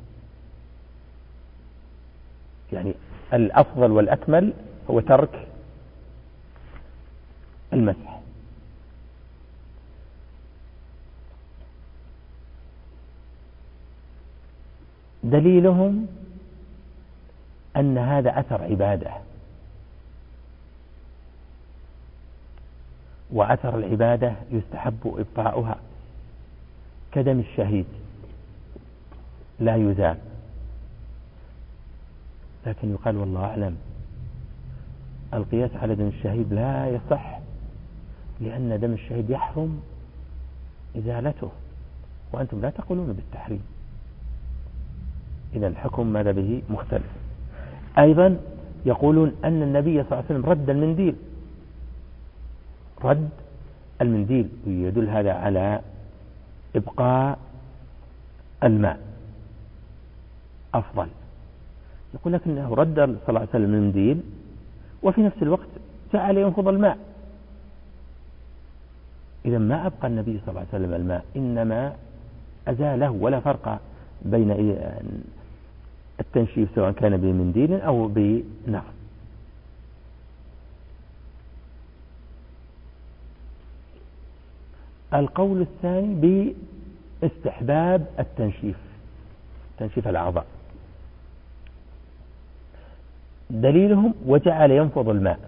يعني الأفضل والأكمل هو ترك المسح. دليلهم أن هذا أثر عبادة، وأثر العبادة يستحب إبقاؤها كدم الشهيد لا يزال. لكن يقال والله أعلم القياس على دم الشهيد لا يصح، لأن دم الشهيد يحرم إزالته، وأنتم لا تقولون بالتحريم. إذا الحكم ماذا به مختلف. أيضا يقولون أن النبي صلى الله عليه وسلم رد المنديل، رد المنديل، ويدل هذا على إبقاء الماء أفضل. يقول لك أنه رد صلى الله عليه وسلم المنديل وفي نفس الوقت جعل ينفض الماء. إذا ما أبقى النبي صلى الله عليه وسلم الماء، إنما أزاله، ولا فرق بين التنشيف سواء كان بمنديل أو بنفض. القول الثاني باستحباب التنشيف، تنشيف الأعضاء، دليلهم وجعل ينفض الماء.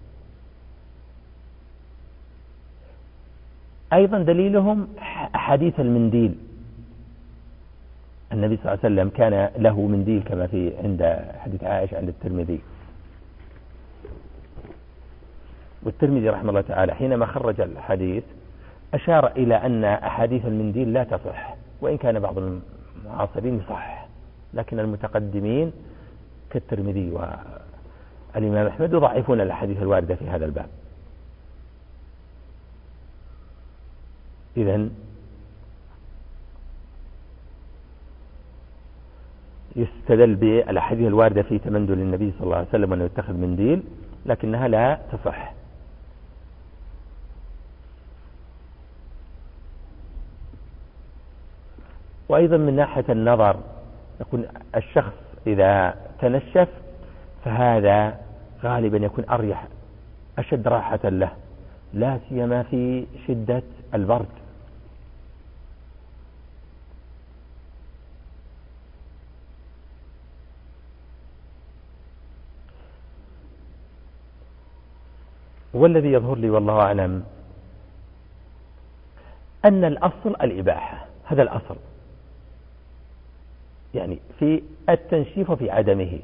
أيضا دليلهم حديث المنديل، النبي صلى الله عليه وسلم كان له منديل كما في عند حديث عائشة عند الترمذي. والترمذي رحمه الله تعالى حينما خرج الحديث أشار إلى أن أحاديث المنديل لا تصح، وإن كان بعض المعاصرين يصح، لكن المتقدمين كالترمذي والإمام أحمد يضعفون الأحاديث الواردة في هذا الباب. إذن يستدل بالأحاديث الواردة في تمندل النبي صلى الله عليه وسلم أنه يتخذ منديل، لكنها لا تصح. وأيضا من ناحية النظر يكون الشخص إذا تنشف فهذا غالبا يكون أريح، أشد راحة له، لا سيما في شدة البرد. والذي يظهر لي والله أعلم أن الأصل الإباحة، هذا الأصل، يعني في التنشيف وفي عدمه،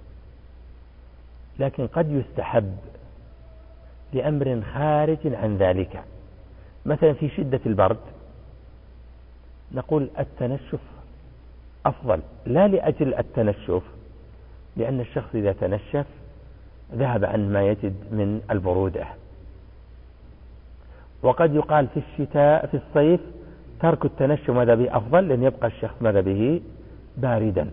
لكن قد يستحب لأمر خارج عن ذلك. مثلا في شدة البرد نقول التنشف أفضل، لا لأجل التنشف، لأن الشخص إذا تنشف ذهب عن ما يجد من البرودة. وقد يقال في الشتاء في الصيف ترك التنشف ماذا به أفضل، لأن يبقى الشخص ماذا به باردا.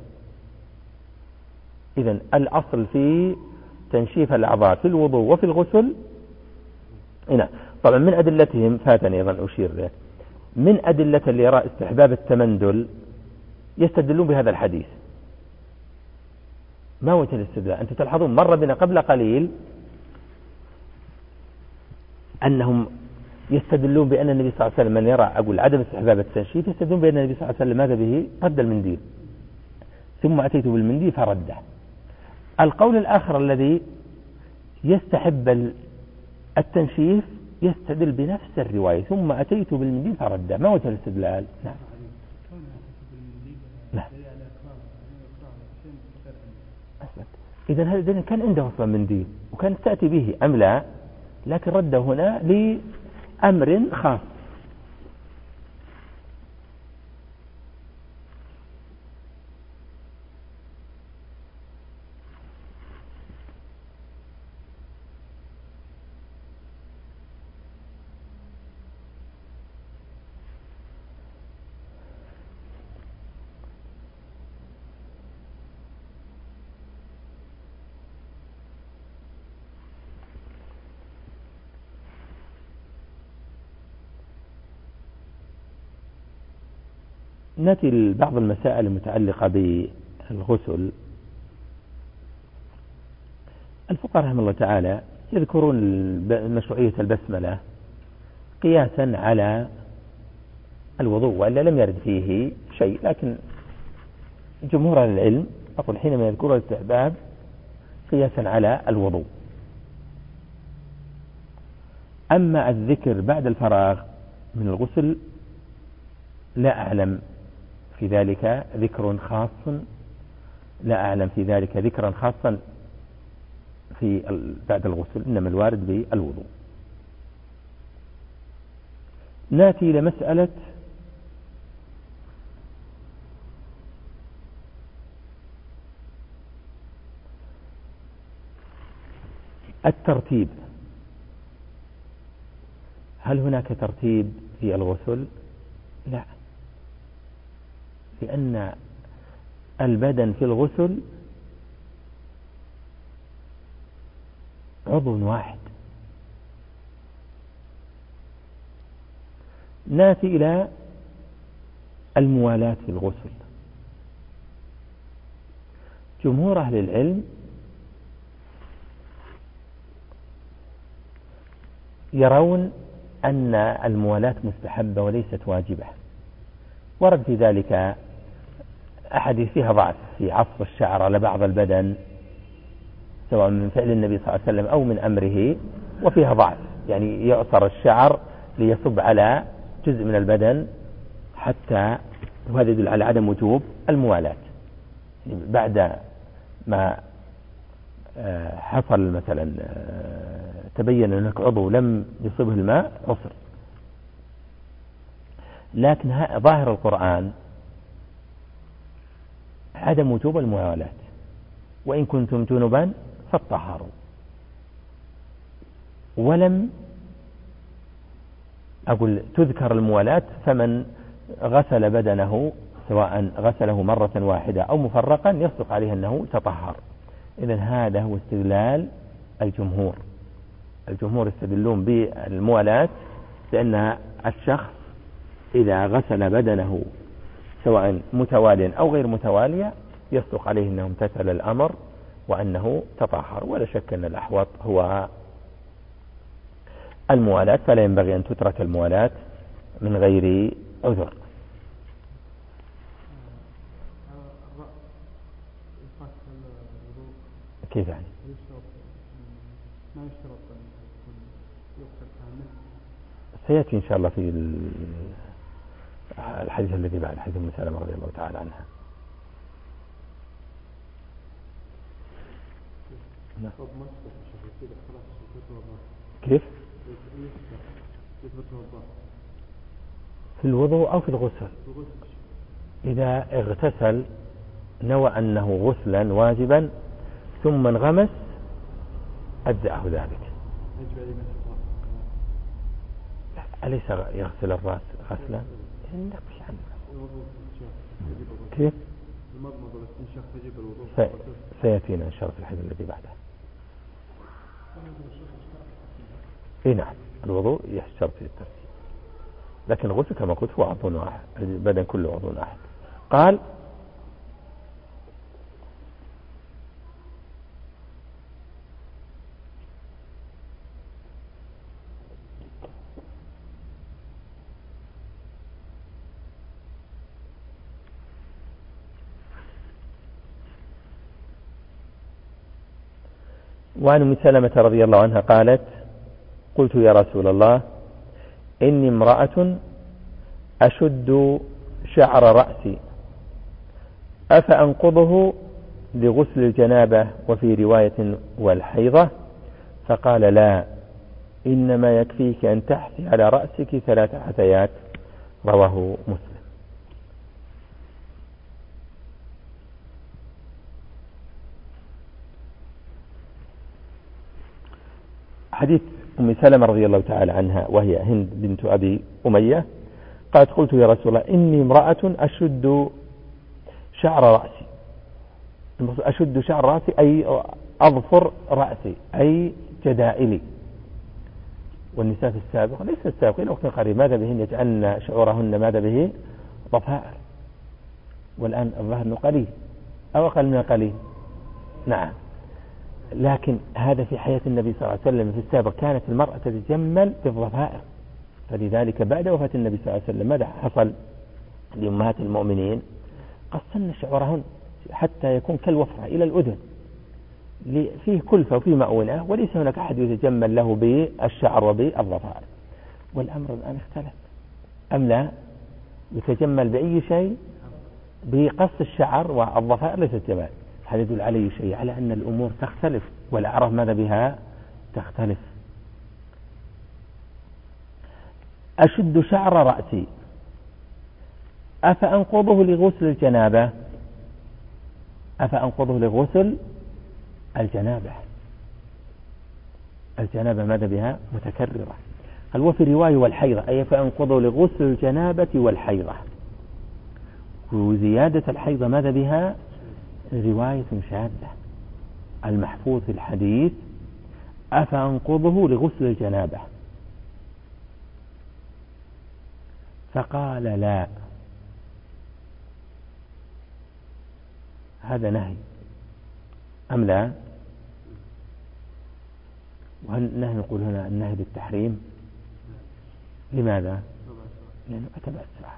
إذن الأصل في تنشيف الأعضاء في الوضوء وفي الغسل. هنا طبعا من أدلتهم فاتني أيضا أشير له، من أدلة اللي يرى استحباب التمندل يستدلون بهذا الحديث. ما وجه الاستدلال؟ أنتم تلحظون مر بنا قبل قليل أنهم يستدلون بأن النبي صلى الله عليه وسلم من يرى أقول عدم استحباب التنشيف يستدلون بأن النبي صلى الله عليه وسلم ماذا به رد المنديل، ثم أتيت بالمنديل فرده. القول الآخر الذي يستحب التنشيف يستدل بنفس الرواية ثم أتيت بالمنديل فرده. ما وجه الاستدلال؟ نعم. نعم. إذن هذا كان عنده أصلا منديل وكانت تأتي به أم لا، لكن رده هنا لأمر خاص. نأتي لبعض المسائل المتعلقة بالغسل. الفقهاء رحمه الله تعالى يذكرون مشروعية البسملة قياسا على الوضوء، وإلا لم يرد فيه شيء، لكن جمهور العلم أقول حينما يذكر الاستحباب قياسا على الوضوء. أما الذكر بعد الفراغ من الغسل لا أعلم في ذلك ذكر خاص، لا أعلم في ذلك ذكرا خاصا في بعد الغسل، إنما الوارد بالوضوء. نأتي إلى مسألة الترتيب. هل هناك ترتيب في الغسل؟ لا، لأن البدن في الغسل عضو واحد. نأتي إلى الموالاة في الغسل. جمهور أهل العلم يرون أن الموالاة مستحبة وليست واجبة، ورد في ذلك أحاديث فيها ضعف في عصر الشعر على بعض البدن، سواء من فعل النبي صلى الله عليه وسلم أو من أمره، وفيها ضعف، يعني يعصر الشعر ليصب على جزء من البدن حتى، وهذا يدل على عدم وجوب الموالاة. بعد ما حصل مثلا تبين أنك عضو لم يصبه الماء عصر. لكن ظاهر القرآن عدم وجوب الموالاة، وإن كنتم جنبا فاطهروا، ولم أقول تذكر الموالاة، فمن غسل بدنه سواء غسله مرة واحدة أو مفرقا يصدق عليه أنه تطهر. إذن هذا هو استدلال الجمهور. الجمهور يستدلون بالموالاة لأن الشخص إذا غسل بدنه سواء متواليا أو غير متواليا يصدق عليه أنه امتثل الأمر وأنه تطهر. ولا شك أن الأحوط هو الموالاة، فلا ينبغي أن تترك الموالاة من غير عذر. كيف يعني؟ ما يشترط يغسل كامل. سيأتي إن شاء الله في الحديث الذي بعد حديث أم سلمة رضي الله تعالى عنها. كيف؟ في الوضوء أو في الغسل؟ إذا اغتسل نوى أنه غسلا واجبا ثم انغمس أجزأه ذلك. أليس يغسل الرأس غسلا؟ كيف؟ سيأتينا إن شاء الله في الحديث الذي بعده. إيه نعم، الوضوء يشترط في الترتيب، لكن الغسل كما قلت هو عضو واحد، البدن كله عضو واحد. قال وعن أم سلمة رضي الله عنها قالت قلت يا رسول الله إني امرأة أشد شعر رأسي أفأنقضه لغسل الجنابة وفي رواية والحيضة؟ فقال لا، إنما يكفيك أن تحثي على رأسك ثلاث حثيات. رواه مسلم. حديث أم سلمة رضي الله تعالى عنها وهي هند بنت أبي أمية قالت قلت يا رسول الله إني امرأة أشد شعر رأسي. أشد شعر رأسي أي أظفر رأسي أي جدائلي. والنساء في السابق ليس السابقين وقت قريب ماذا بهن يجعلن شعورهن ماذا به ضفائر، والآن الظهر قليل أو أقل من قليل. نعم، لكن هذا في حياة النبي صلى الله عليه وسلم. في السابق كانت المرأة تتجمل بالضفائر، فلذلك بعد وفاة النبي صلى الله عليه وسلم ماذا حصل لأمهات المؤمنين؟ قصن شعورهن حتى يكون كالوفرة إلى الأذن، فيه كلفة وفيه مؤونة، وليس هناك أحد يتجمل له بالشعر وبالضفائر. والأمر الآن اختلف، أم لا يتجمل بأي شيء؟ بقص الشعر والضفائر ليس جمال. هذا يدل عليه شيء على أن الأمور تختلف، والأعراف ماذا بها تختلف. أشد شعر رأسي أفأنقضه لغسل الجنابة أفأنقضه لغسل الجنابة الجنابة ماذا بها متكررة. هل وفي رواية والحيضة أي فأنقضه لغسل الجنابة والحيضة، وزيادة الحيضة ماذا بها رواية شاذة. المحفوظ في الحديث أفأنقضه لغسل الجنابة، فقال لا، هذا نهي أم لا؟ وهل نحن نقول هنا النهي بالتحريم؟ لماذا؟ لأنه أتى بعد ساعة.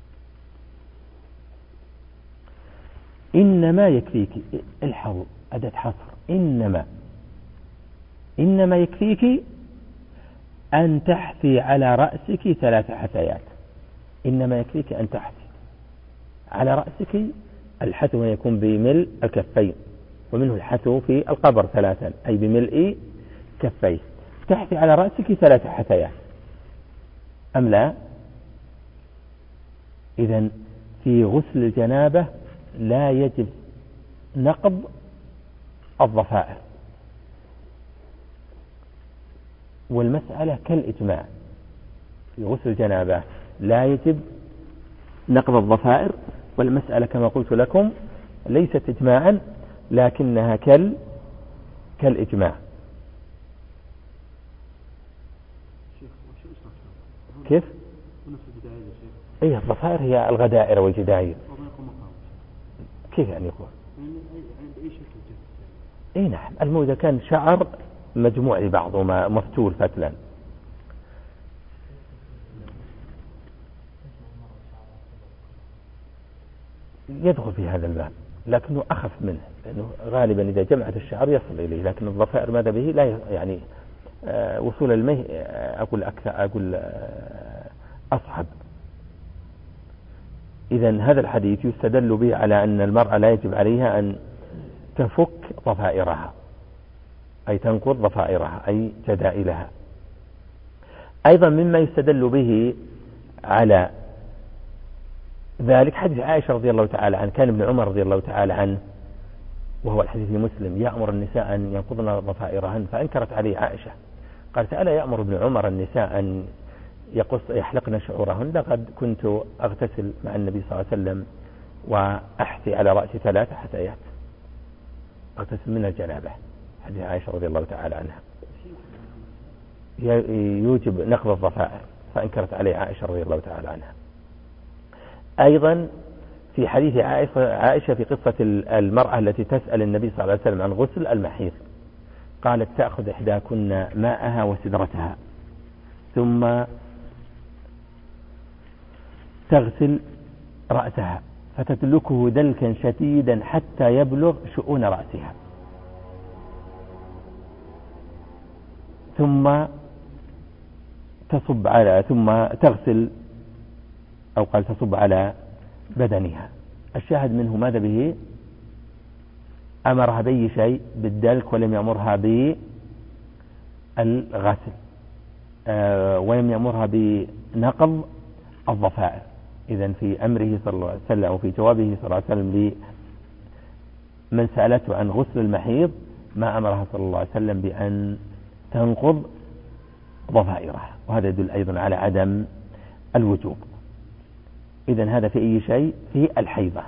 إنما يكفيك، الحظ أداة حصر، إنما إنما يكفيك أن تحثي على رأسك ثلاث حثيات. إنما يكفيك أن تحثي على رأسك، الحثو يكون بملء الكفين، ومنه الحثو في القبر ثلاثا أي بملء كفيه. تحثي على رأسك ثلاث حثيات أم لا؟ إذن في غسل الجنابة لا يجب نقض الضفائر، والمسألة كالإجماع. في غسل الجنابة لا يجب نقض الضفائر، والمسألة كما قلت لكم ليست إجماعا لكنها كال كالإجماع. كيف؟ أي الضفائر هي الغدائر والجداير. كيف يعني يكون؟ أي نعم، الموجة كان شعر مجموع لبعض وما مفتول فتلا. يدخل في هذا الباب لكنه أخف منه، لأنه غالبا إذا جمعت الشعر يصل إليه، لكن الضفائر ماذا به لا يعني آه وصول الماء آه أقول أكثر أقول آه أصعب. إذن هذا الحديث يستدل به على أن المرأة لا يجب عليها أن تفك ضفائرها، أي تنقض ضفائرها أي جدائلها. أيضا مما يستدل به على ذلك حديث عائشة رضي الله تعالى عنه، كان ابن عمر رضي الله تعالى عنه وهو الحديث في مسلم يأمر النساء أن ينقضن ضفائرهن، فأنكرت عليه عائشة قالت ألا يأمر ابن عمر النساء أن يقص يحلقن شعورهن؟ لقد كنت أغتسل مع النبي صلى الله عليه وسلم وأحثي على رأسي ثلاث حثيات، أغتسل من الجنابة. حديث عائشة رضي الله تعالى عنها يوجب نقض الضفائر، فأنكرت عليه عائشة رضي الله تعالى عنها. أيضا في حديث عائشة في قصة المرأة التي تسأل النبي صلى الله عليه وسلم عن غسل المحيض، قالت تأخذ إحداكن ماءها وسدرتها ثم تغسل رأسها فتدلكه دلكا شديدا حتى يبلغ شؤون رأسها، ثم تصب على ثم تغسل أو قال تصب على بدنها. الشاهد منه ماذا به؟ أمرها بأي شيء بالدلك ولم يأمرها بالغسل آه ولم يأمرها بنقض الضفائر. إذن في أمره صلى الله عليه وسلم أو في جوابه صلى الله عليه وسلم لمن سألته عن غسل المحيض ما أمرها صلى الله عليه وسلم بأن تنقض ضفائرها، وهذا يدل أيضا على عدم الوجوب. إذن هذا في أي شيء؟ في الحيضة،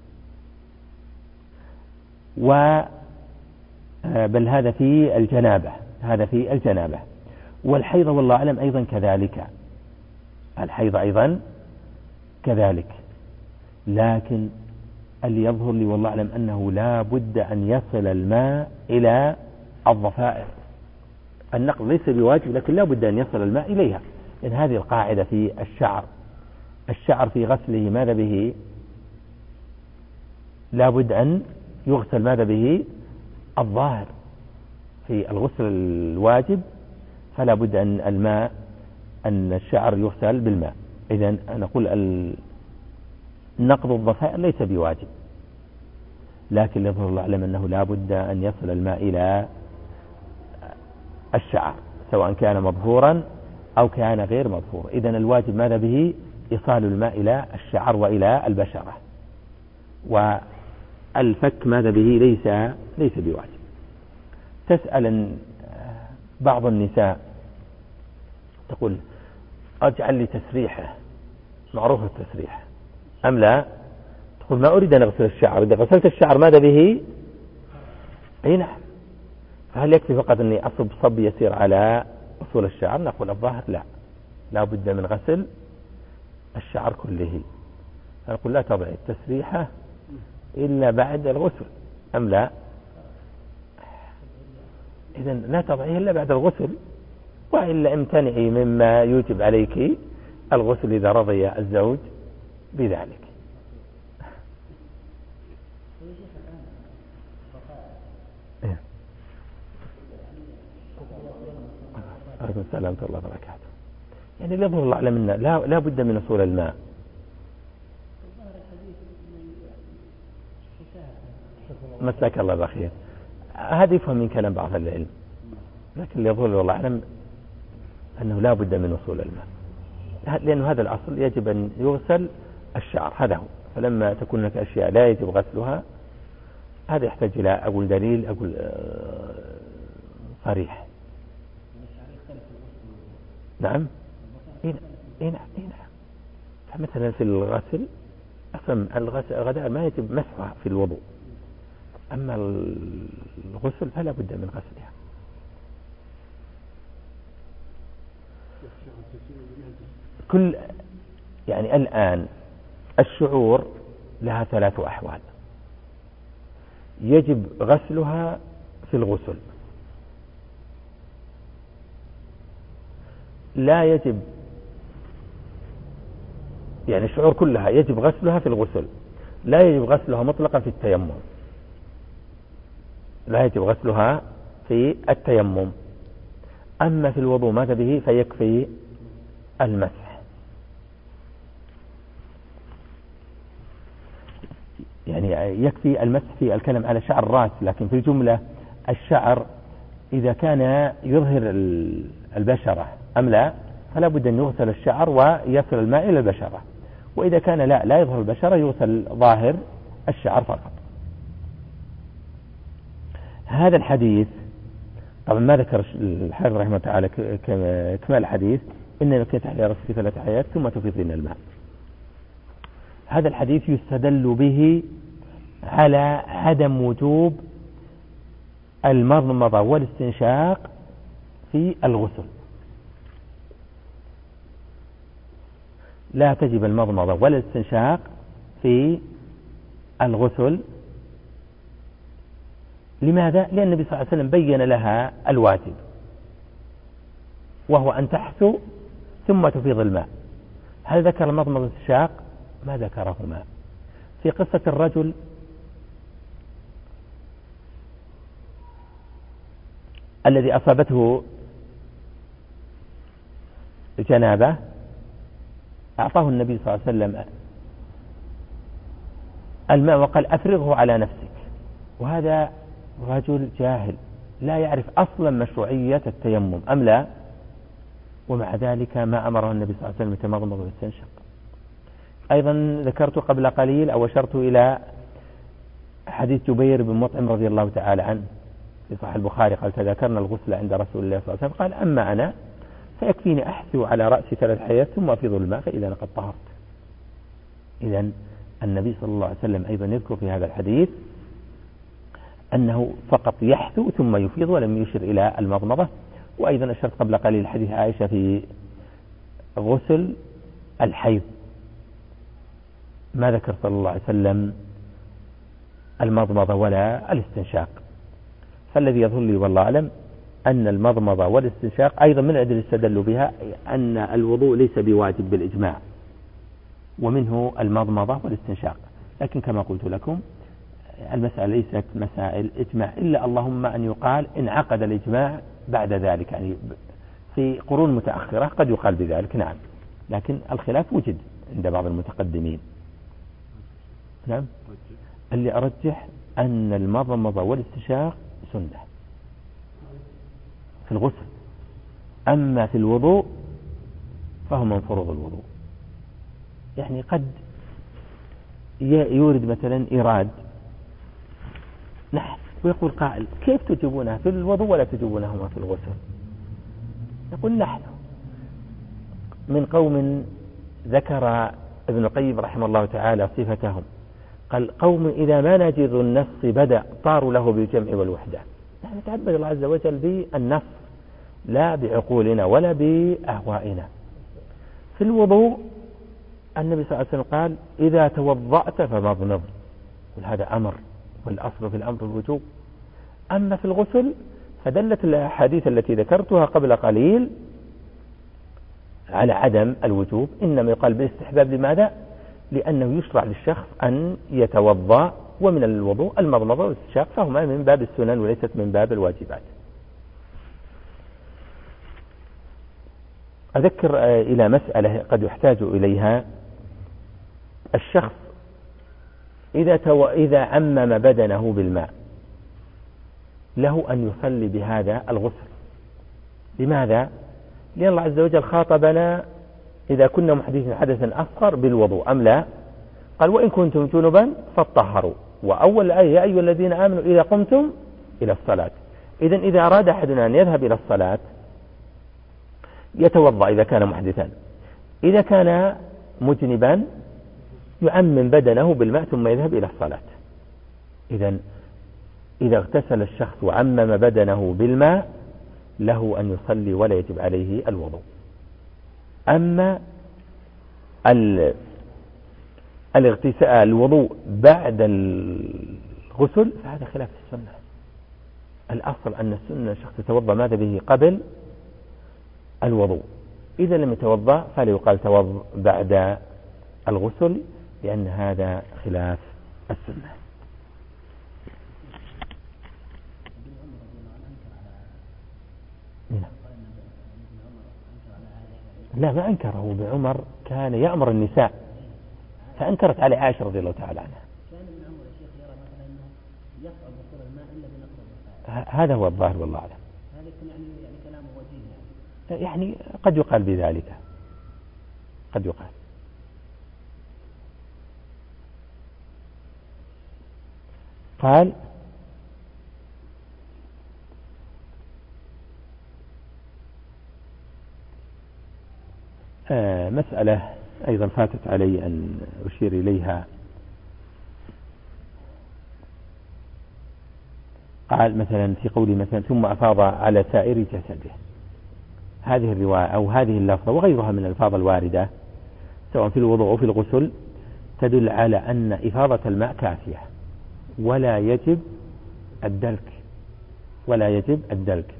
و بل هذا في الجنابة، هذا في الجنابة والحيضة والله أعلم أيضا كذلك، الحيضة أيضا كذلك. لكن اللي يظهر لي والله أعلم أنه لا بد أن يصل الماء إلى الضفائر. النقض ليس بواجب لكن لا بد أن يصل الماء إليها، لأن هذه القاعدة في الشعر. الشعر في غسله ماذا به؟ لا بد أن يغسل ماذا به؟ الظاهر. في الغسل الواجب فلا بد أن الماء أن الشعر يغسل بالماء. إذن نقول نقض الضفائر ليس بواجب، لكن يظهر الله أعلم أنه لا بد أن يصل الماء إلى الشعر سواء كان مظهورا أو كان غير مظفور. إذن الواجب ماذا به؟ إيصال الماء إلى الشعر وإلى البشرة، والفك ماذا به؟ ليس ليس بواجب. تسأل بعض النساء تقول أجعل لي تسريحة، معروفة التسريحة أم لا؟ تقول ما أريد أن أغسل الشعر، إذا غسلت الشعر ماذا به؟ أي نعم. فهل يكفي فقط أني أصب صب يسير على أصول الشعر؟ نقول الظاهر لا، لا بد من غسل الشعر كله. نقول لا تضع التسريحة إلا بعد الغسل أم لا؟ إذن لا تضعيه إلا بعد الغسل، وإلا امتنعي مما يوجب عليك الغسل إذا رضي الزوج بذلك. عليكم السلام ورحمة الله وبركاته. يعني يظهر الله أعلم منا لا, لا بد من وصول الماء. مساك الله بخير. هذا يفهم من كلام بعض العلم، لكن يظهر الله أعلم أنه لا بد من وصول الماء، لأنه هذا الأصل يجب أن يغسل الشعر، هذا هو. فلما تكون هناك أشياء لا يجب غسلها هذا يحتاج إلى أقول دليل، أقول صريح. نعم إيه نعم إيه نعم. فمثلا في الغسل أصلا الغسل الغداء ما يجب مسحها في الوضوء، أما الغسل فلا بد من غسلها. كل يعني الآن الشعور لها ثلاث أحوال، يجب غسلها في الغسل، لا يجب يعني الشعور كلها يجب غسلها في الغسل، لا يجب غسلها مطلقا في التيمم، لا يجب غسلها في التيمم. أما في الوضوء ماذا به؟ فيكفي المسح. يعني يكفي المسح في الكلام على شعر الرأس، لكن في الجملة الشعر إذا كان يظهر البشرة أم لا فلا بد أن يغسل الشعر ويصل الماء إلى البشرة، وإذا كان لا لا يظهر البشرة يغسل ظاهر الشعر فقط. هذا الحديث طبعا ما ذكر الحافظ رحمه الله تعالى كمال الحديث إن كنت تحلي رأسك في ثلاث حيات ثم تفيضين الماء. هذا الحديث يستدل به على عدم وجوب المضمضة والاستنشاق في الغسل، لا تجب المضمضة ولا الاستنشاق في الغسل. لماذا؟ لأن النبي صلى الله عليه وسلم بين لها الواجب، وهو أن تحثو ثم تفيض الماء. هل ذكر المضمضة والاستنشاق؟ ما ذكرهما. في قصة الرجل الذي أصابته جنابة أعطاه النبي صلى الله عليه وسلم الماء وقال أفرغه على نفسك، وهذا رجل جاهل لا يعرف أصلا مشروعية التيمم أم لا، ومع ذلك ما أمره النبي صلى الله عليه وسلم يتمضمض ويستنشق. أيضا ذكرت قبل قليل أو أشرت إلى حديث جبير بن مطعم رضي الله تعالى عنه في صحيح البخاري قال تذكرنا الغسل عند رسول الله صلى الله عليه وسلم قال أما أنا فيكفيني أحثو على رأسي ثلاث حيات ثم أفيض الماء فإذا لقد طهرت. إذن النبي صلى الله عليه وسلم أيضا يذكر في هذا الحديث أنه فقط يحثو ثم يفيض ولم يشر إلى المضمضة. وأيضا أشرت قبل قليل حديث عائشة في غسل الحيض ما ذكر صلى الله عليه وسلم المضمضة ولا الاستنشاق. فالذي يظهر لي والله أعلم أن المضمضة والاستنشاق أيضا من الأدلة استدلوا بها أن الوضوء ليس بواجب بالإجماع، ومنه المضمضة والاستنشاق. لكن كما قلت لكم المسألة ليست مسائل إجماع، إلا اللهم أن يقال انعقد الإجماع بعد ذلك، يعني في قرون متأخرة قد يقال بذلك نعم، لكن الخلاف وجد عند بعض المتقدمين. نعم اللي أرجح أن المضمضة والاستنشاق سنة في الغسل، أما في الوضوء فهو من فروض الوضوء. يعني قد يورد مثلا إيراد نحن ويقول قائل كيف تجيبونها في الوضوء ولا تجيبونهما في الغسل؟ نقول نحن من قوم ذكر ابن القيم رحمه الله تعالى صفتهم، قال قوم إذا ما نجد النص بدأ طاروا له بالجمع والوحدة. نحن نتعبد الله عز وجل بالنص لا بعقولنا ولا بأهوائنا. في الوضوء النبي صلى الله عليه وسلم قال إذا توضأت فمضمض، وهذا أمر والأصل في الأمر الوجوب. أما في الغسل فدلت الأحاديث التي ذكرتها قبل قليل على عدم الوجوب، إنما يقال بالاستحباب. لماذا؟ لأنه يشرع للشخص أن يتوضأ، ومن الوضوء المضمضة والاستنشاق، فهما من باب السنن وليست من باب الواجبات. أذكر إلى مسألة قد يحتاج إليها. الشخص إذا, تو... إذا عمم بدنه بالماء له أن يصلي بهذا الغسل. لماذا؟ لأن الله عز وجل خاطبنا إذا كنا محدثين حدثا أصغر بالوضوء أم لا؟ قال وإن كنتم جنبا فاطهروا. وأول آية يا أيها الذين آمنوا إذا قمتم إلى الصلاة. إذن إذا أراد أحدنا أن يذهب إلى الصلاة يتوضأ إذا كان محدثا، إذا كان مجنبا يعمم بدنه بالماء ثم يذهب إلى الصلاة. إذن إذا اغتسل الشخص وعمم بدنه بالماء له أن يصلي ولا يجب عليه الوضوء. أما الاغتسال الوضوء بعد الغسل فهذا خلاف السنة. الأصل أن السنة الشخص يتوضأ ماذا به قبل الوضوء. إذا لم يتوضأ فلا يقال توضأ بعد الغسل، لأن هذا خلاف السنة. لا ما أنكره. ابن عمر كان يأمر النساء فأنكرت عليه عائشة رضي الله تعالى عنها. كان ابن عمر الشيخ يرى مثلا أنه يصعب وصول الماء إلا بنقض الرفاع. هذا هو الظاهر والله أعلم. هذا يعني يعني كلامه وجيه يعني. يعني قد يقال بذلك، قد يقال. قال آه مسألة أيضا فاتت علي أن أشير إليها. قال مثلا في قولي مثلا ثم أفاض على سائر جسده. هذه الرواية أو هذه اللفظة وغيرها من الألفاظ الواردة سواء في الوضوء أو في الغسل تدل على أن إفاضة الماء كافية ولا يجب الدلك ولا يجب الدلك.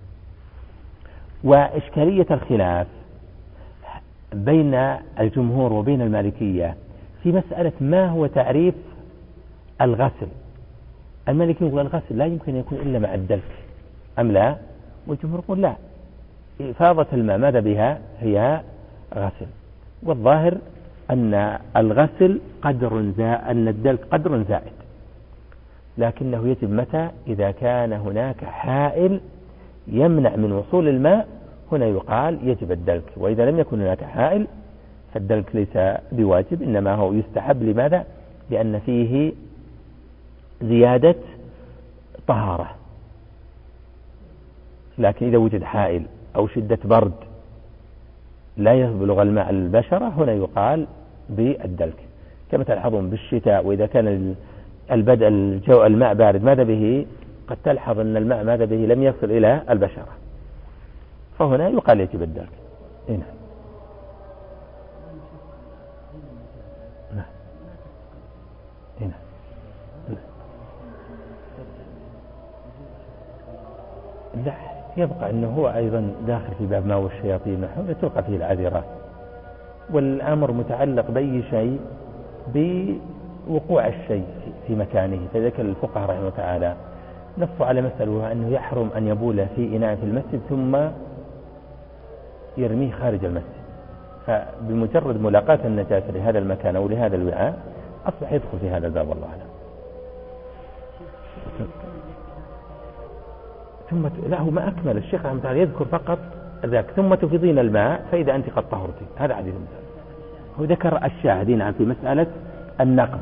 وإشكالية الخلاف بين الجمهور وبين المالكية في مسألة ما هو تعريف الغسل. المالكي يقول الغسل لا يمكن أن يكون إلا مع الدلك أم لا؟ والجمهور يقول لا، إفاضة الماء ماذا بها هي غسل. والظاهر أن الغسل قدر زائد، أن الدلك قدر زائد، لكنه يجب متى؟ إذا كان هناك حائل يمنع من وصول الماء، هنا يقال يجب الدلك. وإذا لم يكن هناك حائل فالدلك ليس بواجب، إنما هو يستحب. لماذا؟ لأن فيه زيادة طهارة. لكن إذا وجد حائل أو شدة برد لا يبلغ الماء البشرة هنا يقال بالدلك. كما تلحظون بالشتاء وإذا كان البدء الجو الماء بارد ماذا به؟ قد تلحظ أن الماء ماذا به لم يصل إلى البشرة، فهنا يقال يجب الدلك. هنا هنا لا يبقى أنه هو أيضا داخل في باب ما والشياطين نحن تلقى فيه العذرات، والأمر متعلق بأي شيء بوقوع الشيء في مكانه. فذلك الفقهاء رحمه الله تعالى نصوا على مسألة أنه يحرم أن يبول في إناء في المسجد ثم يرميه خارج المسجد، فبمجرد ملاقاة النجاسة لهذا المكان أو لهذا الوعاء أصبح يدخل في هذا الباب والله أعلم. ثم لا هو ما أكمل الشيخ رحمه الله يذكر فقط ذاك ثم تفيضين الماء فإذا أنت قد طهرتي. هذا حديث مثال. هو ذكر الشاهدين عن في مسألة النقض.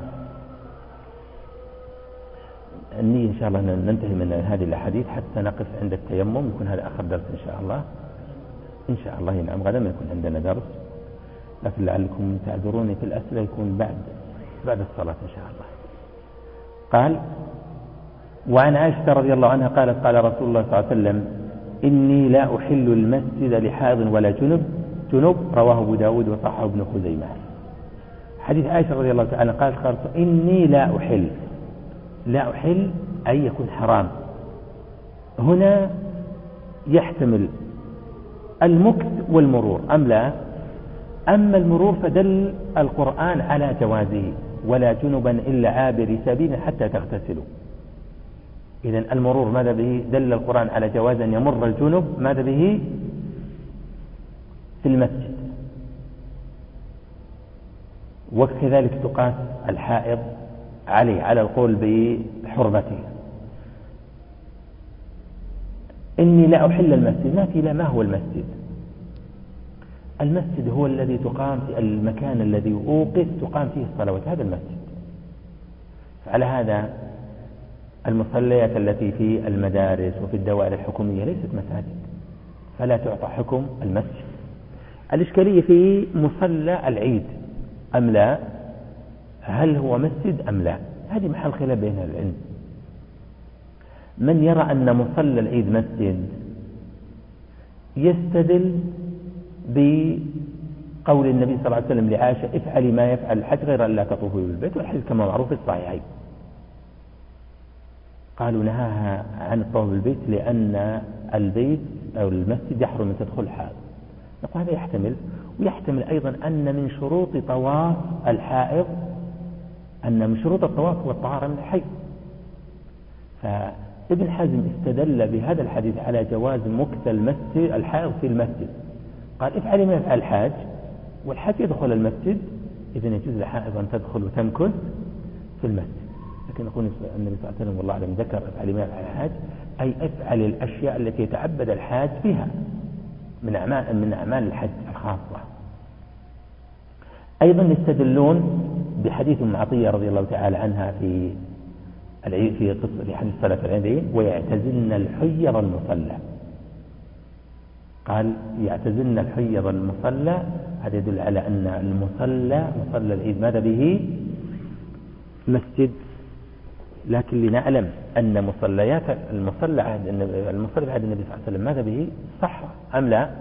أني إن شاء الله ننتهي من هذه الأحاديث حتى نقف عند التيمم، يكون هذا آخر درس إن شاء الله. إن شاء الله نعم غدا ما يكون عندنا درس، لكن لعلكم تعذروني في الأسئلة يكون بعد بعد الصلاة إن شاء الله. قال: وعن عائشة رضي الله عنها قالت: قال رسول الله صلى الله عليه وسلم: إني لا أحل المسجد لحاض ولا جنب جنب رواه أبو داود وصححه ابن خزيمة. حديث عائشة رضي الله تعالى قالت: قالت: إني لا أحل. لا أحل أي يكون حرام. هنا يحتمل المكث والمرور أم لا؟ أما المرور فدل القرآن على جوازه: ولا جنبا إلا عابر سبيل حتى تغتسلوا. إذن المرور ماذا به؟ دل القرآن على جواز أن يمر الجنب ماذا به؟ في المسجد. وكذلك تقاس الحائض عليه على القول بحرمته. إني لا أحل المسجد، ما في لا ما هو المسجد؟ المسجد هو الذي تقام في المكان الذي أوقف تقام فيه الصلوات، هذا المسجد. فعلى هذا المصليات التي في المدارس وفي الدوائر الحكومية ليست مساجد، فلا تعطى حكم المسجد. الإشكالية في مصلى العيد أم لا؟ هل هو مسجد أم لا؟ هذه محل خلاف بين العلم. من يرى أن مصلى العيد مسجد يستدل بقول النبي صلى الله عليه وسلم لعائشة: افعلي ما يفعل الحج غير أن لا تطوفي بالبيت، والحديث كما معروف في الصحيحين. قالوا نهاها عن الطواف بالبيت لأن البيت أو المسجد يحرم من تدخل حائض. نقول هذا يحتمل، ويحتمل أيضا أن من شروط طواف الحائض أن من شروط الطواف هو الطهارة من الحيض. فابن حزم استدل بهذا الحديث على جواز مكث المسجد الحائض في المسجد. قال: افعلي ما يفعل الحاج، والحاج يدخل المسجد، إذن يجوز للحائض أن تدخل وتمكث في المسجد. لكن يقول النبي صلى الله عليه وسلم والله أعلم ذكر افعلي ما يفعل الحاج، أي افعل الأشياء التي يتعبد الحاج بها من أعمال من أعمال الحج الخاصة. أيضا يستدلون بحديث ام عطية رضي الله تعالى عنها في العيد في قصة في حديث صلاة العيدين: ويعتزلن الحيض المصلى. قال: يعتزلن الحيض المصلى، هذا يدل على أن المصلى مصلى العيد ماذا به؟ مسجد. لكن لنعلم أن مصليات المصلى عهد النبي المصلى عهد النبي صلى الله عليه وسلم ماذا به؟ صح أم لا؟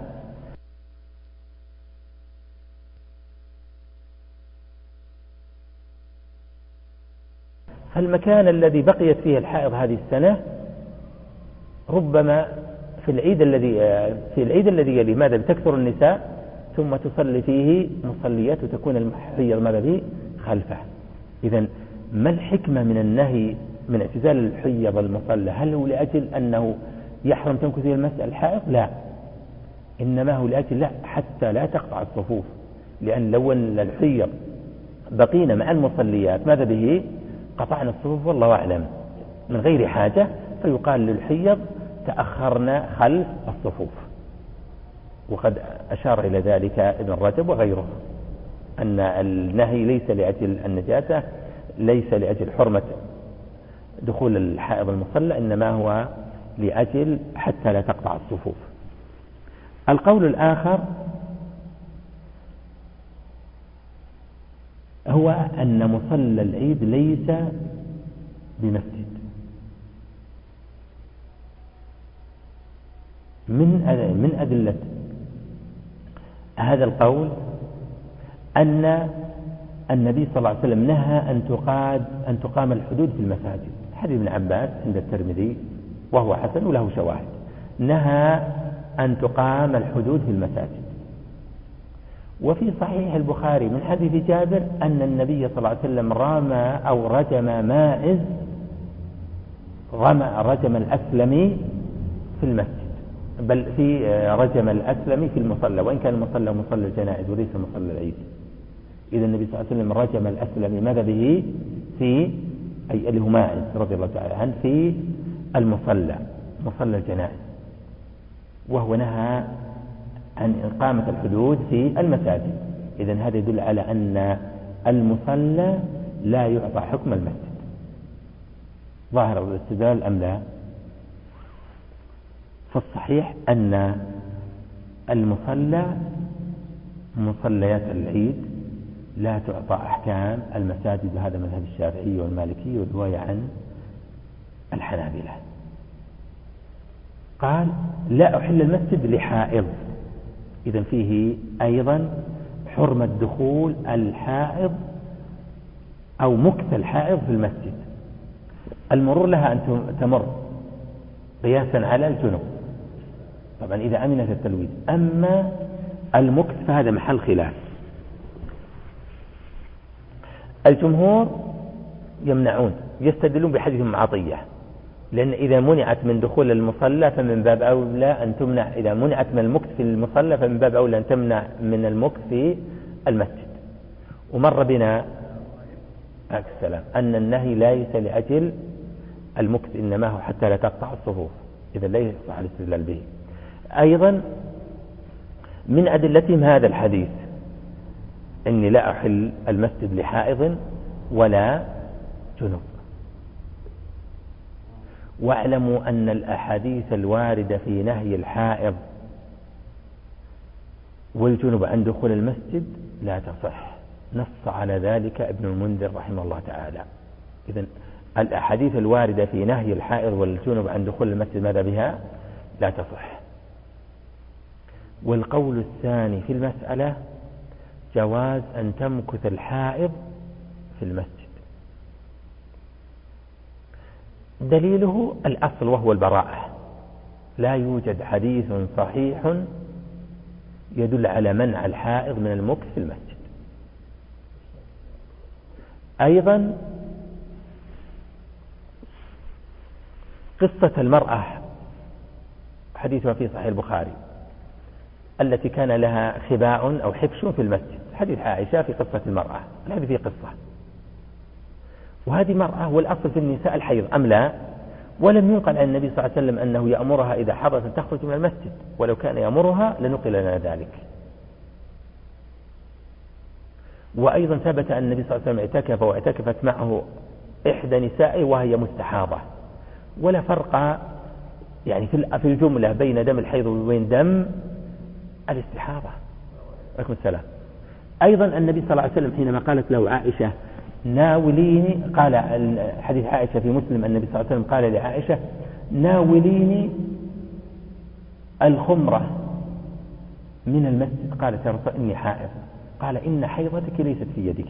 فالمكان الذي بقيت فيه الحائض هذه السنة ربما في العيد الذي في العيد الذي يلي ماذا بتكثر النساء ثم تصلي فيه مصليات وتكون المحيض ماذا به خلفه. إذن ما الحكمة من النهي من اعتزال الحيض المصلى؟ هل هو لأجل أنه يحرم تمكث فيه المسجد الحائض؟ لا، إنما هو لأجل لا حتى لا تقطع الصفوف، لأن لو أن الحيض بقينا مع المصليات ماذا به؟ قطعنا الصفوف والله أعلم من غير حاجة، فيقال للحيض تأخرنا خلف الصفوف. وقد أشار إلى ذلك ابن رجب وغيره أن النهي ليس لأجل النجاسة، ليس لأجل حرمة دخول الحائض المصلى، إنما هو لأجل حتى لا تقطع الصفوف. القول الآخر هو أن مصلى العيد ليس بمسجد. من من أدلة هذا القول أن النبي صلى الله عليه وسلم نهى أن تقاد أن تقام الحدود في المساجد. حديث ابن عباس عند الترمذي وهو حسن وله شواهد، نهى أن تقام الحدود في المساجد. وفي صحيح البخاري من حديث جابر أن النبي صلى الله عليه وسلم رمى أو رجم ماعز رمى رجم الأسلمي في المسجد، بل في رجم الأسلمي في المصلى، وإن كان المصلى مصلى الجنائز وليس مصلى العيد. إذا النبي صلى الله عليه وسلم رجم الأسلمي ماذا به؟ في أي اللي هو ماعز رضي الله تعالى عنه في المصلى مصلى الجنائز، وهو نهى عن إقامة الحدود في المساجد. إذن هذا يدل على أن المصلى لا يعطى حكم المسجد. ظاهر الاستدلال أم لا؟ فالصحيح أن المصلى مصليات العيد لا تعطى أحكام المساجد، وهذا مذهب الشافعي والمالكي والرواية عن الحنابلة. قال لا أحل المسجد لحائض، إذن فيه أيضا حرمة دخول الحائض أو مكث الحائض في المسجد. المرور لها أن تمر قياسا على الجنوب طبعا إذا أمنت التلويث، أما المكث فهذا محل خلاف. الجمهور يمنعون، يستدلون بحديث معطية، لأن إذا منعت من دخول المصلى فمن باب أولى أن تمنع، إذا منعت من المكث في المصلى فمن باب أولى أن تمنع من المكث في المسجد. ومر بنا السلام أن النهي ليس لأجل المكث، إنما هو حتى لا تقطع الصفوف، إذا لا يصح الاستدلال به. أيضا من أدلتهم هذا الحديث إني لا أحل المسجد لحائض ولا جنوب. واعلموا أن الأحاديث الواردة في نهي الحائض والجنوب عن دخول المسجد لا تصح، نص على ذلك ابن المنذر رحمه الله تعالى. إذن الأحاديث الواردة في نهي الحائض والجنوب عن دخول المسجد ماذا بها؟ لا تصح. والقول الثاني في المسألة جواز أن تمكث الحائض في المسجد، دليله الأصل وهو البراءة، لا يوجد حديث صحيح يدل على منع الحائض من المكث في المسجد. أيضا قصة المرأة حديثها في صحيح البخاري التي كان لها خباء أو حبش في المسجد، حديث عائشة في قصة المرأة، هذه في قصة، وهذه مرأة والأصل في النساء الحيض أم لا؟ ولم ينقل عن النبي صلى الله عليه وسلم أنه يأمرها إذا حضرت أن تخرج من المسجد، ولو كان يأمرها لنقل لنا ذلك. وأيضا ثبت أن النبي صلى الله عليه وسلم اعتكف واعتكفت معه إحدى نسائه وهي مستحاضة، ولا فرق يعني في الجملة بين دم الحيض وبين دم الاستحاضة. عليكم السلام. أيضا النبي صلى الله عليه وسلم حينما قالت له عائشة ناوليني، قال حديث عائشة في مسلم النبي صلى الله عليه وسلم قال لعائشة ناوليني الخمرة من المسجد، قالت يا رسول إني حائض، قال إن حيضتك ليست في يدك.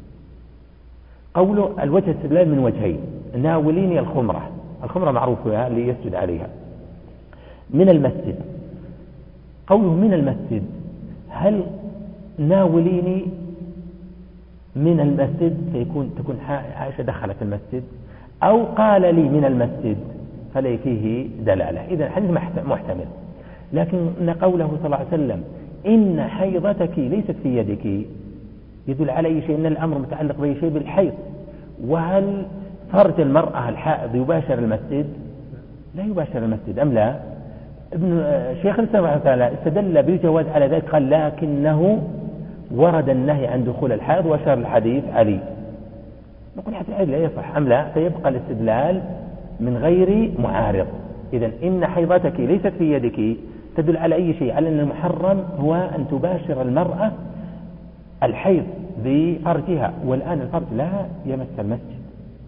قوله الوجه استدلال من وجهين، ناوليني الخمرة، الخمرة معروفة اللي يسجد عليها، من المسجد. قوله من المسجد، هل ناوليني من المسجد فيكون تكون عائشة دخلت المسجد، أو قال لي من المسجد فلي فيه دلالة؟ إذا الحديث محتمل، لكن قوله صلى الله عليه وسلم إن حيضتك ليست في يدك يدل على أي شيء، إن الأمر متعلق بأي شيء بالحيض. وهل فرج المرأة الحائض يباشر المسجد؟ لا يباشر المسجد أم لا؟ ابن شيخ الإسلام رحمه الله تعالى استدل بالجواز على ذلك، قال لكنه ورد النهي عن دخول الحائض وأشار الحديث علي. نقول حتى الحديث لا يصح أم لا؟ فيبقى الاستدلال من غير معارض. إذن إن حيضتك ليست في يدك تدل على أي شيء؟ على أن المحرم هو أن تباشر المرأة الحيض بفرجها، والآن الفرج لا يمس المسجد.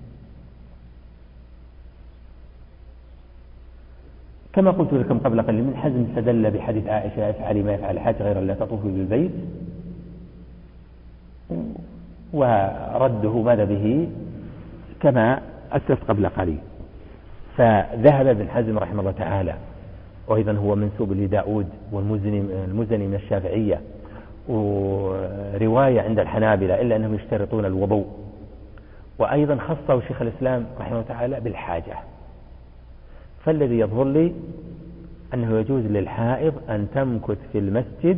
كما قلت لكم قبل قليل، من حزم استدل بحديث عائشة افعلي ما يفعل الحاج غير لا تطوفي بالبيت، ورده ماذا به كما أسلفت قبل قليل. فذهب ابن حزم رحمه الله تعالى، وأيضا هو منسوب لداود والمزني المزني من الشافعية، ورواية عند الحنابلة، إلا أنهم يشترطون الوضوء. وأيضا خصه شيخ الإسلام رحمه الله تعالى بالحاجة. فالذي يظهر لي أنه يجوز للحائض أن تمكث في المسجد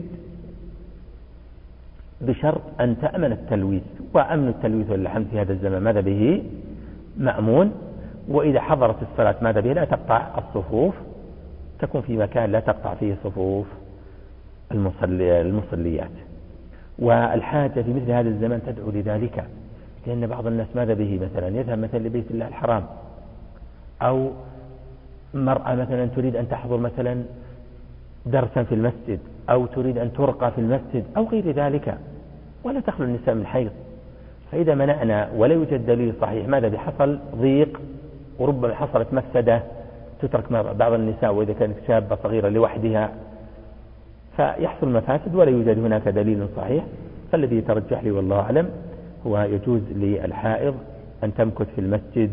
بشرط أن تأمن التلويث، وأمن التلويث واللحم في هذا الزمان ماذا به مأمون. وإذا حضرت الصلاة ماذا به لا تقطع الصفوف، تكون في مكان لا تقطع فيه صفوف المصلي المصليات. والحاجة في مثل هذا الزمان تدعو لذلك، لأن بعض الناس ماذا به مثلا يذهب مثلا لبيت الله الحرام، أو مرأة مثلا تريد أن تحضر مثلا درسا في المسجد، أو تريد أن ترقى في المسجد أو غير ذلك، ولا تخلو النساء من حيض. فإذا منعنا ولا يوجد دليل صحيح ماذا بحصل ضيق، وربما حصلت مفسدة تترك بعض النساء وإذا كانت شابة صغيرة لوحدها فيحصل مفاسد ولا يوجد هناك دليل صحيح. فالذي يترجح لي والله أعلم هو يجوز للحائض أن تمكث في المسجد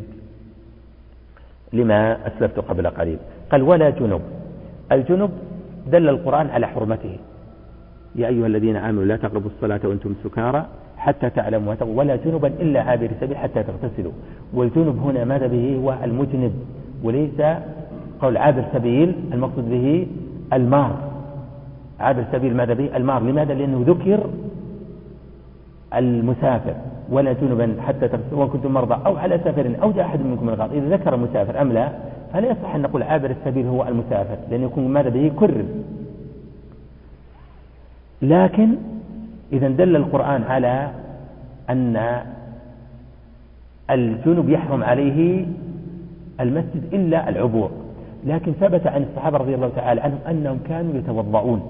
لما أسلفت قبل قليل. قال ولا جنب. الجنب دل القرآن على حرمته، يا أيها الذين آمنوا لا تقربوا الصلاة وأنتم سكارى حتى تعلموا، ولا جنبا إلا عابر سبيل حتى تغتسلوا. والجنب هنا ماذا به هو المجنب، وليس قول عابر سبيل المقصود به المار. عابر سبيل ماذا به المار. لماذا؟ لأنه ذكر المسافر، ولا جنبا حتى تغتسلوا وكنتم مرضى أو على سفر أو جاء أحد منكم من الغائط. إذا ذكر المسافر أم لا، فلا يصح أن نقول عابر السبيل هو المسافر، لأن يكون ماذا به كرر. لكن إذا دل القرآن على أن الجنب يحرم عليه المسجد إلا العبور، لكن ثبت عن الصحابة رضي الله تعالى عنهم أنهم كانوا يتوضؤون.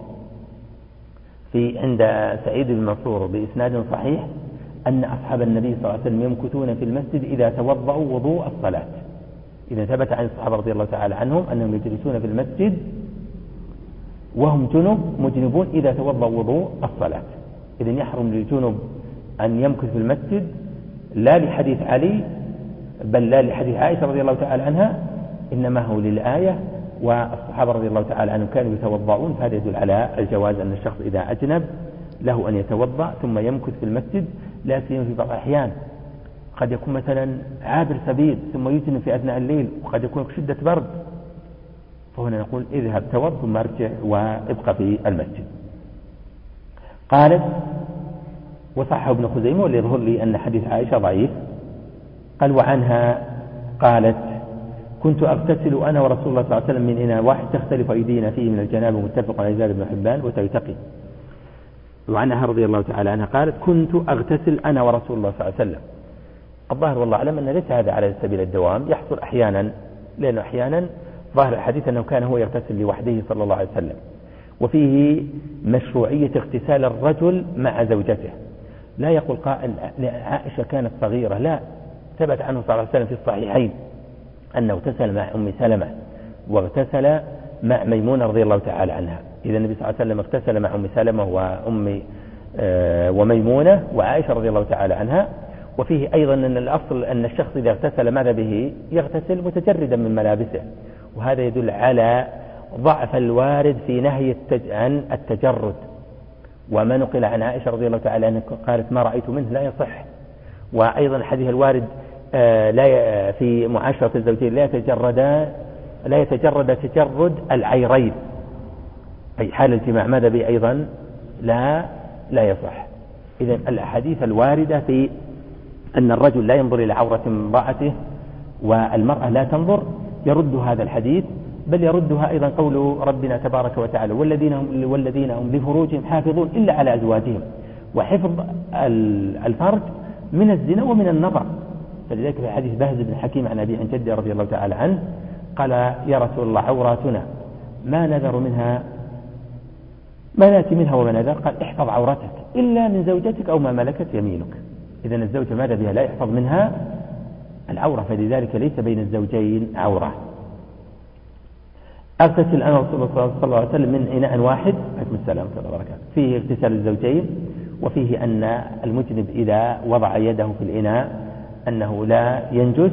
في عند سعيد بن منصور بإسناد صحيح أن أصحاب النبي صلى الله عليه وسلم يمكثون في المسجد إذا توضؤوا وضوء الصلاة. إذا ثبت عن الصحابة رضي الله تعالى عنهم أنهم يجلسون في المسجد وهم جنب مجنبون إذا توضؤوا وضوء الصلاة. إذن يحرم للجنب أن يمكث في المسجد، لا لحديث علي بل لا لحديث عائشة رضي الله تعالى عنها، إنما هو للآية. والصحابة رضي الله تعالى عنهم كانوا يتوضؤون، فهذا يدل على الجواز أن الشخص إذا أجنب له أن يتوضأ ثم يمكث في المسجد، لا سيما في بعض الأحيان قد يكون مثلا عابر سبيل ثم يجنب في أثناء الليل، وقد يكون شدة برد، فهنا نقول اذهب توضأ ثم ارجع وابقى في المسجد. قالت وصححه ابن خزيمة واللي يظهر لي أن حديث عائشة ضعيف. قال وعنها قالت كنت أغتسل أنا ورسول الله صلى الله عليه وسلم من إناء واحد تختلف أيدينا فيه من الجنابة، متفق على زاد بن حبان وتلتقي. وعنها رضي الله تعالى عنها قالت كنت أغتسل أنا ورسول الله صلى الله عليه وسلم. الظاهر والله أعلم أن ليس هذا على سبيل الدوام، يحصل أحيانا، لأنه أحيانا ظاهر الحديث أنه كان هو يغتسل لوحده صلى الله عليه وسلم. وفيه مشروعية اغتسال الرجل مع زوجته، لا يقول قائل عائشة كانت صغيرة، لا، ثبت عنه صلى الله عليه وسلم في الصحيحين أنه اغتسل مع أم سلمة واغتسل مع ميمونة رضي الله تعالى عنها. إذا النبي صلى الله عليه وسلم اغتسل مع أم سلمة وأم وميمونة وعائشة رضي الله تعالى عنها. وفيه أيضا أن الأصل أن الشخص إذا اغتسل ماذا به يغتسل متجردا من ملابسه، وهذا يدل على ضعف الوارد في نهي عن التجرد. وما نقل عن عائشة رضي الله تعالى عنها قالت ما رأيت منه لا يصح. وأيضا الحديث الوارد لا في معاشرة الزوجين لا يتجرد لا يتجرد تجرد العيرين، أي حال الجماع ماذا به أيضا لا لا يصح. إذن الأحاديث الواردة في أن الرجل لا ينظر إلى عورة امرأته والمرأة لا تنظر يرد هذا الحديث، بل يردها أيضا قول ربنا تبارك وتعالى والذين هم, والذين هم لفروجهم حافظون إلا على أزواجهم. وحفظ الفرج من الزنا ومن النظر. فلذلك في حديث بهز بن حكيم عن أبي عن جده رضي الله تعالى عنه قال يا رسول الله عوراتنا ما نذر منها ما نأتي منها وما نذر، قال احفظ عورتك إلا من زوجتك أو ما ملكت يمينك. إذن الزوجة ماذا بها لا يحفظ منها العورة، فلذلك ليس بين الزوجين عورة. أغتسل أنا رسول الله صلى الله عليه وسلم من إناء واحد، عليكم السلام ورحمة الله وبركاته. فيه اغتسال الزوجين، وفيه أن المجنب إذا وضع يده في الإناء أنه لا ينجس،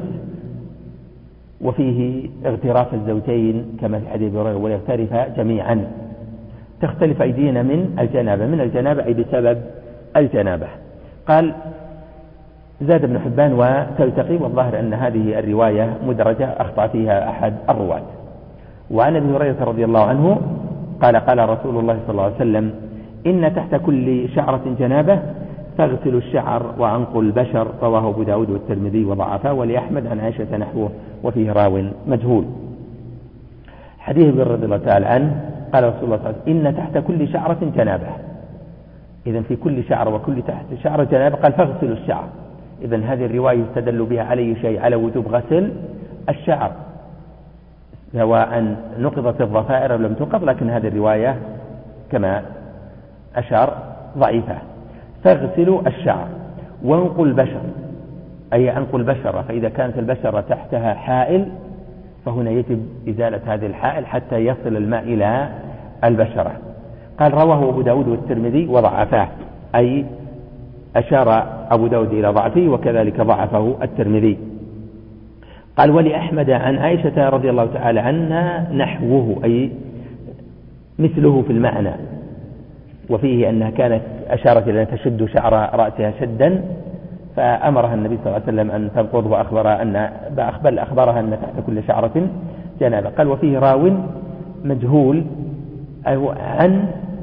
وفيه اغتراف الزوجين كما في حديث هريرة ويغترفا جميعا. تختلف أيدينا من الجنابة، من الجنابة أي بسبب الجنابة. قال زاد بن حبان وتلتقي، والظاهر أن هذه الرواية مدرجة أخطأ فيها أحد الرواة. وعن أبي هريرة رضي الله عنه قال قال رسول الله صلى الله عليه وسلم إن تحت كل شعرة جنابة فاغسلوا الشعر وعنقوا البشر. رواه أبو داود والترمذي وضعفاه، ولأحمد عن عائشة نحوه وفيه راو مجهول. حديث ابن رضي الله تعالى عنه قال رسول الله صلى الله عليه وسلم إن تحت كل شعرة جنابة. إذن في كل شعر وكل تحت شعر جنابة. قال فاغسلوا الشعر. إذن هذه الرواية يستدل بها على شيء، على وجوب غسل الشعر سواء نقضت الضفائر أو لم تنقض، لكن هذه الرواية كما أشار ضعيفة. فاغسلوا الشعر وانقوا البشر، أي أنقوا البشرة، فإذا كانت البشرة تحتها حائل فهنا يجب إزالة هذه الحائل حتى يصل الماء إلى البشرة. قال رواه أبو داود والترمذي وضعفاه، أي أشار أبو داود إلى ضعفه وكذلك ضعفه الترمذي. قال ولأحمد عن عائشة رضي الله تعالى عنها نحوه، أي مثله في المعنى، وفيه أنها كانت أشارت إلى أن تشد شعر رأسها شدا فأمرها النبي صلى الله عليه وسلم أن تنقض، وأخبر أن بل أخبرها أن تحت كل شعرة جنابة. قال وفيه راو مجهول أو عن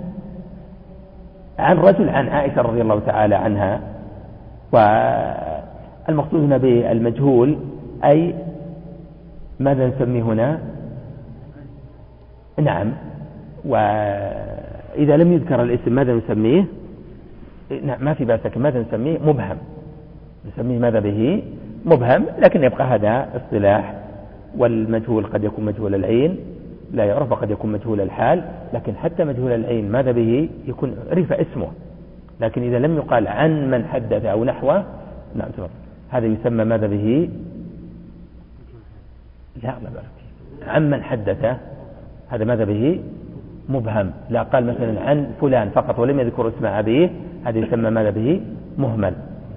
عن رجل عن عائشة رضي الله تعالى عنها، والمقصود هنا بالمجهول أي ماذا نسميه هنا؟ نعم، وإذا لم يذكر الاسم ماذا نسميه؟ نعم ما في بأس، ماذا نسميه؟ مبهم، نسميه ماذا به؟ مبهم، لكن يبقى هذا اصطلاح، والمجهول قد يكون مجهول العين لا يعرف، وقد يكون مجهول الحال، لكن حتى مجهول العين ماذا به؟ يكون عرف اسمه، لكن إذا لم يقال عن من حدث أو نحوه نعم هذا يسمى ماذا به؟ لا لا بارك عن من حدث، هذا ماذا به؟ مبهم. لا قال مثلا عن فلان فقط ولم يذكر اسم أبيه، هذا يسمى ماذا به؟ مهمل.